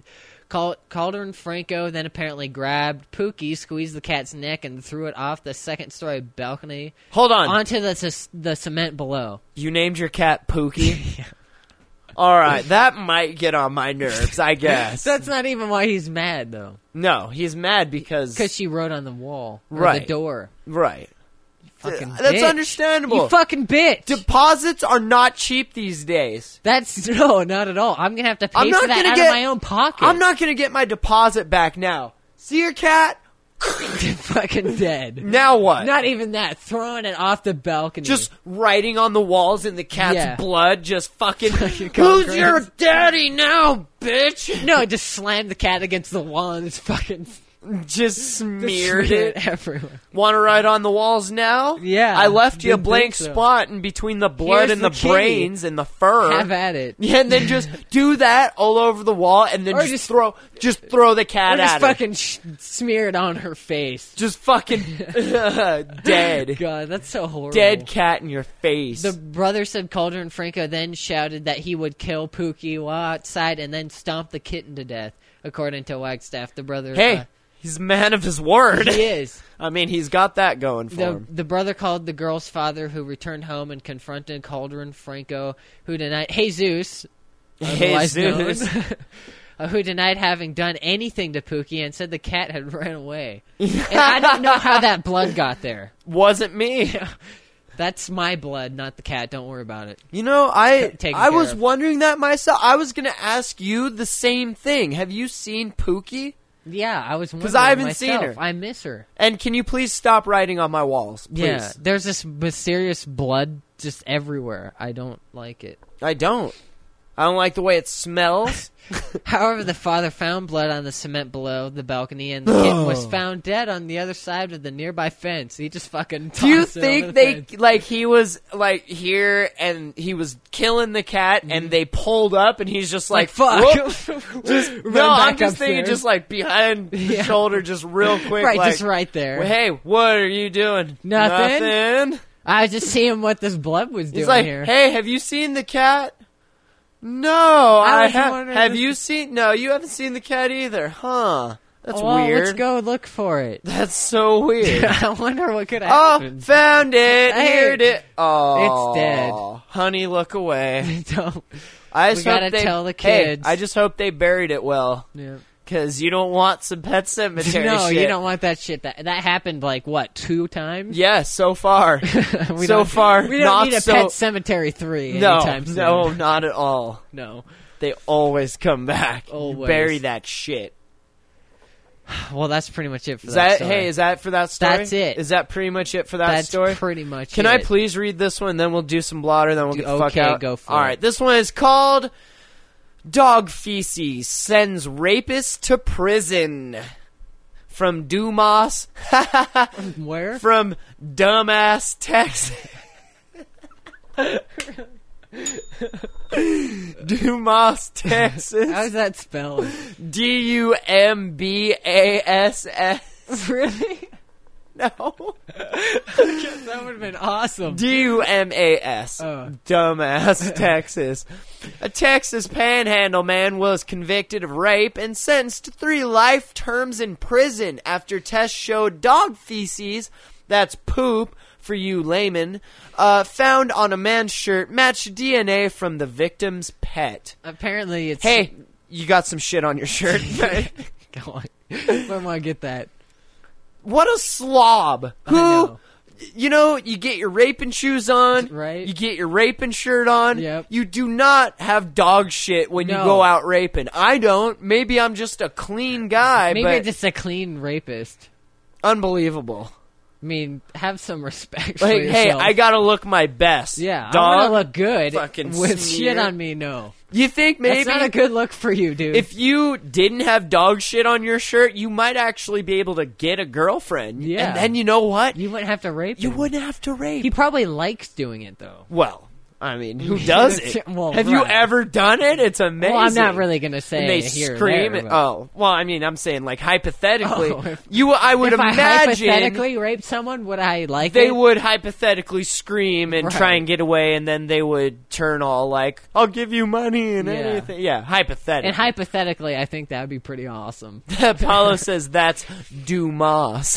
Calder and Franco then apparently grabbed Pookie, squeezed the cat's neck, and threw it off the second-story balcony. Hold on. Onto the cement below. You named your cat Pookie? Yeah. All right, that might get on my nerves, I guess. That's not even why he's mad, though. No, he's mad because she wrote on the wall. Or right. the door. Right. Fucking That's bitch. understandable. You fucking bitch. Deposits are not cheap these days. No, not at all. I'm going to have to pay for that out of my own pocket. I'm not going to get my deposit back now. See your cat? Fucking dead. Now what? Not even that. Throwing it off the balcony. Just writing on the walls in the cat's blood. Just fucking. Who's crazy. your daddy now, bitch? No, just slammed the cat against the wall and it's fucking. Just smeared it everywhere. Want to write on the walls now? Yeah. I left you a blank spot in between the blood and the brains and the fur. Have at it. Yeah, and then just do that all over the wall, and then just throw the cat at her. Just fucking smear it on her face. Just fucking dead. God, that's so horrible. Dead cat in your face. The brother said Calder and Franco then shouted that he would kill Pookie while outside and then stomp the kitten to death, according to Wagstaff. The brother. Hey. He's a man of his word. He is. I mean, he's got that going for him. The brother called the girl's father, who returned home and confronted Calder and Franco, who denied Jesus, who denied having done anything to Pookie and said the cat had run away. And I don't know how that blood got there. Wasn't me. That's my blood, not the cat. Don't worry about it. You know, I was wondering that myself. I was going to ask you the same thing. Have you seen Pookie? Yeah, I was wondering because I haven't seen her. I miss her. And can you please stop writing on my walls, please? Yeah, there's this mysterious blood just everywhere. I don't like it. I don't like the way it smells. However, the father found blood on the cement below the balcony, and the kitten was found dead on the other side of the nearby fence. He just fucking tossed Do you it think over the fence. he was here and he was killing the cat and they pulled up and he's just like fuck. I'm just thinking just like behind the shoulder, just real quick, right, like, just right there. Well, hey, what are you doing? Nothing. I was just seeing what this blood was doing he's like, here. Hey, have you seen the cat? No, I have. Have you seen? No, you haven't seen the cat either, huh? That's weird. Let's go look for it. That's so weird. I wonder what could happen. Oh, found it. Hey, Here it is. Oh, it's dead. Honey, look away. Don't. We gotta tell the kids. Hey, I just hope they buried it well. Yeah. Because you don't want some Pet Cemetery no, shit. you don't want that shit. That happened like, what, 2 times? Yeah, so far. We don't not need a Pet Cemetery 3 anytime soon. No, not at all. No. They always come back. Always. You bury that shit. Well, that's pretty much it for that story. Hey, is that for that story? That's it. Is that pretty much it for that story? That's pretty much Can I please read this one, then we'll do some blotter, then we'll get the fuck out? Okay, go for it. All right, this one is called Dog Feces Sends Rapist to Prison. From Dumas. Where? From Dumbass, Texas. Dumas, Texas. How's that spelled? Dumbass. Really? No. That would have been awesome. Dumas. Dumbass, Texas. A Texas panhandle man was convicted of rape and sentenced to 3 life terms in prison after tests showed dog feces, that's poop for you laymen, found on a man's shirt matched DNA from the victim's pet. Apparently it's... Hey, you got some shit on your shirt. Go on. Where am I get that? What a slob. Who, you know, you get your raping shoes on. Right. You get your raping shirt on. Yep. You do not have dog shit when you go out raping. I don't. Maybe I'm just a clean guy, Maybe but... you're just a clean rapist. Unbelievable. I mean, have some respect for Like, yourself. hey, I gotta look my best. Yeah, dog. I want to look good. Fucking with smear. shit on me, no. You think maybe... That's not a good look for you, dude. If you didn't have dog shit on your shirt, you might actually be able to get a girlfriend. Yeah. And then you know what? You wouldn't have to rape him. You wouldn't have to rape. He probably likes doing it, though. Well, I mean, who does it? Well, Have you right. ever done it? It's amazing. Well, I'm not really gonna say And they here or scream there, it. but- Oh, well, I mean, I'm saying like hypothetically, Oh, I would if I imagine hypothetically raped someone, would I like they it? would hypothetically scream and try Right. and get away, and then they would turn all like, "I'll give you money and Yeah. anything." Yeah, hypothetically. And hypothetically, I think that would be pretty awesome. Paulo says that's Dumas.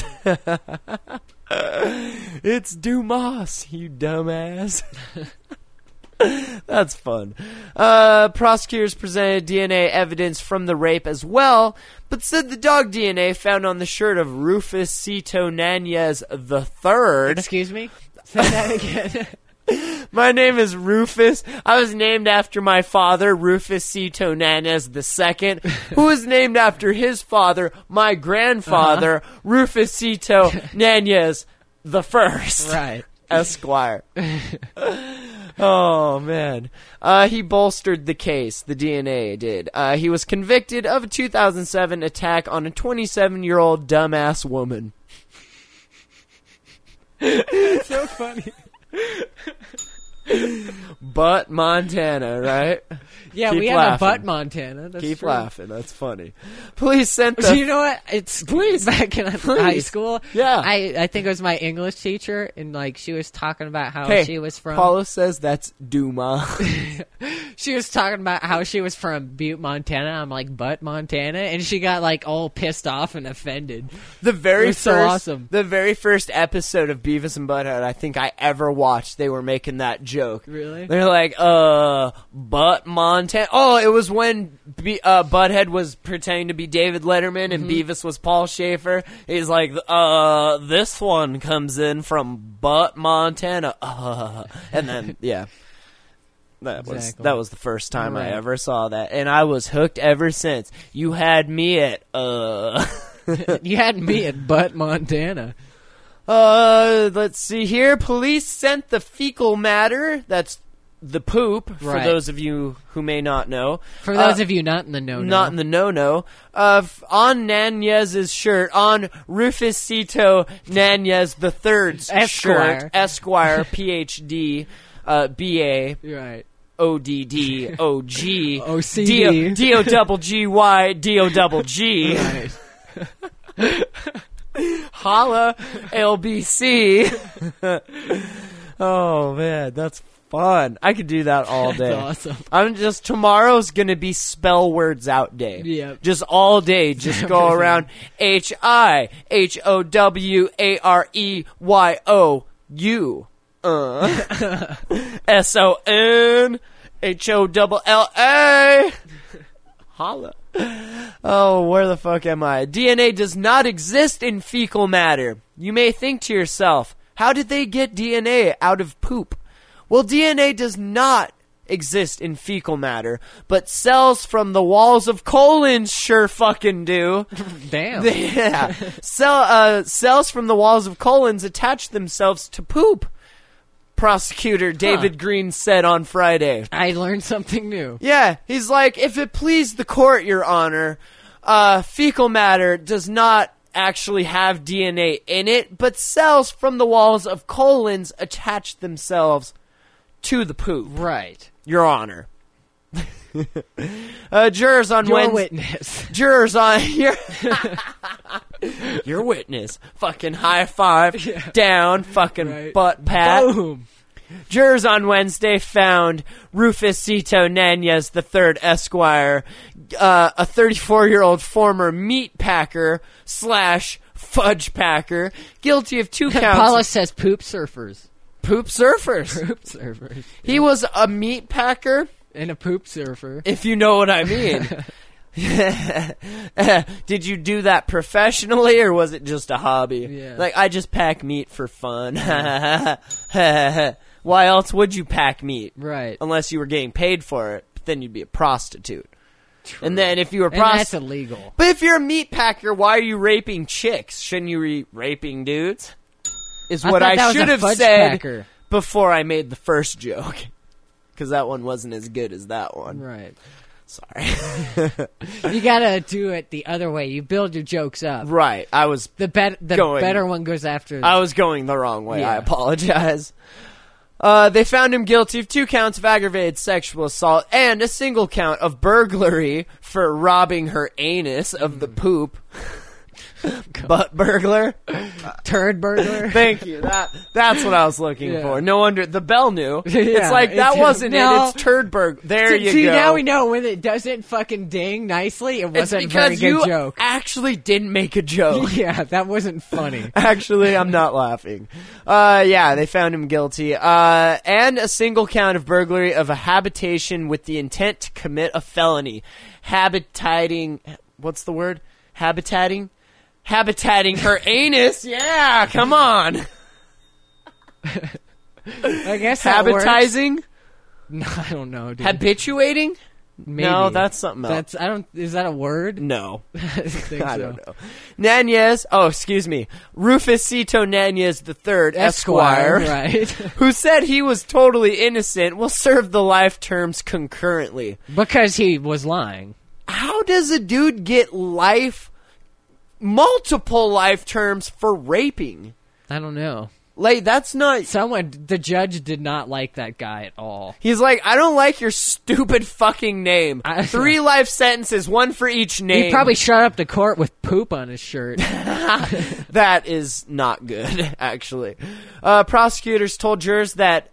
It's Dumas, you dumbass. That's fun. Prosecutors presented DNA evidence from the rape as well, but said the dog DNA found on the shirt of Rufus Cito Nanez III. Excuse me? Say that again. My name is Rufus. I was named after my father, Rufus Cito Nanez II, who was named after his father, my grandfather, Rufus Cito Nanez I. Right. Esquire. Oh, man. He bolstered the case, the DNA did. He was convicted of a 2007 attack on a 27-year-old dumbass woman. It's so funny. But Montana, right? Yeah, Keep we have laughing. a butt Montana. That's Keep true. laughing. That's funny. Police sent the... You know what? It's back in high school. Yeah. I think it was my English teacher, and like she was talking about how Hey, she was from. Paulo says that's Duma. She was talking about how she was from Butte, Montana. I'm like, Butt, Montana, and she got like all pissed off and offended. The very It was first, so awesome. The very first episode of Beavis and Butthead I think I ever watched, they were making that joke. Really? They're like, Butt Montana. Oh, it was when Butthead was pretending to be David Letterman and Beavis was Paul Schaefer. He's like, this one comes in from Butt Montana. And then, yeah. That was the first time I Right. ever saw that, and I was hooked ever since. You had me at You had me at Butt, Montana. Let's see here. Police sent the fecal matter, that's the poop, for Right. those of you who may not know. For those of you not in the know, Not in the no-no. On Nanez's shirt, on Rufus Cito Nanez III's Esquire. shirt, Esquire, Ph.D., B.A., right? O-D-D, O-G, OCD. D-O-double-G-Y, D-O-double-G. Right. Holla, LBC. Oh, man, that's fun. I could do that all day. That's awesome. Tomorrow's gonna be spell words out day. Yep. Just all day, just go around H-I-H-O-W-A-R-E-Y-O-U. S-O-N-H-O-double-L-A. Holla. Oh, where the fuck am I? DNA does not exist in fecal matter. You may think to yourself, how did they get DNA out of poop? Well, DNA does not exist in fecal matter, but cells from the walls of colons sure fucking do. Damn. Yeah. Cells from the walls of colons attach themselves to poop. Prosecutor David Green said on Friday. I learned something new. Yeah, he's like, if it please the court, Your Honor, fecal matter does not actually have DNA in it, but cells from the walls of colons attach themselves to the poop. Right. Your Honor. Jurors on Your Wednesday. witness. Jurors on your witness. Fucking high five. Down. Fucking Right. butt pat. Boom. Jurors on Wednesday found Rufus Cito Nanez III Esquire, a 34-year-old former meat packer / fudge packer, guilty of 2 counts. Paula says poop surfers. Poop surfers. Poop surfers. He was a meat packer, And a poop surfer. if you know what I mean. Did you do that professionally, or was it just a hobby? Yeah. Like, I just pack meat for fun. Why else would you pack meat? Right. Unless you were getting paid for it. But then you'd be a prostitute. True. And then if you were And that's illegal. But if you're a meat packer, why are you raping chicks? Shouldn't you be raping dudes? Is what thought that I was should a have fudge said packer. before I made the first joke. Because that one wasn't as good as that one. Right. Sorry. You gotta do it the other way. You build your jokes up. Right. I was The Going- better one goes after. going the wrong way. I Yeah. apologize. They found him guilty of 2 counts of aggravated sexual assault and a single count of burglary for robbing her anus of the poop. Butt burglar. Turd burglar. Thank you. That's what I was looking for. No wonder the bell knew. Yeah, it's like that wasn't it. It's turd burg. There you see, go. now we know when it doesn't fucking ding nicely. It wasn't a very good you joke. Actually, didn't make a joke. Yeah, that wasn't funny. Actually, I'm not laughing. Yeah, they found him guilty. And a single count of burglary of a habitation with the intent to commit a felony. Habitating. What's the word? Habitating her anus. Yeah, come on. I guess that Habitizing? works. No, I don't know, dude. Habituating? Maybe. No, that's something else. Is that a word? No. I don't know. Nunez, Rufusito Nunez III, Esquire, right? who said he was totally innocent, will serve the life terms concurrently. Because he was lying. How does a dude get multiple life terms for raping? I don't know. Like, that's not... The judge did not like that guy at all. He's like, I don't like your stupid fucking name. 3 life sentences, 1 for each name. He probably showed up to court with poop on his shirt. That is not good, actually. Prosecutors told jurors that,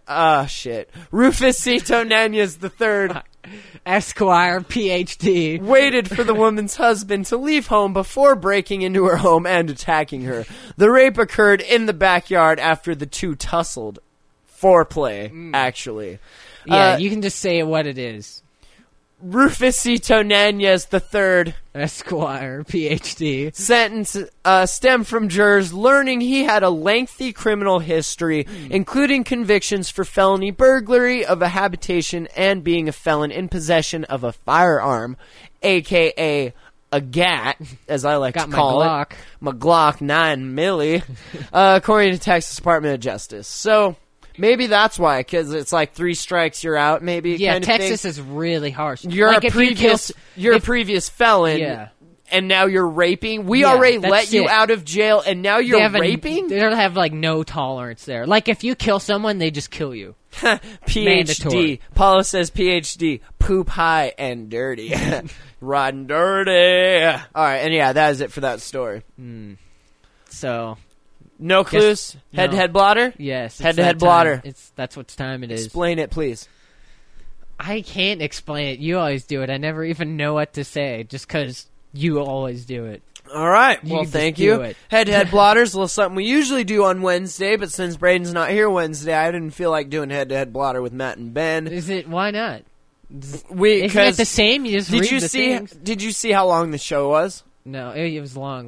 Rufusito Nunez III... Esquire, PhD. waited for the woman's husband to leave home before breaking into her home and attacking her. The rape occurred in the backyard after the two tussled. Foreplay, actually. Yeah, you can just say what it is. Rufusito Nunez III, Esquire, PhD. sentence stemmed from jurors learning he had a lengthy criminal history, including convictions for felony burglary of a habitation and being a felon in possession of a firearm, a.k.a. a GAT, as I like to call it. My Glock 9 milli, according to Texas Department of Justice. So... maybe that's why, because it's like 3 strikes, you're out, maybe. Yeah, kind of Texas thing. is really harsh. You're like a previous felon, yeah. And now you're raping. We already let you out of jail, and now you're raping? They don't have, like, no tolerance there. Like, if you kill someone, they just kill you. PhD. Mandatory. Paulo says PhD. Poop high and dirty. Rotten dirty. All right, and yeah, that is it for that story. So... no clues? Head-to-head blotter? Yes. Head-to-head blotter. That's what time it is. Explain it, please. I can't explain it. You always do it. I never even know what to say, just because you always do it. All right. You well, just thank do you. it. Head-to-head blotters, a little something we usually do on Wednesday, but since Braden's not here Wednesday, I didn't feel like doing head-to-head blotter with Matt and Ben. Is it? Why not? Isn't it the same? You just read the things? Did you see how long the show was? No, it was long.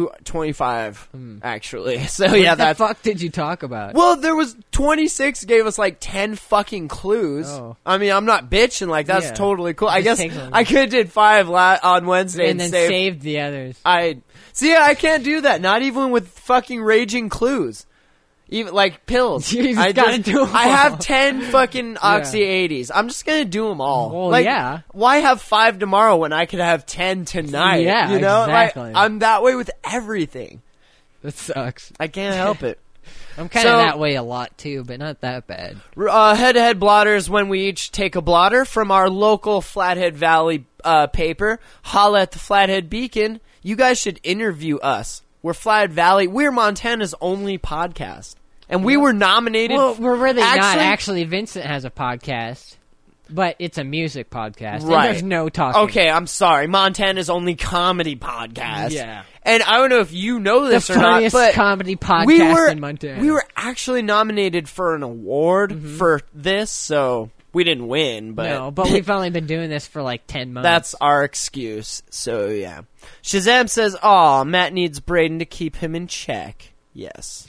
2:25, actually. So what yeah, the fuck did you talk about? Well, there was 26 gave us like 10 fucking clues. Oh. I mean, I'm not bitching. Like that's totally cool. I guess take them. I could have did 5 on Wednesday and then saved the others. I can't do that. Not even with fucking raging clues. Even like pills. I have 10 fucking Oxy 80s. I'm just gonna do them all. Well, like, yeah. Why have 5 tomorrow when I could have 10 tonight? Yeah, you know, exactly. Like, I'm that way with everything. That sucks. I can't help it. I'm kind of that way a lot too, but not that bad. Head-to-head blotters when we each take a blotter from our local Flathead Valley paper. Holla at the Flathead Beacon. You guys should interview us. We're Flathead Valley. We're Montana's only podcast. And we were nominated. Well, we're really not. Actually, Vincent has a podcast, but it's a music podcast. Right. And there's no talking. Okay, I'm sorry. Montana's only comedy podcast. Yeah. And I don't know if you know this the or not, funniest but comedy podcast in Montana. We were actually nominated for an award for this, so we didn't win. But no, but we've only been doing this for like 10 months. That's our excuse. So, yeah. Shazam says, aw, Matt needs Braden to keep him in check. Yes.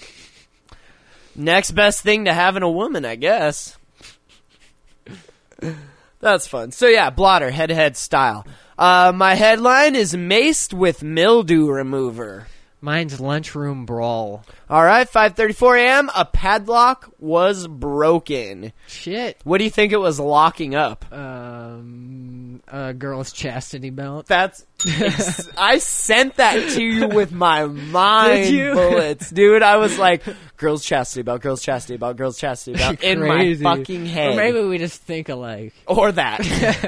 Next best thing to having a woman, I guess. That's fun. So yeah, blotter, head-to-head style. My headline is maced with mildew remover. Mine's lunchroom brawl. All right, 5:34 a.m. A padlock was broken. Shit. What do you think it was locking up? a girl's chastity belt. That's I sent that to you with my mind Did you? bullets, dude. I was like, girl's chastity belt, girl's chastity belt, girl's chastity belt in my Crazy. fucking head. Or maybe we just think alike. Or that.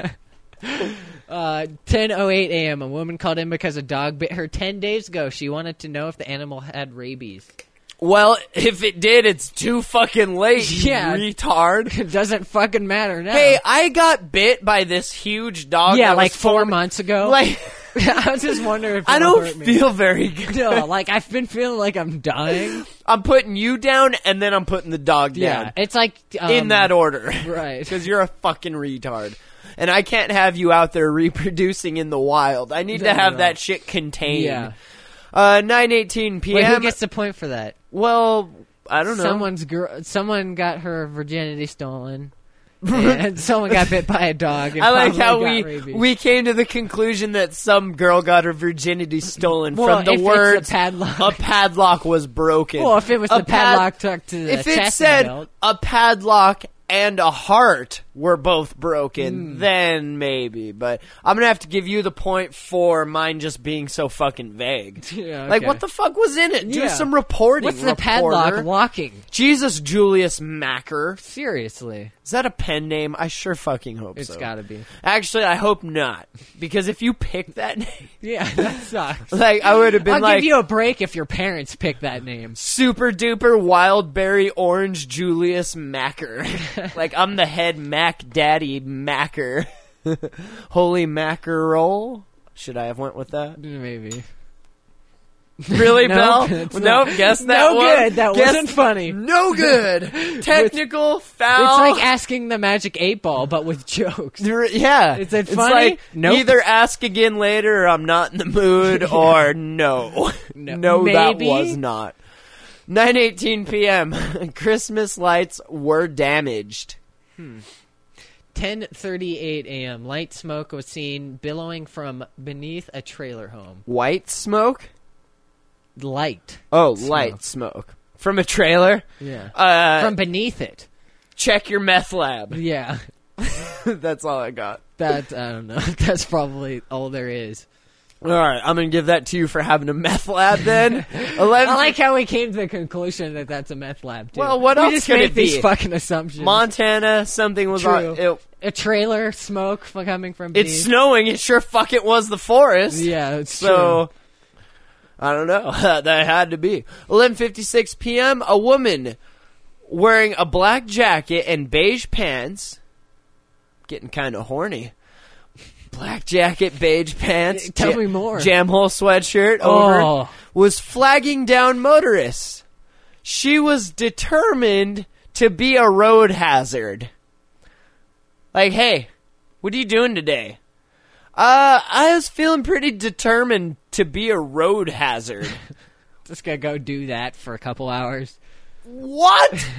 10:08 a.m. A woman called in because a dog bit her 10 days ago. She wanted to know if the animal had rabies. Well, if it did, it's too fucking late, you Yeah. retard. It doesn't fucking matter now. Hey, I got bit by this huge dog. yeah, that like was 4 full- months ago. Like, I was just wondering if I it'll don't hurt me. feel very good. No, like I've been feeling like I'm dying. I'm putting you down, and then I'm putting the dog Yeah, down. it's like In that order. right. Because you're a fucking retard. And I can't have you out there reproducing in the wild. I need to have No. that shit contained. Yeah. 9:18 p.m. Wait, who gets the point for that? Well, I don't know. Someone got her virginity stolen, and someone got bit by a dog. And I like probably how got rabies. we came to the conclusion that some girl got her virginity stolen Well, from the if it's words a padlock. a padlock was broken. Well, if it was A the padlock tucked to the if it chastity said belt. a padlock and a heart were both broken, then maybe. But I'm gonna have to give you the point for mine just being so fucking vague. Yeah, Like, okay. what the fuck was in it? Do Yeah. some reporting. What's the reporter. padlock locking? Jesus, Julius Macker. Seriously, Is that a pen name? I sure fucking hope it's so. gotta be. Actually, I hope not. Because if you picked that name, Yeah, that sucks. like, I would have been I'll like, give you a break if your parents pick that name. super duper wild berry orange Julius Macker. Like, I'm the head Mac Daddy Macker. Holy mackerel. Should I have went with that? Maybe. Really, Nope, Bell? it's Nope, not. guess that No one. good. That Guess- wasn't funny. No good. Technical foul. It's like asking the Magic 8 Ball, but with jokes. Yeah. Is it It's funny? like, Nope. either ask again later or I'm not in the mood, or no. No, that Maybe? was not. 9:18 p.m. Christmas lights were damaged. 10:38 a.m. Light smoke was seen billowing from beneath a trailer home. White smoke? Light. Oh, Smoke. light smoke. From a trailer? Yeah. From beneath it. Check your meth lab. Yeah. That's all I got. That, I don't know. That's probably all there is. All right, I'm going to give that to you for having a meth lab then. 11. I like how we came to the conclusion that that's a meth lab, too. Well, what we else just could made it these be? fucking assumptions. Montana, something was on. True. A trailer, smoke coming from beneath. It's snowing. It sure fuck it was the forest. Yeah, it's So, true. I don't know. That had to be. 11:56 p.m. A woman wearing a black jacket and beige pants, getting kind of horny. Black jacket, beige pants. Tell me more. Jamhole sweatshirt over. Oh. Was flagging down motorists. She was determined to be a road hazard. Like, hey, what are you doing today? I was feeling pretty determined to be a road hazard. Just gonna go do that for a couple hours. What?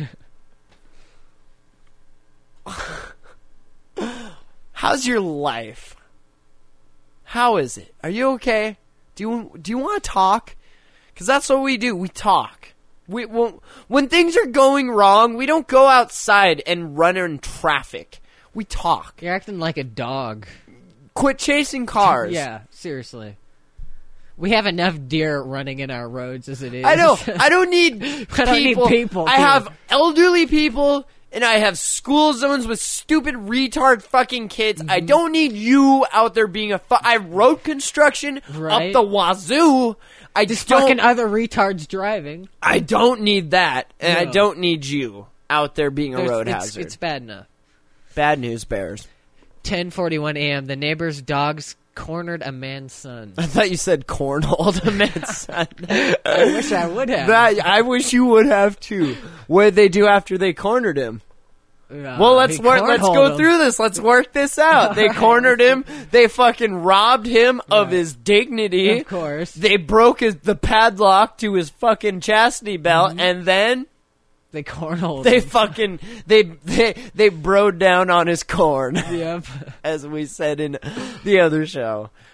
How's your life? How is it? Are you okay? Do you want to talk? Because that's what we do. We talk. When things are going wrong, we don't go outside and run in traffic. We talk. You're acting like a dog. Quit chasing cars. Yeah, seriously. We have enough deer running in our roads as it is. I know. I don't need people. I don't need people, I too. have elderly people, and I have school zones with stupid retard fucking kids. I don't need you out there being I have road construction Right. up the wazoo. I Just don't. fucking other retards driving. I don't need that, and I No. don't need you out there being a road It's- hazard. It's bad enough. Bad news bears. 10:41 a.m. The neighbor's dogs cornered a man's son. I thought you said cornholed a man's son. I wish I would have. I wish you would have too. What did they do after they cornered him? Well, let's he work. Let's cornholed go him. through this. Let's work this out. They cornered him. They fucking robbed him of his dignity. Of course. They broke the padlock to his fucking chastity belt, and then They cornholed they him. fucking they broed down on his corn, Yep. as we said in the other show.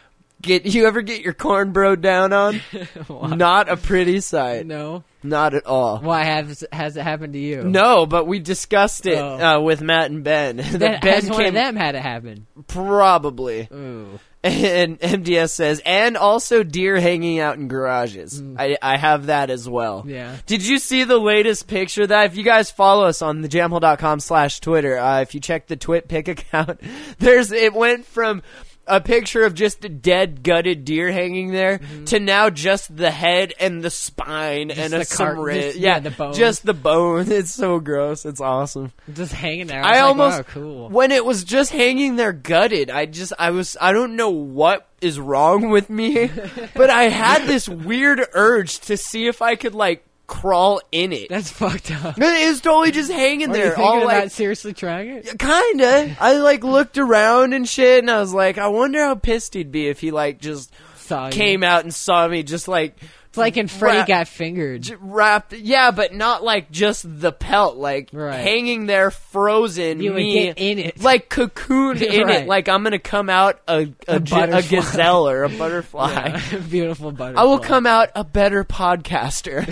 You ever get your corn bro down on? Not a pretty sight. No. Not at all. Why has it happened to you? No, but we discussed it with Matt and Ben. That Ben has one of them had it happen? Probably. Ooh. And MDS says, and also deer hanging out in garages. I have that as well. Yeah. Did you see the latest picture of that? If you guys follow us on thejamhole.com/Twitter, if you check the TwitPic account, it went from a picture of just a dead, gutted deer hanging there to now just the head and the spine Just and the ribs. the bone. Just the bone. It's so gross. It's awesome. Just hanging there. I was almost, wow, cool. when it was just hanging there gutted, I don't know what is wrong with me, but I had this weird urge to see if I could, like, crawl in it. That's fucked up. It was totally just hanging Are there. you thinking all about like, seriously trying it? kinda. I, like, looked around and shit, and I was like, I wonder how pissed he'd be if he, like, just Saw you. came out and saw me just, like... It's like in Freddy Got Fingered. Wrapped, yeah, but not like just the pelt, like Right. hanging there frozen. You would get in it. like cocooned in Right. it. Like I'm gonna come out a butterfly. gazelle or a butterfly. Yeah. Beautiful butterfly. I will come out a better podcaster.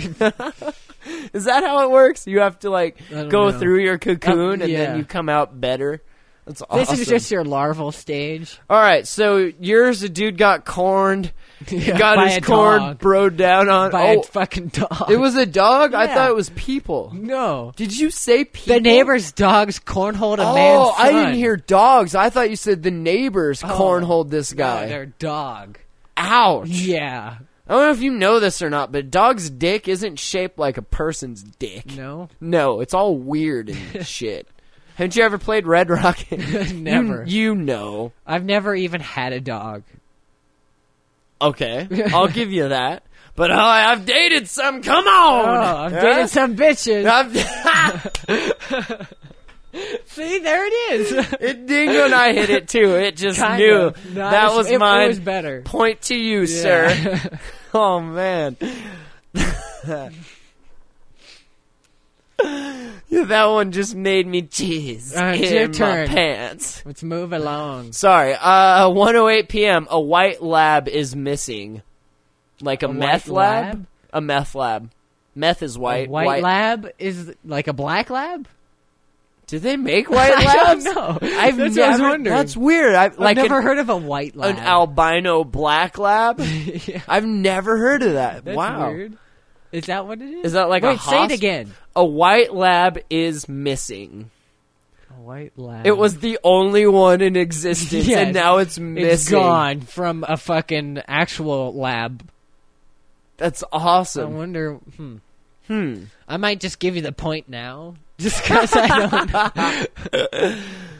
Is that how it works? You have to like don't go know. through your cocoon and yeah. then you come out better. That's awesome. This is just your larval stage. All right, so yours, a dude got corned. He got by his a corn dog. broed down on. By a fucking dog. It was a dog? I Yeah. thought it was people. No. Did you say people? The neighbor's dog's cornholed a man's son. I didn't hear dogs. I thought you said the neighbors cornholed this No, guy. their dog. Ouch. Yeah. I don't know if you know this or not, but a dog's dick isn't shaped like a person's dick. No? No, it's all weird and shit. Haven't you ever played Red Rocket? Never. You know. I've never even had a dog. Okay, I'll give you that. But I've dated some. Come Oh, on. I've dated some bitches. I've- See, there it is. It dinged when I hit it too. It just Kind knew of. No, that was it mine. was better. Point to you, Yeah. sir. Oh man. Yeah, that one just made me jizz It's in your my turn. pants. Let's move along. Sorry. 1:08 p.m. A white lab is missing. Like a meth white lab? lab? A meth lab. Meth is white. A white lab is like a black lab? Do they make white I labs? don't know. I've That's never. what I was wondering. That's weird. I've Never heard of a white lab. an albino black lab. Yeah. I've never heard of that. That's wow. weird. Is that what it is? Is that like a Wait, say it hosp- again. A white lab is missing. A white lab. It was the only one in existence, Yes. and now it's missing. It's gone from a fucking actual lab. That's I awesome. wonder. I might just give you the point now, just because I don't know.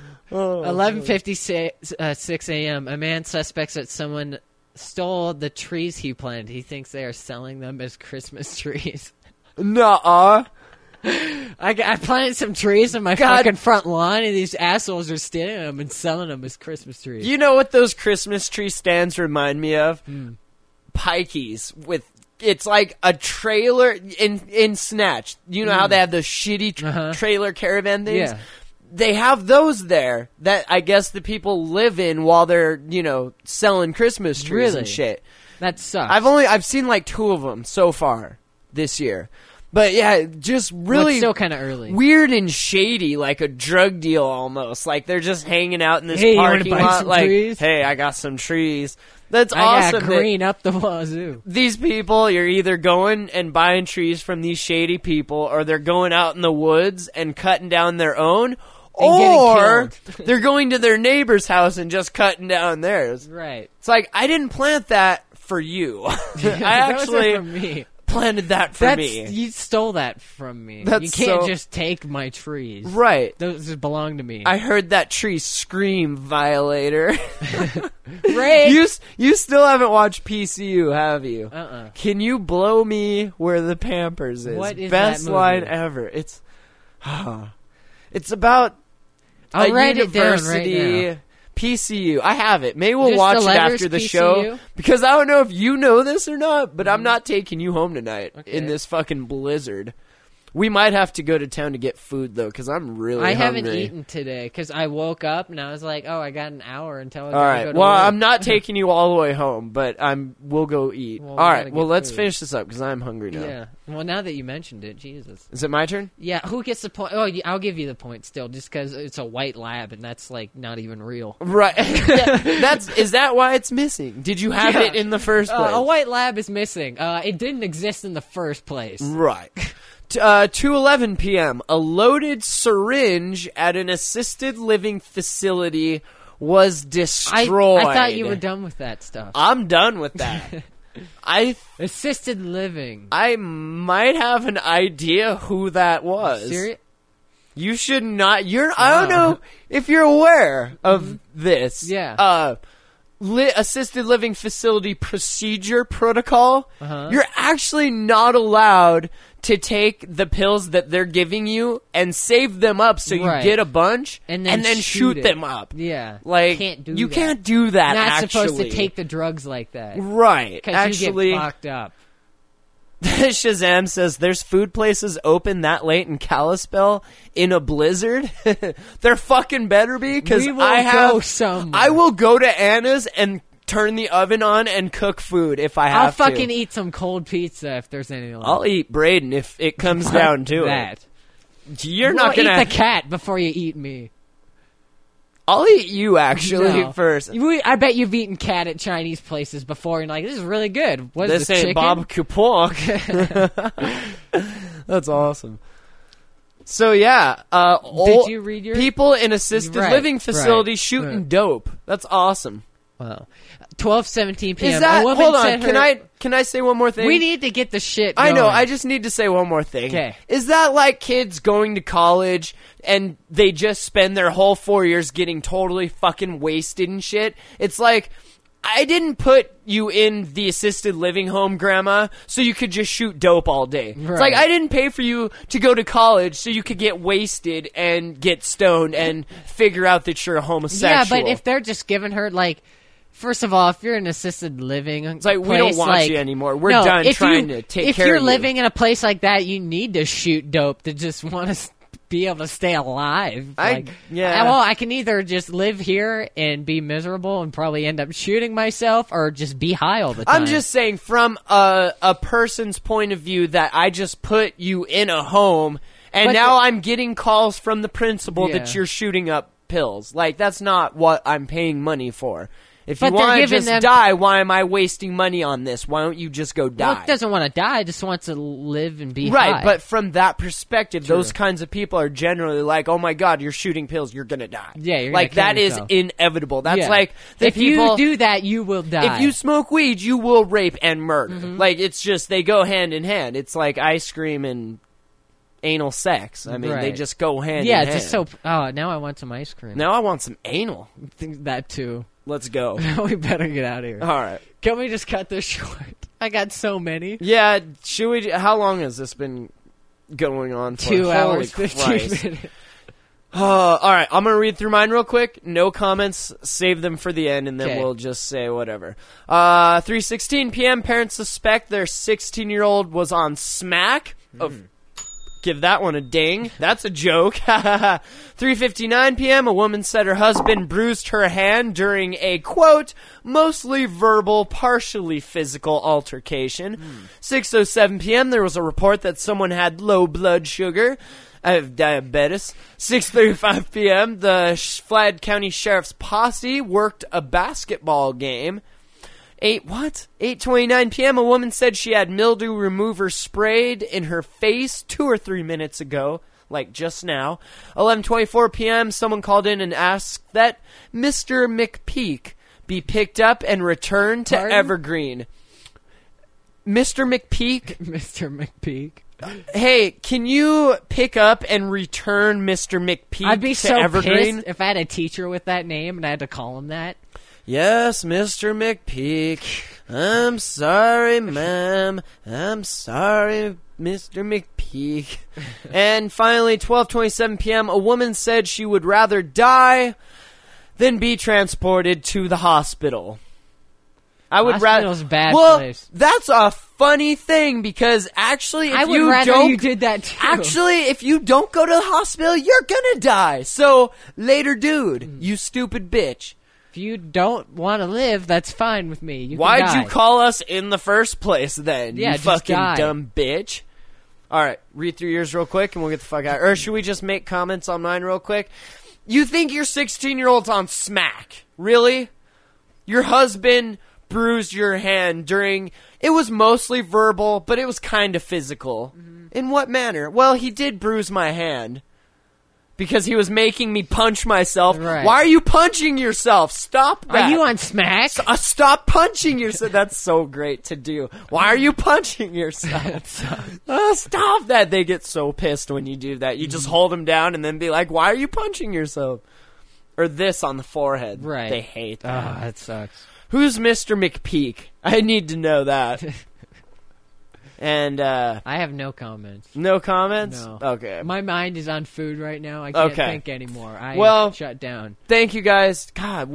11:56 a.m. A man suspects that someone stole the trees he planted. He thinks they are selling them as Christmas trees. Nuh-uh. I planted some trees in my God. fucking front lawn, and these assholes are stealing them and selling them as Christmas trees. You know what those Christmas tree stands remind me of? Pikeys with. It's like a trailer in Snatch. You know how they have those shitty trailer caravan things? Yeah. They have those there that I guess the people live in while they're, selling Christmas trees Really? and shit. That sucks. I've seen like 2 of them so far this year. But yeah, just Well, really it's still kind of early. weird and shady, like a drug deal almost. Like they're just hanging out in this Hey, you wanna parking buy lot some like, trees? hey, I got some trees. That's I awesome. got that green up the wazoo. these people, you're either going and buying trees from these shady people, or they're going out in the woods and cutting down their own, getting or killed. they're going to their neighbor's house and just cutting down theirs. Right. It's like, I didn't plant that for you. I Those are actually from me. planted that for me. You stole that from me. That's you can't so- just take my trees. Right. Those just belong to me. I heard that tree scream, violator. Right. You still haven't watched PCU, have you? Uh-uh. Can you blow me where the Pampers is? What is Best that movie? line ever. It's about I'll a write it down university. right now. PCU. I have it. Maybe we'll Just watch the it letters after the PCU? show because I don't know if you know this or not, but I'm not taking you home tonight in Okay. this fucking blizzard. We might have to go to town to get food, though, because I'm really hungry. haven't eaten today because I woke up and I was like, oh, I got an hour until I All right. go to Well, work. I'm not taking you all the way home, but we'll go eat. Well, all we right. gotta Well, get let's food. finish this up because I'm hungry now. Yeah. Well, now that you mentioned it, Jesus. Is it my turn? Yeah, who gets the point? Oh, I'll give you the point still, just because it's a white lab, and that's, like, not even real. Right. Is that why it's missing? Did you have it in the first place? A white lab is missing. It didn't exist in the first place. Right. 2:11 p.m. A loaded syringe at an assisted living facility was destroyed. I thought you were done with that stuff. I'm done with that. Assisted living. I might have an idea who that was. Serious? You should not. I don't know if you're aware of this. Yeah. Assisted living facility procedure protocol. Uh-huh. You're actually not allowed to take the pills that they're giving you and save them up so you get a bunch and then shoot it. them up. Yeah. Like, can't do you that. can't do that. Not actually. supposed to take the drugs like that. Right. Because Actually, you get fucked up. Shazam says there's food places open that late in Kalispell in a blizzard. There fucking better be, because I will go to Anna's and turn the oven on and cook food if I have I'll fucking eat some cold pizza if there's any left. I'll eat Braden if it comes down to that. You're not gonna eat the cat before you eat me. I'll eat you actually first. I bet you've eaten cat at Chinese places before and like, this is really good. What is this? Ain't chicken? barbecue pork. That's awesome. So yeah, did you read your people in assisted living facilities shooting dope? That's awesome. Wow. 12:17 p.m. Is that? Hold on. Can Can I say one more thing? We need to get the shit I going. know. I just need to say one more thing. Okay. Is that like kids going to college and they just spend their whole 4 years getting totally fucking wasted and shit? It's like, I didn't put you in the assisted living home, Grandma, so you could just shoot dope all day. Right. It's like, I didn't pay for you to go to college so you could get wasted and get stoned and figure out that you're a homosexual. Yeah, but if they're just giving her, like, first of all, if you're in assisted living, it's like, we don't want you anymore. We're done trying to take care of you. If you're living in a place like that, you need to shoot dope to just want to be able to stay alive. I can either just live here and be miserable and probably end up shooting myself, or just be high all the time. I'm just saying, from a person's point of view, that I just put you in a home, and now I'm getting calls from the principal that you're shooting up pills. Like, that's not what I'm paying money for. If you want to just die, why am I wasting money on this? Why don't you just go die? Well, it doesn't want to die, it just wants to live and be right, high. But from that perspective, those kinds of people are generally like, oh my god, you're shooting pills, you're going to die. Yeah, you're like, gonna that kill is yourself. inevitable. That's like, if you do that, you will die. If you smoke weed, you will rape and murder. Like, it's just, they go hand in hand. It's like ice cream and anal sex. I mean, they just go hand in hand. Yeah, it's just so... Oh, now I want some ice cream. Now I want some anal. That too. Let's go. We better get out of here. All right. Can we just cut this short? I got so many. Yeah, should we... How long has this been going on for? 2 hours, Holy 15 Christ. minutes. All right, I'm going to read through mine real quick. No comments. Save them for the end, and then we'll just say whatever. 3:16 p.m., parents suspect their 16-year-old was on smack. Give that one a ding. That's a joke. 3:59 p.m., a woman said her husband bruised her hand during a, quote, mostly verbal, partially physical altercation. 6:07 p.m., there was a report that someone had low blood sugar. I have diabetes. 6:35 p.m., the Flatt County Sheriff's posse worked a basketball game. 8:29 p.m., a woman said she had mildew remover sprayed in her face 2 or 3 minutes ago, like just now. 11:24 p.m., someone called in and asked that Mr. McPeak be picked up and returned to Evergreen. Mr. McPeak? Mr. McPeak. Hey, can you pick up and return Mr. McPeak I'd be to so Evergreen? pissed if I had a teacher with that name and I had to call him that. Yes, Mr. McPeak. I'm sorry, ma'am. I'm sorry, Mr. McPeak. And finally, 12:27 p.m., a woman said she would rather die than be transported to the hospital. I would rather. Hospital's a bad well, place. That's a funny thing because actually, if I would you rather don't, you did that too. Actually, if you don't go to the hospital, you're gonna die. So later, dude, you stupid bitch. If you don't want to live, that's fine with me. You Why'd can die. you call us in the first place then? Yeah, you just fucking die. dumb bitch. All right, read through yours real quick, and we'll get the fuck out. Or should we just make comments on mine real quick? You think your 16-year-old's on smack? Really? Your husband bruised your hand during... It was mostly verbal, but it was kind of physical. Mm-hmm. In what manner? Well, he did bruise my hand. Because he was making me punch myself. Right. Why are you punching yourself? Stop that. Are you on smack? Stop punching yourself. That's so great to do. Why are you punching yourself? Stop that. They get so pissed when you do that. You just hold them down and then be like, why are you punching yourself? Or this on the forehead. Right. They hate that. Oh, that sucks. Who's Mr. McPeak? I need to know that. And, I have no comments. no comments? No. Okay. My mind is on food right now. I can't Okay. think anymore. I Well, shut down. Thank you guys. God,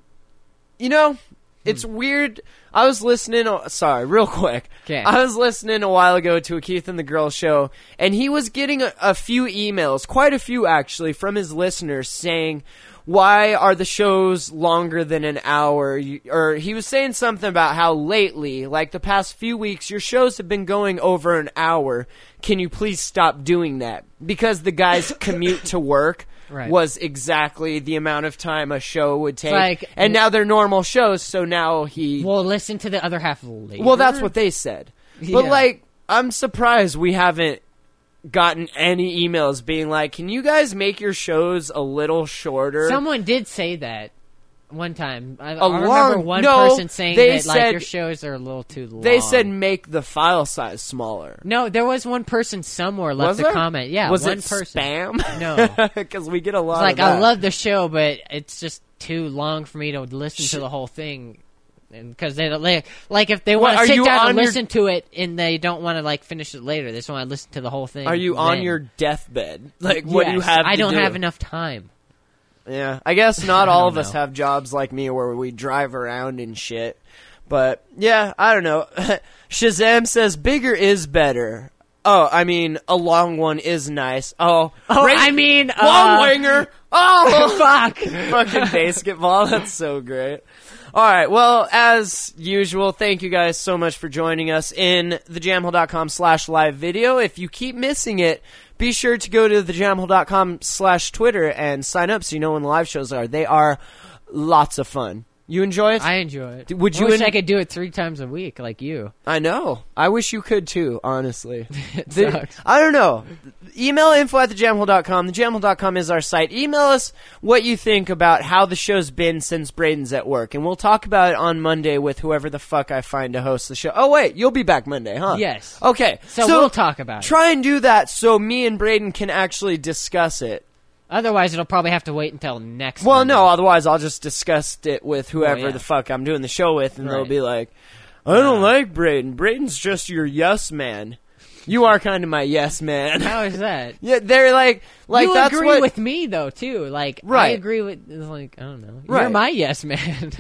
it's weird. I was listening, sorry, real quick. 'Kay. I was listening a while ago to a Keith and the Girl show, and he was getting a few emails, quite a few actually, from his listeners saying, why are the shows longer than an hour? Or he was saying something about how lately, like the past few weeks, your shows have been going over an hour. Can you please stop doing that? Because the guy's commute to work Right. was exactly the amount of time a show would take. Like- and now they're normal shows, so now he... We'll listen to the other half later. Well, that's what they said. But, Yeah. I'm surprised we haven't gotten any emails being like, can you guys make your shows a little shorter? Someone did say that one time. I long- remember one no, person saying they that like said- your shows are a little too long. They said make the file size smaller. no. There was one person somewhere left Was a there? comment. Yeah, Was one it person. spam? No. Because we get a lot It's like of that. I love the show, but it's just too long for me to listen to the whole thing. Because they don't like if they want What, are to sit you down on and your- listen to it, and they don't want to like finish it later. They just want to listen to the whole thing. Are you on then. your deathbed? Like, what do you Yes, have I to don't do? have enough time. Yeah, I guess not I all don't of us know. have jobs like me where we drive around and shit. But, yeah, I don't know. Shazam says bigger is better. Oh, I mean, a long one is nice. Oh, I mean, long winger. Oh, fuck. fucking basketball. That's so great. All right. Well, as usual, thank you guys so much for joining us in thejamhole.com/live video. If you keep missing it, be sure to go to thejamhole.com/Twitter and sign up so you know when the live shows are. They are lots of fun. You enjoy it? I enjoy it. Would you I wish en- I could do it 3 times a week like you. I know. I wish you could too, honestly. It sucks. I don't know. Email info@thejamhole.com. Thejamhole.com is our site. Email us what you think about how the show's been since Braden's at work. And we'll talk about it on Monday with whoever the fuck I find to host the show. Oh, wait. You'll be back Monday, huh? Yes. Okay. So we'll talk about it. Try and do that so me and Braden can actually discuss it. Otherwise, it'll probably have to wait until next Well, Monday. no, otherwise I'll just discuss it with whoever yeah. the fuck I'm doing the show with, and they'll Right. be like, I don't like Braden. Braden's just your yes man. You are kind of my yes man. How is that? Yeah, they're like you that's agree what. with me, though, too. Like, I Right. agree with, it's like, I don't know. Right. You're my yes man.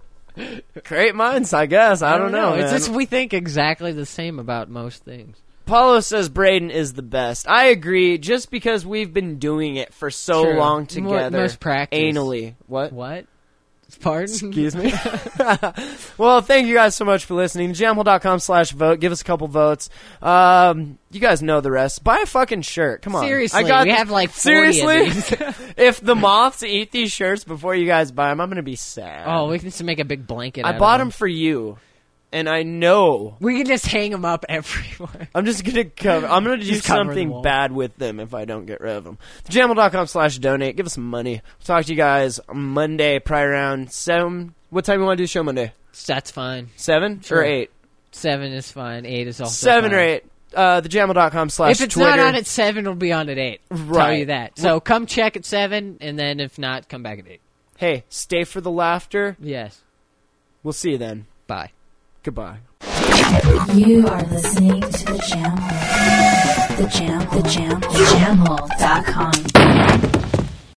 Great minds, I guess. I don't know. It's man. just we think exactly the same about most things. Paulo says Braden is the best. I agree, just because we've been doing it for so True. long together. Most practice. Anally. What? What? Pardon? Excuse me. Well, thank you guys so much for listening. Jamhole.com/vote. Give us a couple votes. You guys know the rest. Buy a fucking shirt. Come on. Seriously, I got we this. have like 40 Seriously? of these. If the moths eat these shirts before you guys buy them, I'm going to be sad. Oh, we can just make a big blanket I out bought of them for you. And I know. We can just hang them up everywhere. I'm just going to cover. I'm going to do Just cover the something wall. bad with them if I don't get rid of them. Jamhole.com/donate. Give us some money. We'll talk to you guys Monday, probably around 7. What time you want to do the show Monday? That's fine. 7 Sure. or 8? 7 is fine. 8 is also 7 fine. or 8. Thejamhole.com/Twitter. If it's not on at 7, it'll be on at 8. Tell Right. you that. So come check at 7, and then if not, come back at 8. Hey, stay for the laughter. Yes. We'll see you then. Bye. Goodbye. You are listening to The Jam Hole. The Jam Hole. TheJamHole.com.